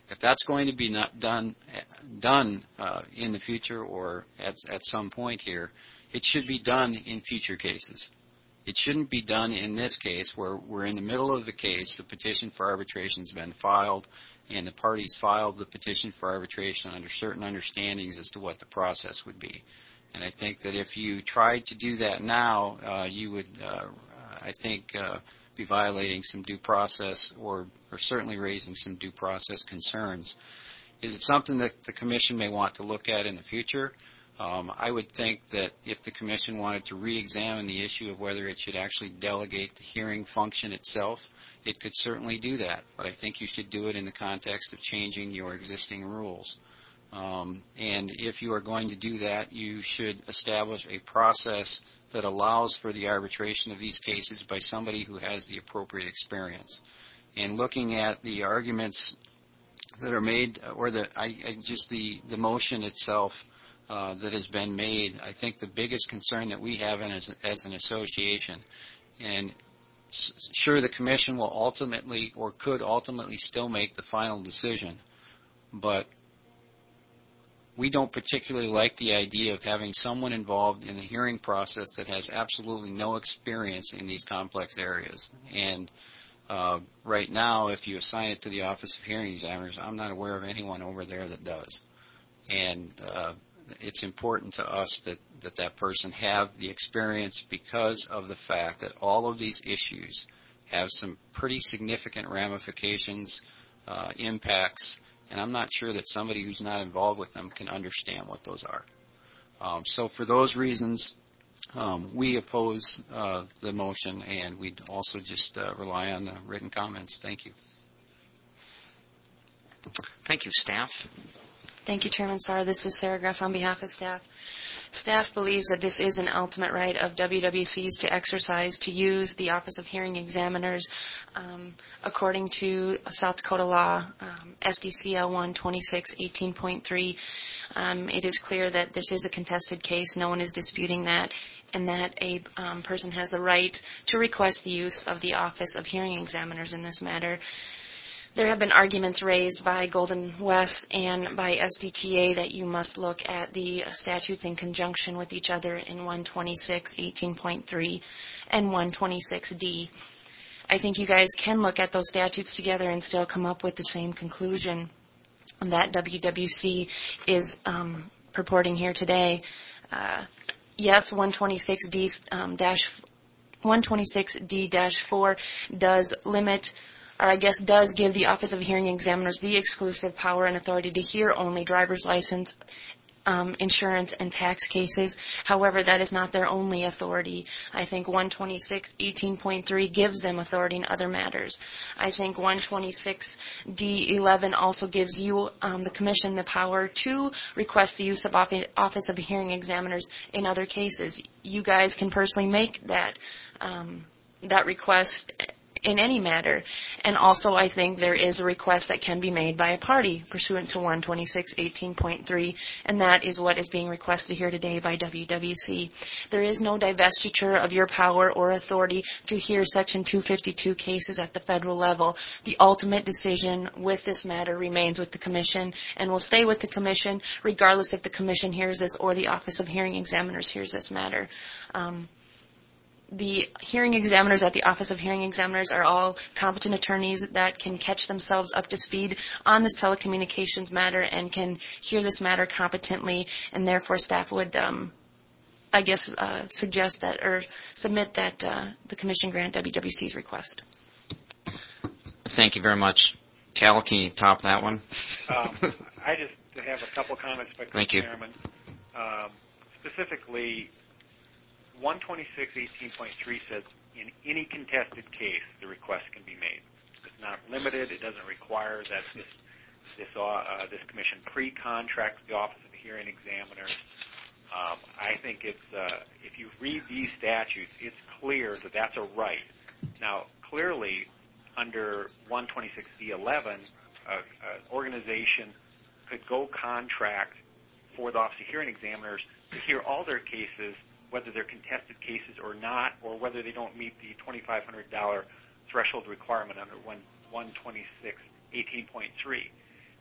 If that's going to be not done in the future or at some point here, it should be done in future cases. It shouldn't be done in this case where we're in the middle of the case, the petition for arbitration has been filed, and the parties filed the petition for arbitration under certain understandings as to what the process would be. And I think that if you tried to do that now, you would, I think, be violating some due process or certainly raising some due process concerns. Is it something that the Commission may want to look at in the future? I would think that if the Commission wanted to re-examine the issue of whether it should actually delegate the hearing function itself, it could certainly do that. But I think you should do it in the context of changing your existing rules. And if you are going to do that, you should establish a process that allows for the arbitration of these cases by somebody who has the appropriate experience. And looking at the arguments that are made, or the motion itself that has been made, I think the biggest concern that we have as an association, and sure, the Commission will ultimately or could ultimately still make the final decision, but we don't particularly like the idea of having someone involved in the hearing process that has absolutely no experience in these complex areas. And right now, if you assign it to the Office of Hearing Examiners, I'm not aware of anyone over there that does. And it's important to us that person have the experience because of the fact that all of these issues have some pretty significant ramifications, impacts, and I'm not sure that somebody who's not involved with them can understand what those are. So for those reasons, we oppose the motion, and we'd also just rely on the written comments. Thank you. Thank you, staff. Thank you, Chairman Sarr. This is Sarah Greff on behalf of staff. Staff believes that this is an ultimate right of WWCs to exercise, to use the Office of Hearing Examiners according to South Dakota law, SDCL 126-18.3. It is clear that this is a contested case. No one is disputing that, and that a person has the right to request the use of the Office of Hearing Examiners in this matter. There have been arguments raised by Golden West and by SDTA that you must look at the statutes in conjunction with each other in 126-18.3 and 126D. I think you guys can look at those statutes together and still come up with the same conclusion that WWC is purporting here today. Yes, 126D-4 does limit, or I guess does give the Office of Hearing Examiners the exclusive power and authority to hear only driver's license, insurance, and tax cases. However, that is not their only authority. I think 126-18.3 gives them authority in other matters. I think 126D-11 also gives you, the Commission, the power to request the use of Office of Hearing Examiners in other cases. You guys can personally make that request in any matter. And also I think there is a request that can be made by a party pursuant to 126-18.3, and that is what is being requested here today by WWC. There is no divestiture of your power or authority to hear Section 252 cases at the federal level. The ultimate decision with this matter remains with the Commission and will stay with the Commission regardless if the Commission hears this or the Office of Hearing Examiners hears this matter. The hearing examiners at the Office of Hearing Examiners are all competent attorneys that can catch themselves up to speed on this telecommunications matter and can hear this matter competently, and therefore staff would, suggest that or submit that the Commission grant WWC's request. Thank you very much. Cal, can you top that one? I just have a couple comments, if I could, Chairman. Specifically, 126-18.3 says in any contested case the request can be made. It's not limited. It doesn't require that this Commission pre-contracts the Office of Hearing Examiners. I think it's if you read these statutes, it's clear that that's a right. Now, clearly, under 126D-11, an organization could go contract for the Office of Hearing Examiners to hear all their cases, whether they're contested cases or not, or whether they don't meet the $2,500 threshold requirement under 126-18.3.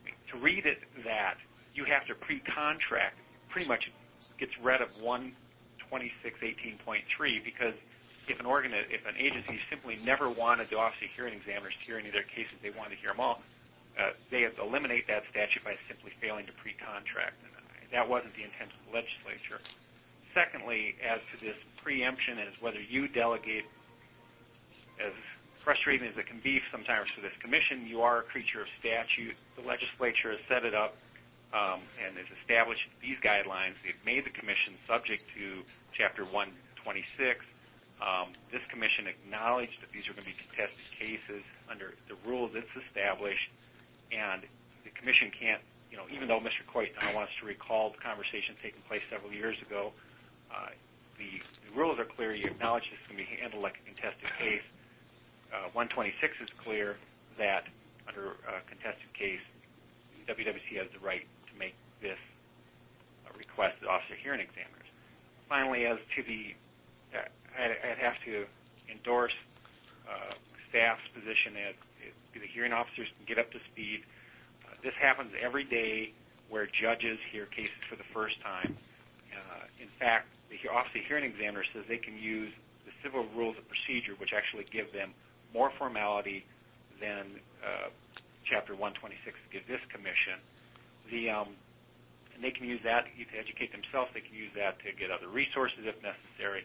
to read it that you have to pre-contract pretty much gets rid of 126.18.3, because if an agency simply never wanted the Office of Hearing Examiners to hear any of their cases, they wanted to hear them all, they eliminate that statute by simply failing to pre-contract. And that wasn't the intent of the legislature. Secondly, as to this preemption as whether you delegate, as frustrating as it can be sometimes for this commission, you are a creature of statute. The legislature has set it up and has established these guidelines. They've made the commission subject to Chapter 126. This commission acknowledged that these are going to be contested cases under the rules it's established, and the commission can't, even though Mr. Coit now wants to recall the conversation taking place several years ago, the rules are clear. You acknowledge this is going to be handled like a contested case. 126 is clear that under a contested case, WWC has the right to make this request to the Office of Hearing Examiners. Finally, as to I'd have to endorse staff's position that the hearing officers can get up to speed. This happens every day where judges hear cases for the first time. In fact, the Office of Hearing Examiners says they can use the civil rules of procedure, which actually give them more formality than Chapter 126 gives this commission. And they can use that to educate themselves. They can use that to get other resources if necessary.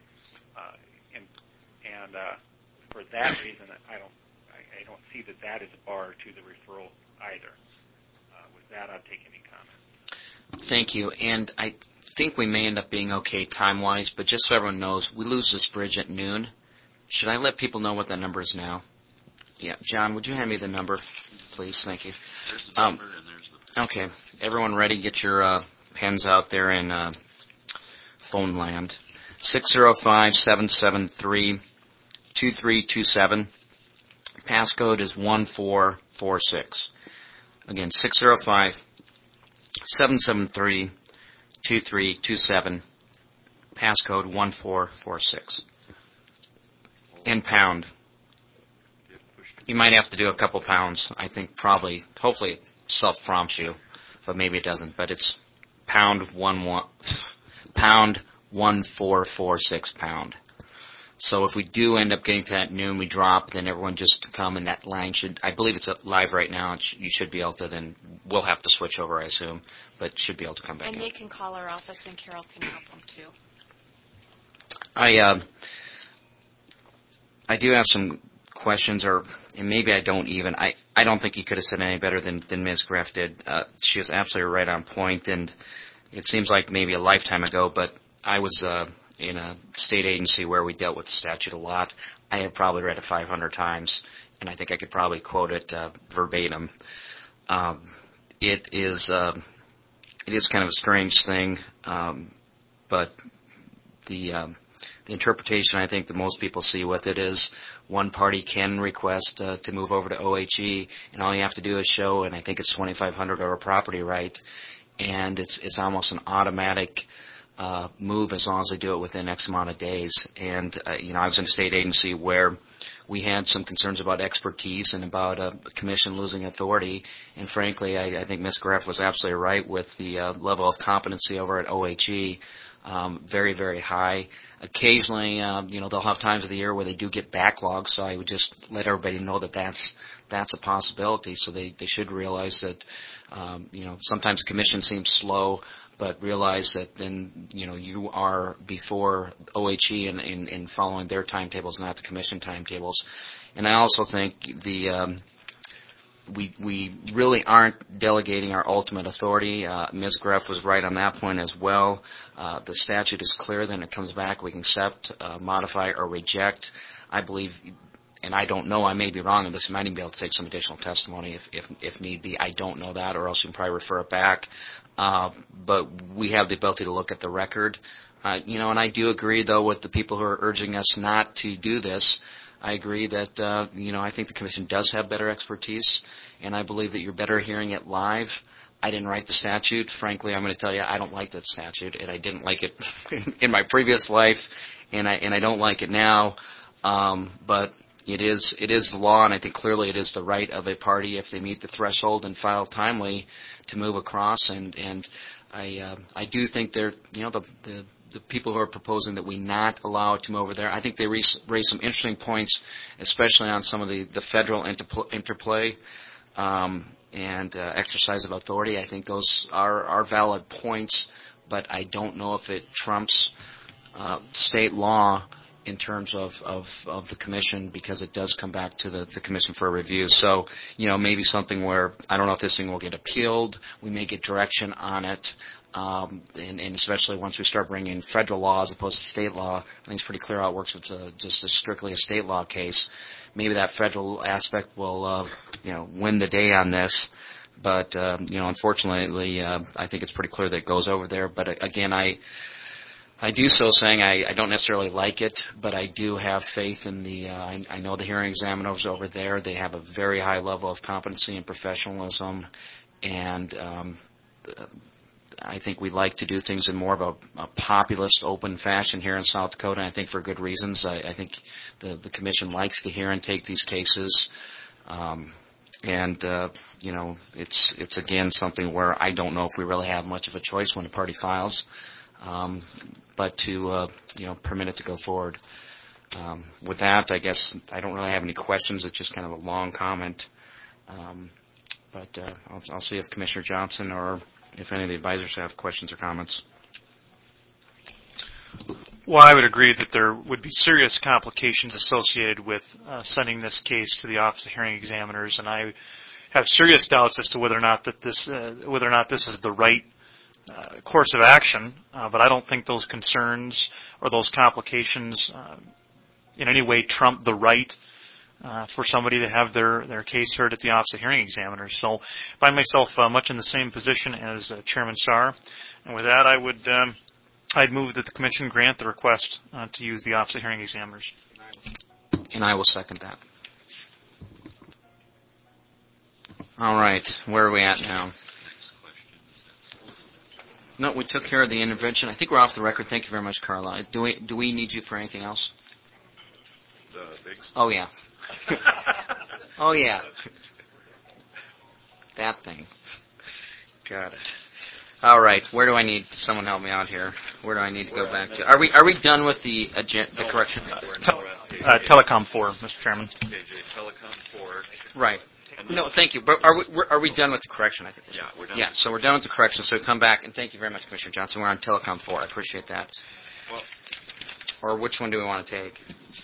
And for that reason, I don't see that is a bar to the referral either. With that, I'll take any comments. Thank you. And I think we may end up being okay time-wise, but just so everyone knows, we lose this bridge at noon. Should I let people know what that number is now? Yeah. John, would you hand me the number, please? Thank you. There's the number and there's the... Okay. Everyone ready? Get your pens out there in phone land. 605-773-2327. Passcode is 1446. Again, 605-773-2327. Passcode 1446. And pound. You might have to do a couple pounds. I think hopefully it self-prompts you, but maybe it doesn't. But it's pound 1446 pound. So if we do end up getting to that noon, we drop, then everyone just come, and that line I believe it's live right now. You should be able to then, we'll have to switch over, I assume, but should be able to come back in. And they can call our office, and Carol can help them, too. I do have some questions, and maybe I don't even. I don't think you could have said any better than Ms. Greff did. She was absolutely right on point, and it seems like maybe a lifetime ago, but I was in a state agency where we dealt with the statute a lot. I have probably read it 500 times, and I think I could probably quote it verbatim. It is kind of a strange thing, but the interpretation I think that most people see with it is one party can request to move over to OHE, and all you have to do is show, and I think it's $2,500 over property right, and it's almost an automatic move as long as they do it within X amount of days. And I was in a state agency where we had some concerns about expertise and about a commission losing authority. And frankly, I think Ms. Greff was absolutely right with the level of competency over at OHE. Very, very high. Occasionally, they'll have times of the year where they do get backlogs, so I would just let everybody know that that's a possibility. So they should realize that, sometimes the commission seems slow, but realize that then, you are before OHE in following their timetables, not the commission timetables. And I also think we really aren't delegating our ultimate authority. Ms. Greff was right on that point as well. The statute is clear. Then it comes back. We can accept, modify, or reject. I believe, and I don't know, I may be wrong on this. We might even be able to take some additional testimony if need be. I don't know that, or else you can probably refer it back. But we have the ability to look at the record. And I do agree, though, with the people who are urging us not to do this. I agree that, I think the commission does have better expertise, and I believe that you're better hearing it live. I didn't write the statute. Frankly, I'm going to tell you, I don't like that statute, and I didn't like it in my previous life, and I don't like it now. But it is the law, and I think clearly it is the right of a party, if they meet the threshold and file timely, to move across. And I do think the people who are proposing that we not allow it to move over there, I think they raise some interesting points, especially on some of the federal interplay and exercise of authority. I think those are valid points, but I don't know if it trumps state law in terms of the commission, because it does come back to the commission for a review. So, maybe something where, I don't know if this thing will get appealed. We may get direction on it. And especially once we start bringing federal law as opposed to state law, I think it's pretty clear how it works with just strictly a state law case. Maybe that federal aspect will, win the day on this. But, unfortunately, I think it's pretty clear that it goes over there. But again, I do so saying I don't necessarily like it, but I do have faith in I know the hearing examiners over there. They have a very high level of competency and professionalism, and I think we like to do things in more of a populist, open fashion here in South Dakota, and I think for good reasons. I think the commission likes to hear and take these cases. It's again something where I don't know if we really have much of a choice when a party files, but to permit it to go forward. With that, I guess I don't really have any questions. It's just kind of a long comment, but I'll see if Commissioner Johnson or if any of the advisors have questions or comments. Well, I would agree that there would be serious complications associated with sending this case to the Office of Hearing Examiners, and I have serious doubts as to whether or not this is the right course of action. But I don't think those concerns or those complications in any way trump the right for somebody to have their case heard at the Office of Hearing Examiners. So I find myself much in the same position as Chairman Starr. And with that, I'd move that the Commission grant the request to use the Office of Hearing Examiners. And I will second that. All right, where are we at now? No, we took care of the intervention. I think we're off the record. Thank you very much, Carla. Do we need you for anything else? Oh, yeah. Oh, yeah. That thing. Got it. All right. Where do I need someone help me out here? Where do I need to go back to? Are we done with the correction? Telecom 4, Mr. Chairman. Telecom 4. Right. No, thank you. But are we done with the correction? I think. Yeah, we're done. Yeah. So we're done with the correction. So we come back, and thank you very much, Commissioner Johnson. We're on Telecom 4. I appreciate that. Well, or which one do we want to take?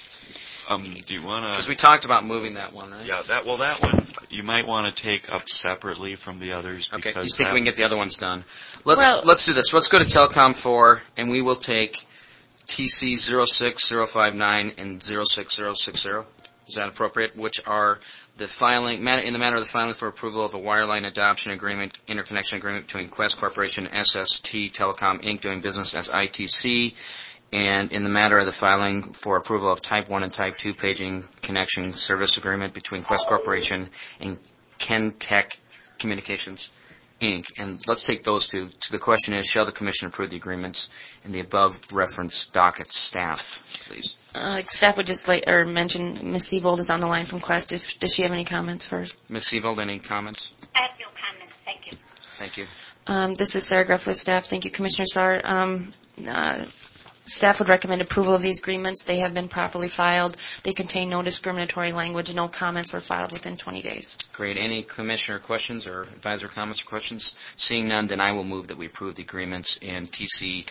Do you want to? Because we talked about moving that one, right? Yeah, that one you might want to take up separately from the others. Okay, because you think we can get the other ones done? Let's do this. Let's go to Telecom 4, and we will take TC 06059 and 06060. Is that appropriate? Which are the filing in the matter of the filing for approval of a wireline adoption agreement, interconnection agreement between Quest Corporation and SST Telecom Inc. doing business as ITC. And in the matter of the filing for approval of Type 1 and Type 2 paging connection service agreement between Quest Corporation and Kentech Communications, Inc. And let's take those two. So the question is, shall the Commission approve the agreements in the above referenced docket? Staff, please. Staff would just mention Ms. Seavold is on the line from Quest. Does she have any comments first? Ms. Seavold, any comments? I have no comments. Thank you. Thank you. This is Sarah Greff with staff. Thank you, Commissioner Starr. Staff would recommend approval of these agreements. They have been properly filed. They contain no discriminatory language. No comments were filed within 20 days. Great. Any commissioner questions or advisor comments or questions? Seeing none, then I will move that we approve the agreements in TC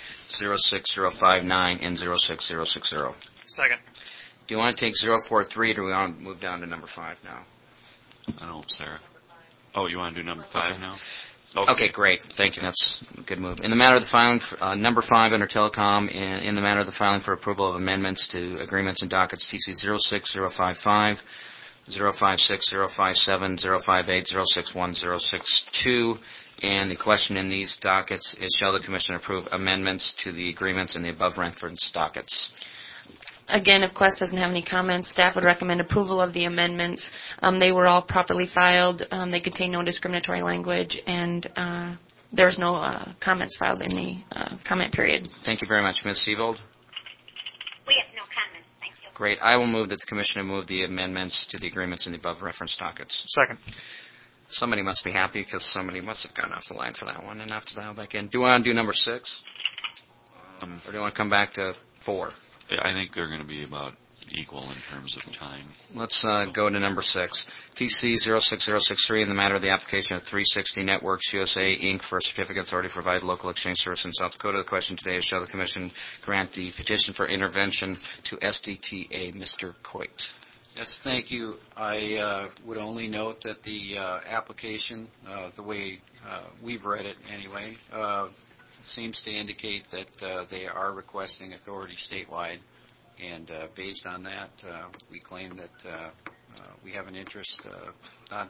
06059 and 06060. Second. Do you want to take 043 or do we want to move down to number 5 now? I don't know, Sarah. Oh, you want to do number 5 now? Okay, great. Thank you. That's a good move. In the matter of the filing, number 5 under Telecom, in the matter of the filing for approval of amendments to agreements and dockets TC 06055, 056, 057, 058, 061, 062, and the question in these dockets is, shall the Commission approve amendments to the agreements in the above referenced dockets? Again, if Quest doesn't have any comments, staff would recommend approval of the amendments. They were all properly filed. They contain no discriminatory language, and there's no comments filed in the comment period. Thank you very much. Ms. Seavold? We have no comments. Thank you. Great. I will move that the Commission move the amendments to the agreements in the above referenced dockets. Second. Somebody must be happy because somebody must have gone off the line for that one, and after that, I'll back in. Do I want to do number 6? Or do you want to come back to 4? I think they're going to be about equal in terms of time. Let's go to number 6. TC 06063 in the matter of the application of 360 Networks USA, Inc. for a certificate authority to provide local exchange service in South Dakota. The question today is, shall the Commission grant the petition for intervention to SDTA? Mr. Coit. Yes, thank you. I would only note that the application, the way we've read it anyway, seems to indicate that they are requesting authority statewide. And based on that, we claim that we have an interest not,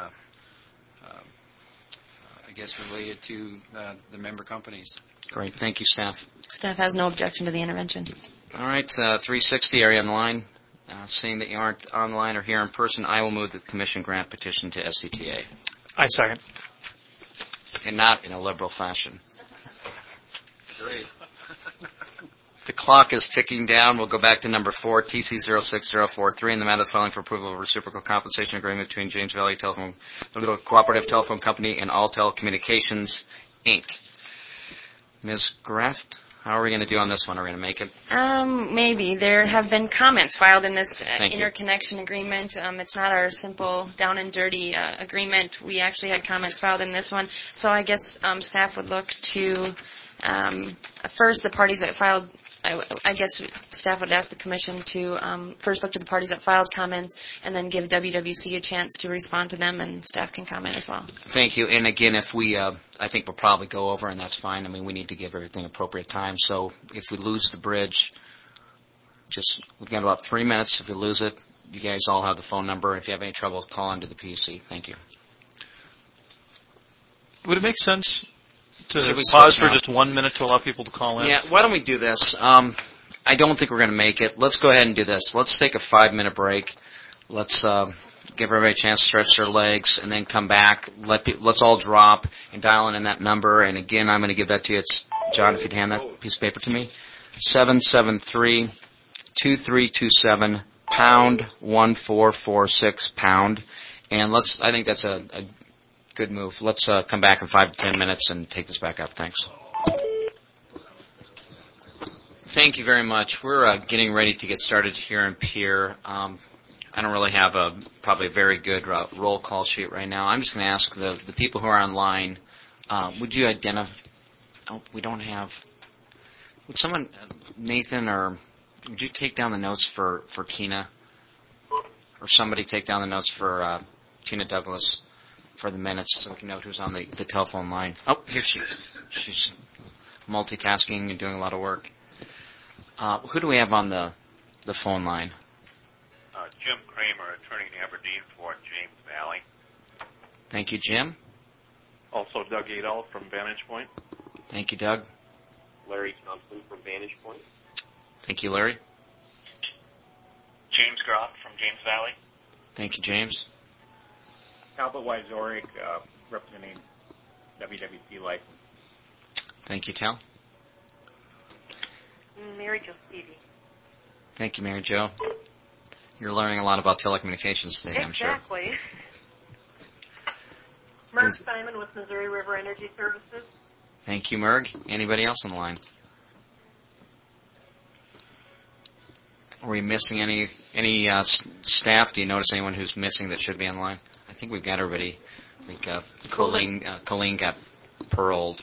I guess, related to the member companies. Great. Thank you, staff. Staff has no objection to the intervention. All right, 360, are you on the line? Seeing that you aren't on the line or here in person, I will move that the Commission grant petition to SDTA. I second. And not in a liberal fashion. Great. The clock is ticking down. We'll go back to number 4, TC 06043, in the matter of filing for approval of a reciprocal compensation agreement between James Valley Telephone, the Little Cooperative Telephone Company, and Alltel Communications, Inc. Ms. Graft, how are we going to do on this one? Are we going to make it? Maybe. There have been comments filed in this Thank you. interconnection agreement. It's not our simple down and dirty agreement. We actually had comments filed in this one. So I guess staff would look to first the parties that filed. I guess staff would ask the Commission to first look to the parties that filed comments and then give WWC a chance to respond to them, and staff can comment as well. Thank you. And again, if we, I think we'll probably go over, and that's fine. I mean, we need to give everything appropriate time. So if we lose the bridge, we've got about 3 minutes. If we lose it, you guys all have the phone number. If you have any trouble, call into the PUC. Thank you. Would it make sense to Should we pause switch for now? just 1 minute to allow people to call in? Yeah, why don't we do this? I don't think we're going to make it. Let's go ahead and do this. Let's take a 5-minute break. Let's give everybody a chance to stretch their legs and then come back. Let's all drop and dial in that number. And again, I'm going to give that to you. It's John, if you'd hand that piece of paper to me. 773-2327 #1446 #. And I think that's a good move. Let's come back in 5 to 10 minutes and take this back up. Thanks. Thank you very much. We're getting ready to get started here in Pierre. I don't really have probably a very good roll call sheet right now. I'm just going to ask the people who are online, would you identify? Oh, we don't have. Would someone, Nathan, or would you take down the notes for Tina? Or somebody take down the notes for Tina Douglas for the minutes so we can note who's on the telephone line. Oh, here she is. She's multitasking and doing a lot of work. Who do we have on the phone line? Jim Kramer, attorney in Aberdeen for James Valley. Thank you, Jim. Also Doug Adolph from Vantage Point. Thank you, Doug. Larry Thompson from Vantage Point. Thank you, Larry. James Groff from James Valley. Thank you, James. Talbot Wyzorik, representing WWC License. Thank you, Tal. Mary Jo Stevie. Thank you, Mary Jo. You're learning a lot about telecommunications today, I'm sure. Exactly. Merv Simon with Missouri River Energy Services. Thank you, Merg. Anybody else on the line? Are we missing any staff? Do you notice anyone who's missing that should be on the line? I think we've got everybody. I think Colleen got paroled.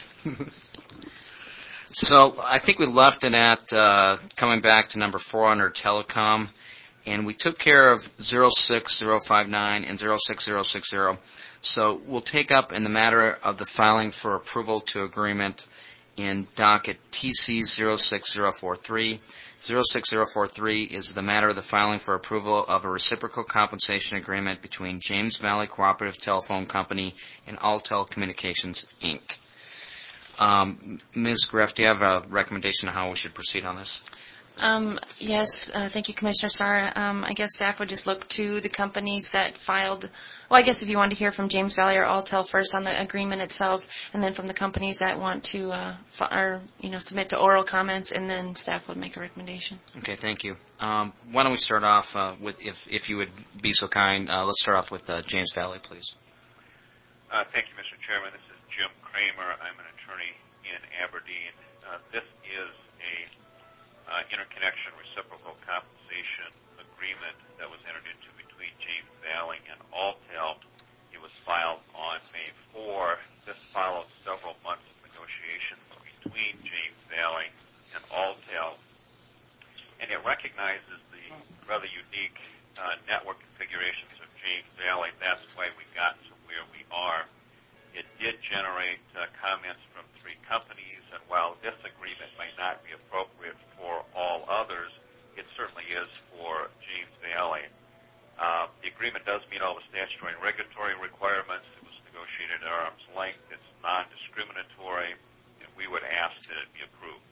So I think we left it at coming back to number 4 under telecom, and we took care of 06059 and 06060. So we'll take up in the matter of the filing for approval to agreement in docket TC 06043. 06043 is the matter of the filing for approval of a reciprocal compensation agreement between James Valley Cooperative Telephone Company and Alltel Communications, Inc. Ms. Greff, do you have a recommendation on how we should proceed on this? Yes, thank you, Commissioner Starr. I guess staff would just look to the companies that filed. Well, I guess if you want to hear from James Valley or Alltel first on the agreement itself, and then from the companies that want to submit to oral comments, and then staff would make a recommendation. Okay, thank you. Why don't we start off with, if you would be so kind, let's start off with James Valley, please. Thank you, Mr. Chairman. This is Jim Kramer. I'm an attorney in Aberdeen. This is a interconnection reciprocal compensation agreement that was entered into between James Valley and Alltel. It was filed on May 4. This followed several months of negotiations between James Valley and Alltel, and it recognizes the rather unique network configurations of James Valley. That's why we got to where we are. It did generate comments from 3 companies, and while this agreement may not be appropriate for all others, it certainly is for James Valley. The agreement does meet all the statutory and regulatory requirements. It was negotiated at arm's length. It's non-discriminatory, and we would ask that it be approved.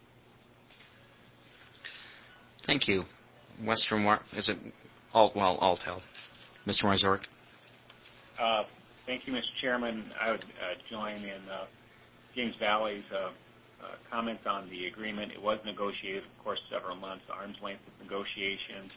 Thank you. Alltel. Mr. Wyzorek. Thank you, Mr. Chairman. I would join in James Valley's comments on the agreement. It was negotiated, of course, several months, arm's length of negotiations.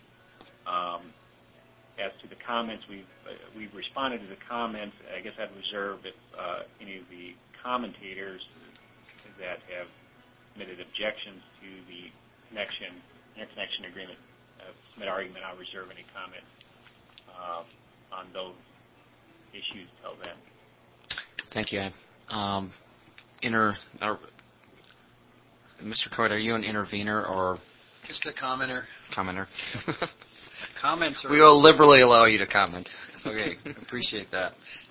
As to the comments, we've responded to the comments. I guess I'd reserve if any of the commentators that have submitted objections to the interconnection agreement submit argument. I'll reserve any comments on those issues till then. Thank you. Mr. Coit, are you an intervener or just a commenter? Commenter. We will liberally allow you to comment. Okay, appreciate that.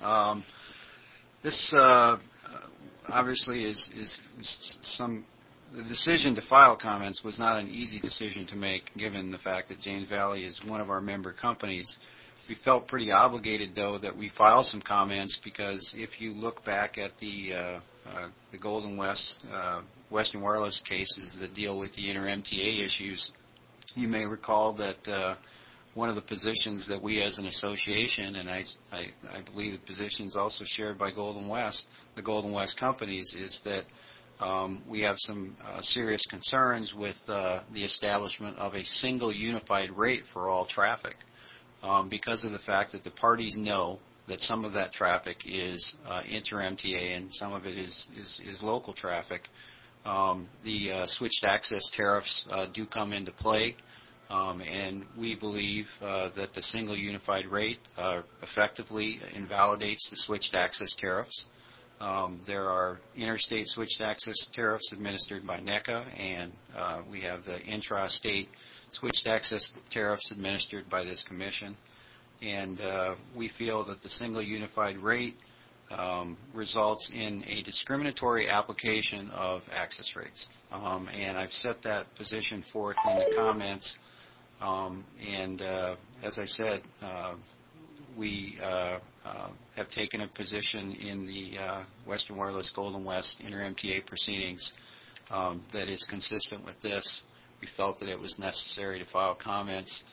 This obviously is the decision to file comments was not an easy decision to make, given the fact that James Valley is one of our member companies. We felt pretty obligated, though, that we file some comments, because if you look back at the Golden West Western Wireless cases that deal with the inter-MTA issues, you may recall that one of the positions that we as an association, and I believe the position is also shared by Golden West, the Golden West companies, is that we have some serious concerns with the establishment of a single unified rate for all traffic. Because of the fact that the parties know that some of that traffic is inter-MTA and some of it is local traffic, the switched access tariffs do come into play, and we believe that the single unified rate effectively invalidates the switched access tariffs. There are interstate switched access tariffs administered by NECA, and we have the intra-state switched access tariffs administered by this commission, and we feel that the single unified rate results in a discriminatory application of access rates. And I've set that position forth in the comments, and as I said, we have taken a position in the Western Wireless Golden West inter-MTA proceedings that is consistent with this. We felt that it was necessary to file comments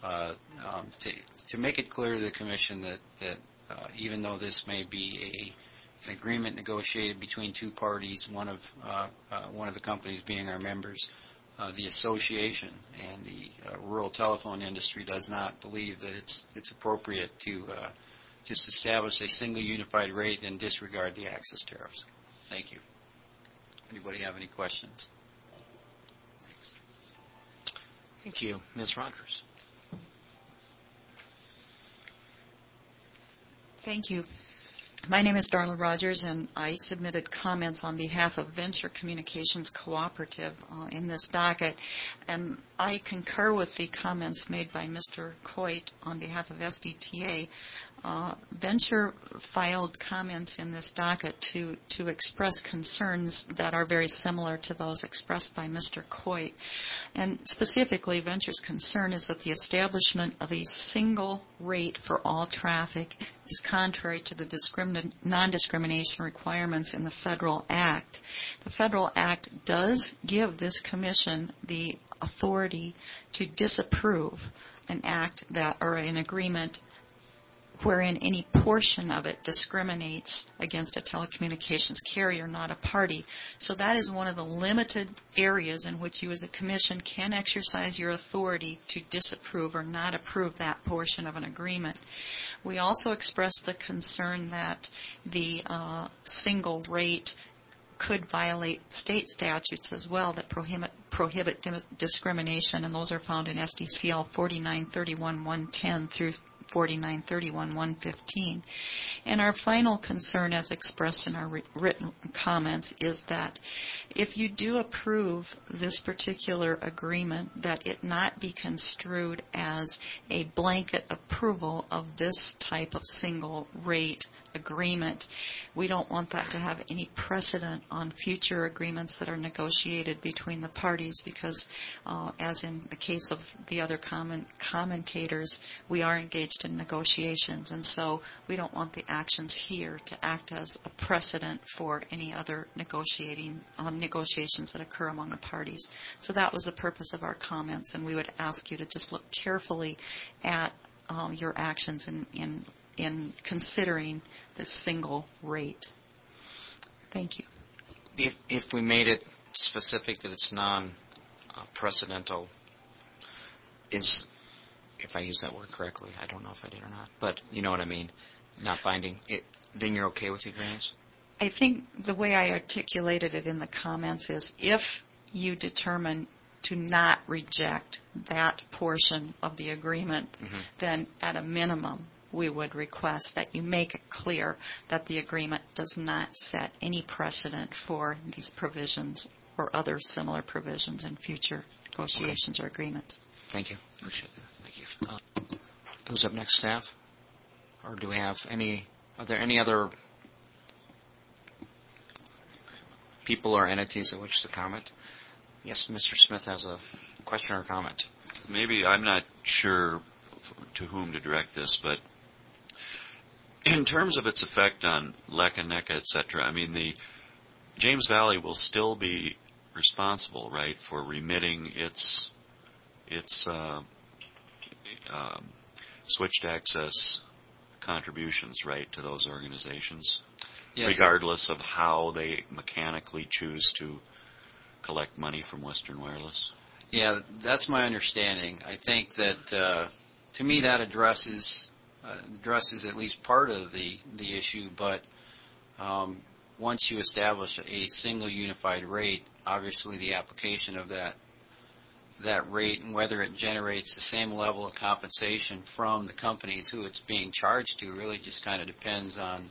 to make it clear to the Commission that even though this may be an agreement negotiated between 2 parties, one of the companies being our members, the association and the rural telephone industry does not believe that it's appropriate to just establish a single unified rate and disregard the access tariffs. Thank you. Anybody have any questions? Thanks. Thank you. Ms. Rogers. Thank you. My name is Darla Rogers, and I submitted comments on behalf of Venture Communications Cooperative in this docket. And I concur with the comments made by Mr. Coit on behalf of SDTA. Venture filed comments in this docket to express concerns that are very similar to those expressed by Mr. Coit. And specifically, Venture's concern is that the establishment of a single rate for all traffic is contrary to the non-discrimination requirements in the Federal Act. The Federal Act does give this Commission the authority to disapprove an act that or an agreement wherein any portion of it discriminates against a telecommunications carrier, not a party. So that is one of the limited areas in which you as a commission can exercise your authority to disapprove or not approve that portion of an agreement. We also expressed the concern that the single rate could violate state statutes as well that prohibit discrimination, and those are found in SDCL 4931-110 through 4931-115. And our final concern, as expressed in our written comments, is that if you do approve this particular agreement, that it not be construed as a blanket approval of this type of single rate agreement. We don't want that to have any precedent on future agreements that are negotiated between the parties because, as in the case of the other commentators, we are engaged in negotiations, and so we don't want the actions here to act as a precedent for any other negotiations that occur among the parties. So that was the purpose of our comments, and we would ask you to just look carefully at your actions in considering this single rate. Thank you. If we made it specific that it's non-precedental, if I use that word correctly, I don't know if I did or not, but you know what I mean, not binding, then you're okay with the agreements? I think the way I articulated it in the comments is if you determine to not reject that portion of the agreement, then at a minimum we would request that you make it clear that the agreement does not set any precedent for these provisions or other similar provisions in future negotiations or agreements. Thank you. Appreciate that. Thank you. Who's up next, staff? Or do we have are there any other people or entities that wish to comment? Yes, Mr. Smith has a question or comment. Maybe I'm not sure to whom to direct this, but in terms of its effect on LECA, NECA, et cetera, I mean, the James Valley will still be responsible, right, for remitting its switched access contributions, right, to those organizations, yes, regardless of how they mechanically choose to collect money from Western Wireless? Yeah, that's my understanding. I think that, to me, that addresses at least part of the issue, but once you establish a single unified rate, obviously the application of that rate and whether it generates the same level of compensation from the companies who it's being charged to really just kind of depends on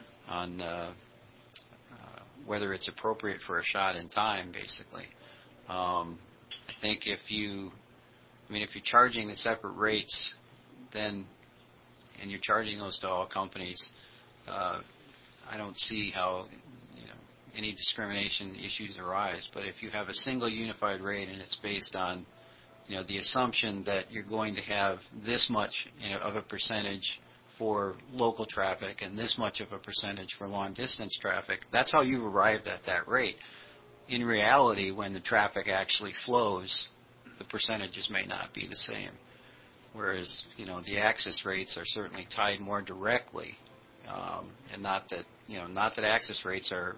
whether it's appropriate for a shot in time, basically. I think if you're charging the separate rates, and you're charging those to all companies, I don't see how any discrimination issues arise. But if you have a single unified rate and it's based on the assumption that you're going to have this much of a percentage for local traffic and this much of a percentage for long distance traffic, that's how you arrived at that rate. In reality, when the traffic actually flows, the percentages may not be the same. Whereas, the access rates are certainly tied more directly, and not that access rates are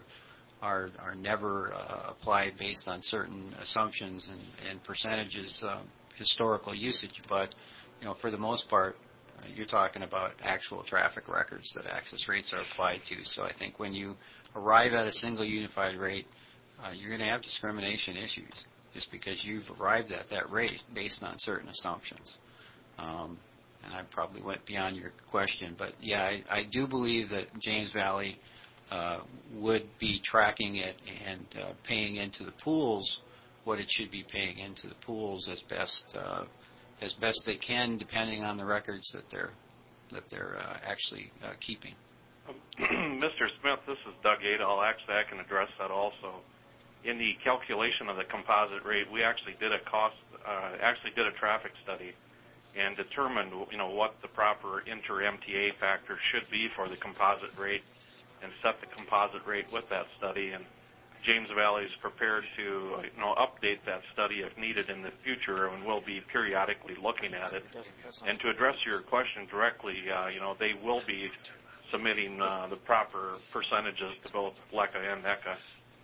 never applied based on certain assumptions and percentages, historical usage. But, for the most part, you're talking about actual traffic records that access rates are applied to. So I think when you arrive at a single unified rate, you're going to have discrimination issues just because you've arrived at that rate based on certain assumptions. And I probably went beyond your question, but yeah, I do believe that James Valley would be tracking it and paying into the pools what it should be paying into the pools as best they can, depending on the records that they're actually keeping. Mr. Smith, this is Doug Adel. Actually, I can address that also. In the calculation of the composite rate, we actually did a traffic study and determined, what the proper inter-MTA factor should be for the composite rate, and set the composite rate with that study. And James Valley is prepared to update that study if needed in the future, and we'll be periodically looking at it. And to address your question directly, they will be submitting the proper percentages to both LECA and NECA.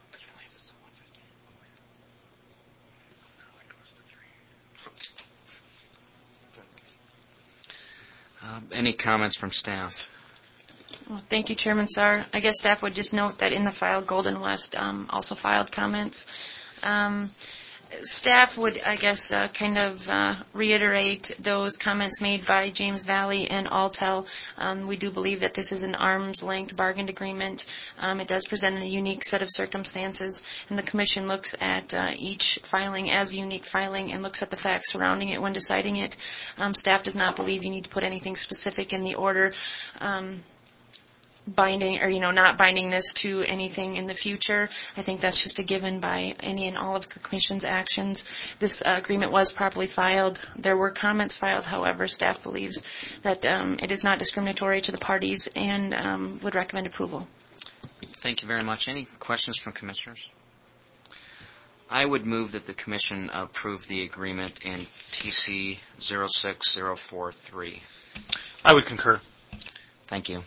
Any comments from staff? Well, thank you, Chairman Saar. I guess staff would just note that in the file, Golden West also filed comments. Staff would, I guess, reiterate those comments made by James Valley and Altel. We do believe that this is an arm's length bargain agreement. It does present a unique set of circumstances, and the Commission looks at each filing as a unique filing and looks at the facts surrounding it when deciding it. Staff does not believe you need to put anything specific in the order binding or not binding this to anything in the future. I think that's just a given by any and all of the Commission's actions. This agreement was properly filed. There were comments filed. However, staff believes that it is not discriminatory to the parties and would recommend approval. Thank you very much. Any questions from Commissioners? I would move that the Commission approve the agreement in TC 06043. I would concur. Thank you.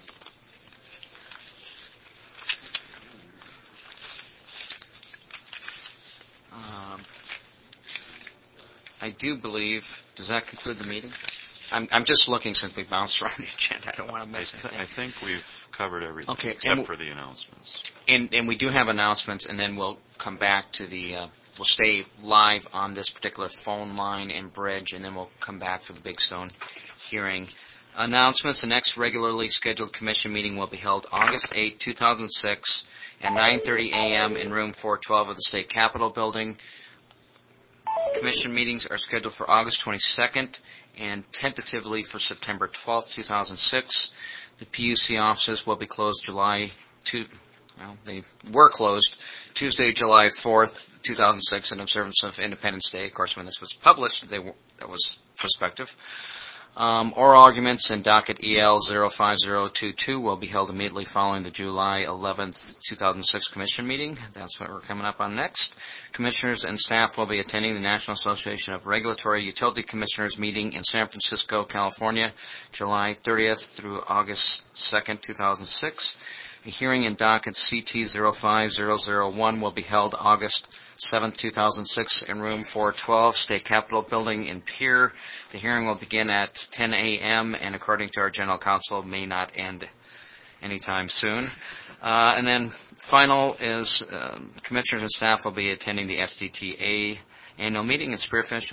I do believe, does that conclude the meeting? I'm just looking since we bounced around the agenda. I don't want to miss anything. I think we've covered everything except for the announcements. And we do have announcements, and then we'll come back to we'll stay live on this particular phone line and bridge, and then we'll come back for the Big Stone hearing. Announcements, the next regularly scheduled Commission meeting will be held August 8, 2006 at 9:30 a.m. in room 412 of the State Capitol Building. Commission meetings are scheduled for August 22nd and tentatively for September 12th, 2006. The PUC offices will be closed they were closed Tuesday, July 4th, 2006 in observance of Independence Day. Of course, when this was published, that was prospective. Oral arguments in docket EL 05022 will be held immediately following the July 11th, 2006 Commission meeting. That's what we're coming up on next. Commissioners and staff will be attending the National Association of Regulatory Utility Commissioners meeting in San Francisco, California, July 30th through August 2nd, 2006. A hearing in docket CT 05001 will be held August 7th, 2006 in room 412, State Capitol Building in Pierre. The hearing will begin at 10 a.m. and according to our General Counsel may not end anytime soon. And then final is Commissioners and staff will be attending the SDTA annual meeting in Spearfish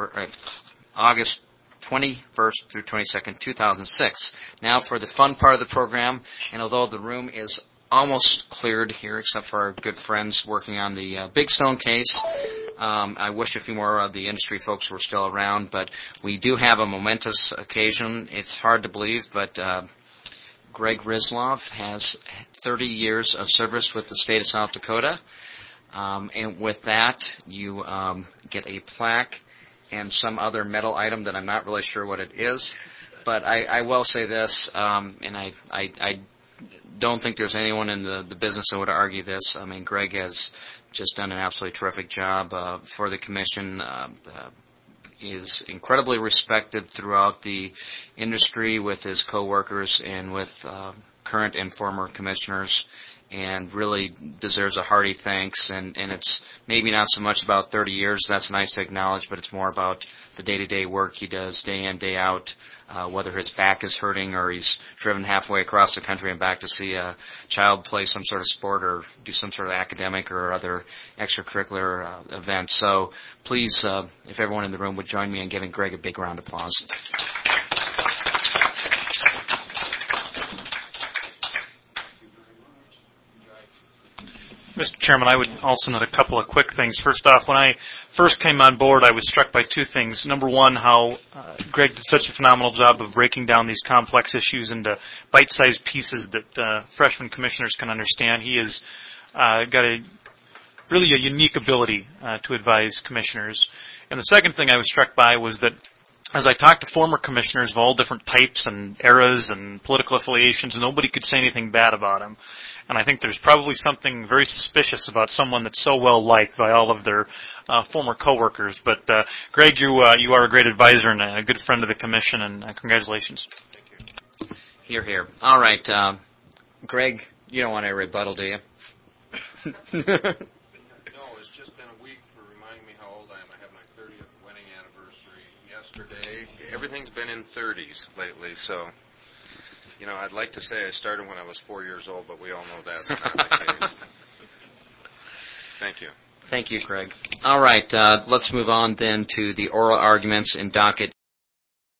August 21st through 22nd, 2006. Now for the fun part of the program, and although the room is almost cleared here except for our good friends working on the Big Stone case, I wish a few more of the industry folks were still around, but we do have a momentous occasion. It's hard to believe, but Greg Rizlov has 30 years of service with the state of South Dakota, and with that you get a plaque and some other metal item that I'm not really sure what it is. But I will say this, and I don't think there's anyone in the business that would argue this. I mean, Greg has just done an absolutely terrific job for the Commission. Is incredibly respected throughout the industry with his coworkers and with current and former commissioners, and really deserves a hearty thanks. And it's maybe not so much about 30 years, that's nice to acknowledge, but it's more about the day-to-day work he does day in, day out, whether his back is hurting or he's driven halfway across the country and back to see a child play some sort of sport or do some sort of academic or other extracurricular event. So please, if everyone in the room would join me in giving Greg a big round of applause. Mr. Chairman, I would also note a couple of quick things. First off, when I first came on board, I was struck by two things. Number one, how Greg did such a phenomenal job of breaking down these complex issues into bite-sized pieces that freshman commissioners can understand. He has got really a unique ability to advise commissioners. And the second thing I was struck by was that as I talked to former commissioners of all different types and eras and political affiliations, nobody could say anything bad about him. And I think there's probably something very suspicious about someone that's so well liked by all of their former coworkers. But Greg, you are a great advisor and a good friend of the commission, and congratulations. Thank you. Hear, hear. All right, Greg, you don't want a rebuttal, do you? No, it's just been a week for reminding me how old I am. I had my 30th wedding anniversary yesterday. Everything's been in 30s lately, so, you know, I'd like to say I started when I was 4 years old, but we all know that's not the case. Thank you. Thank you, Greg. All right, let's move on then to the oral arguments in docket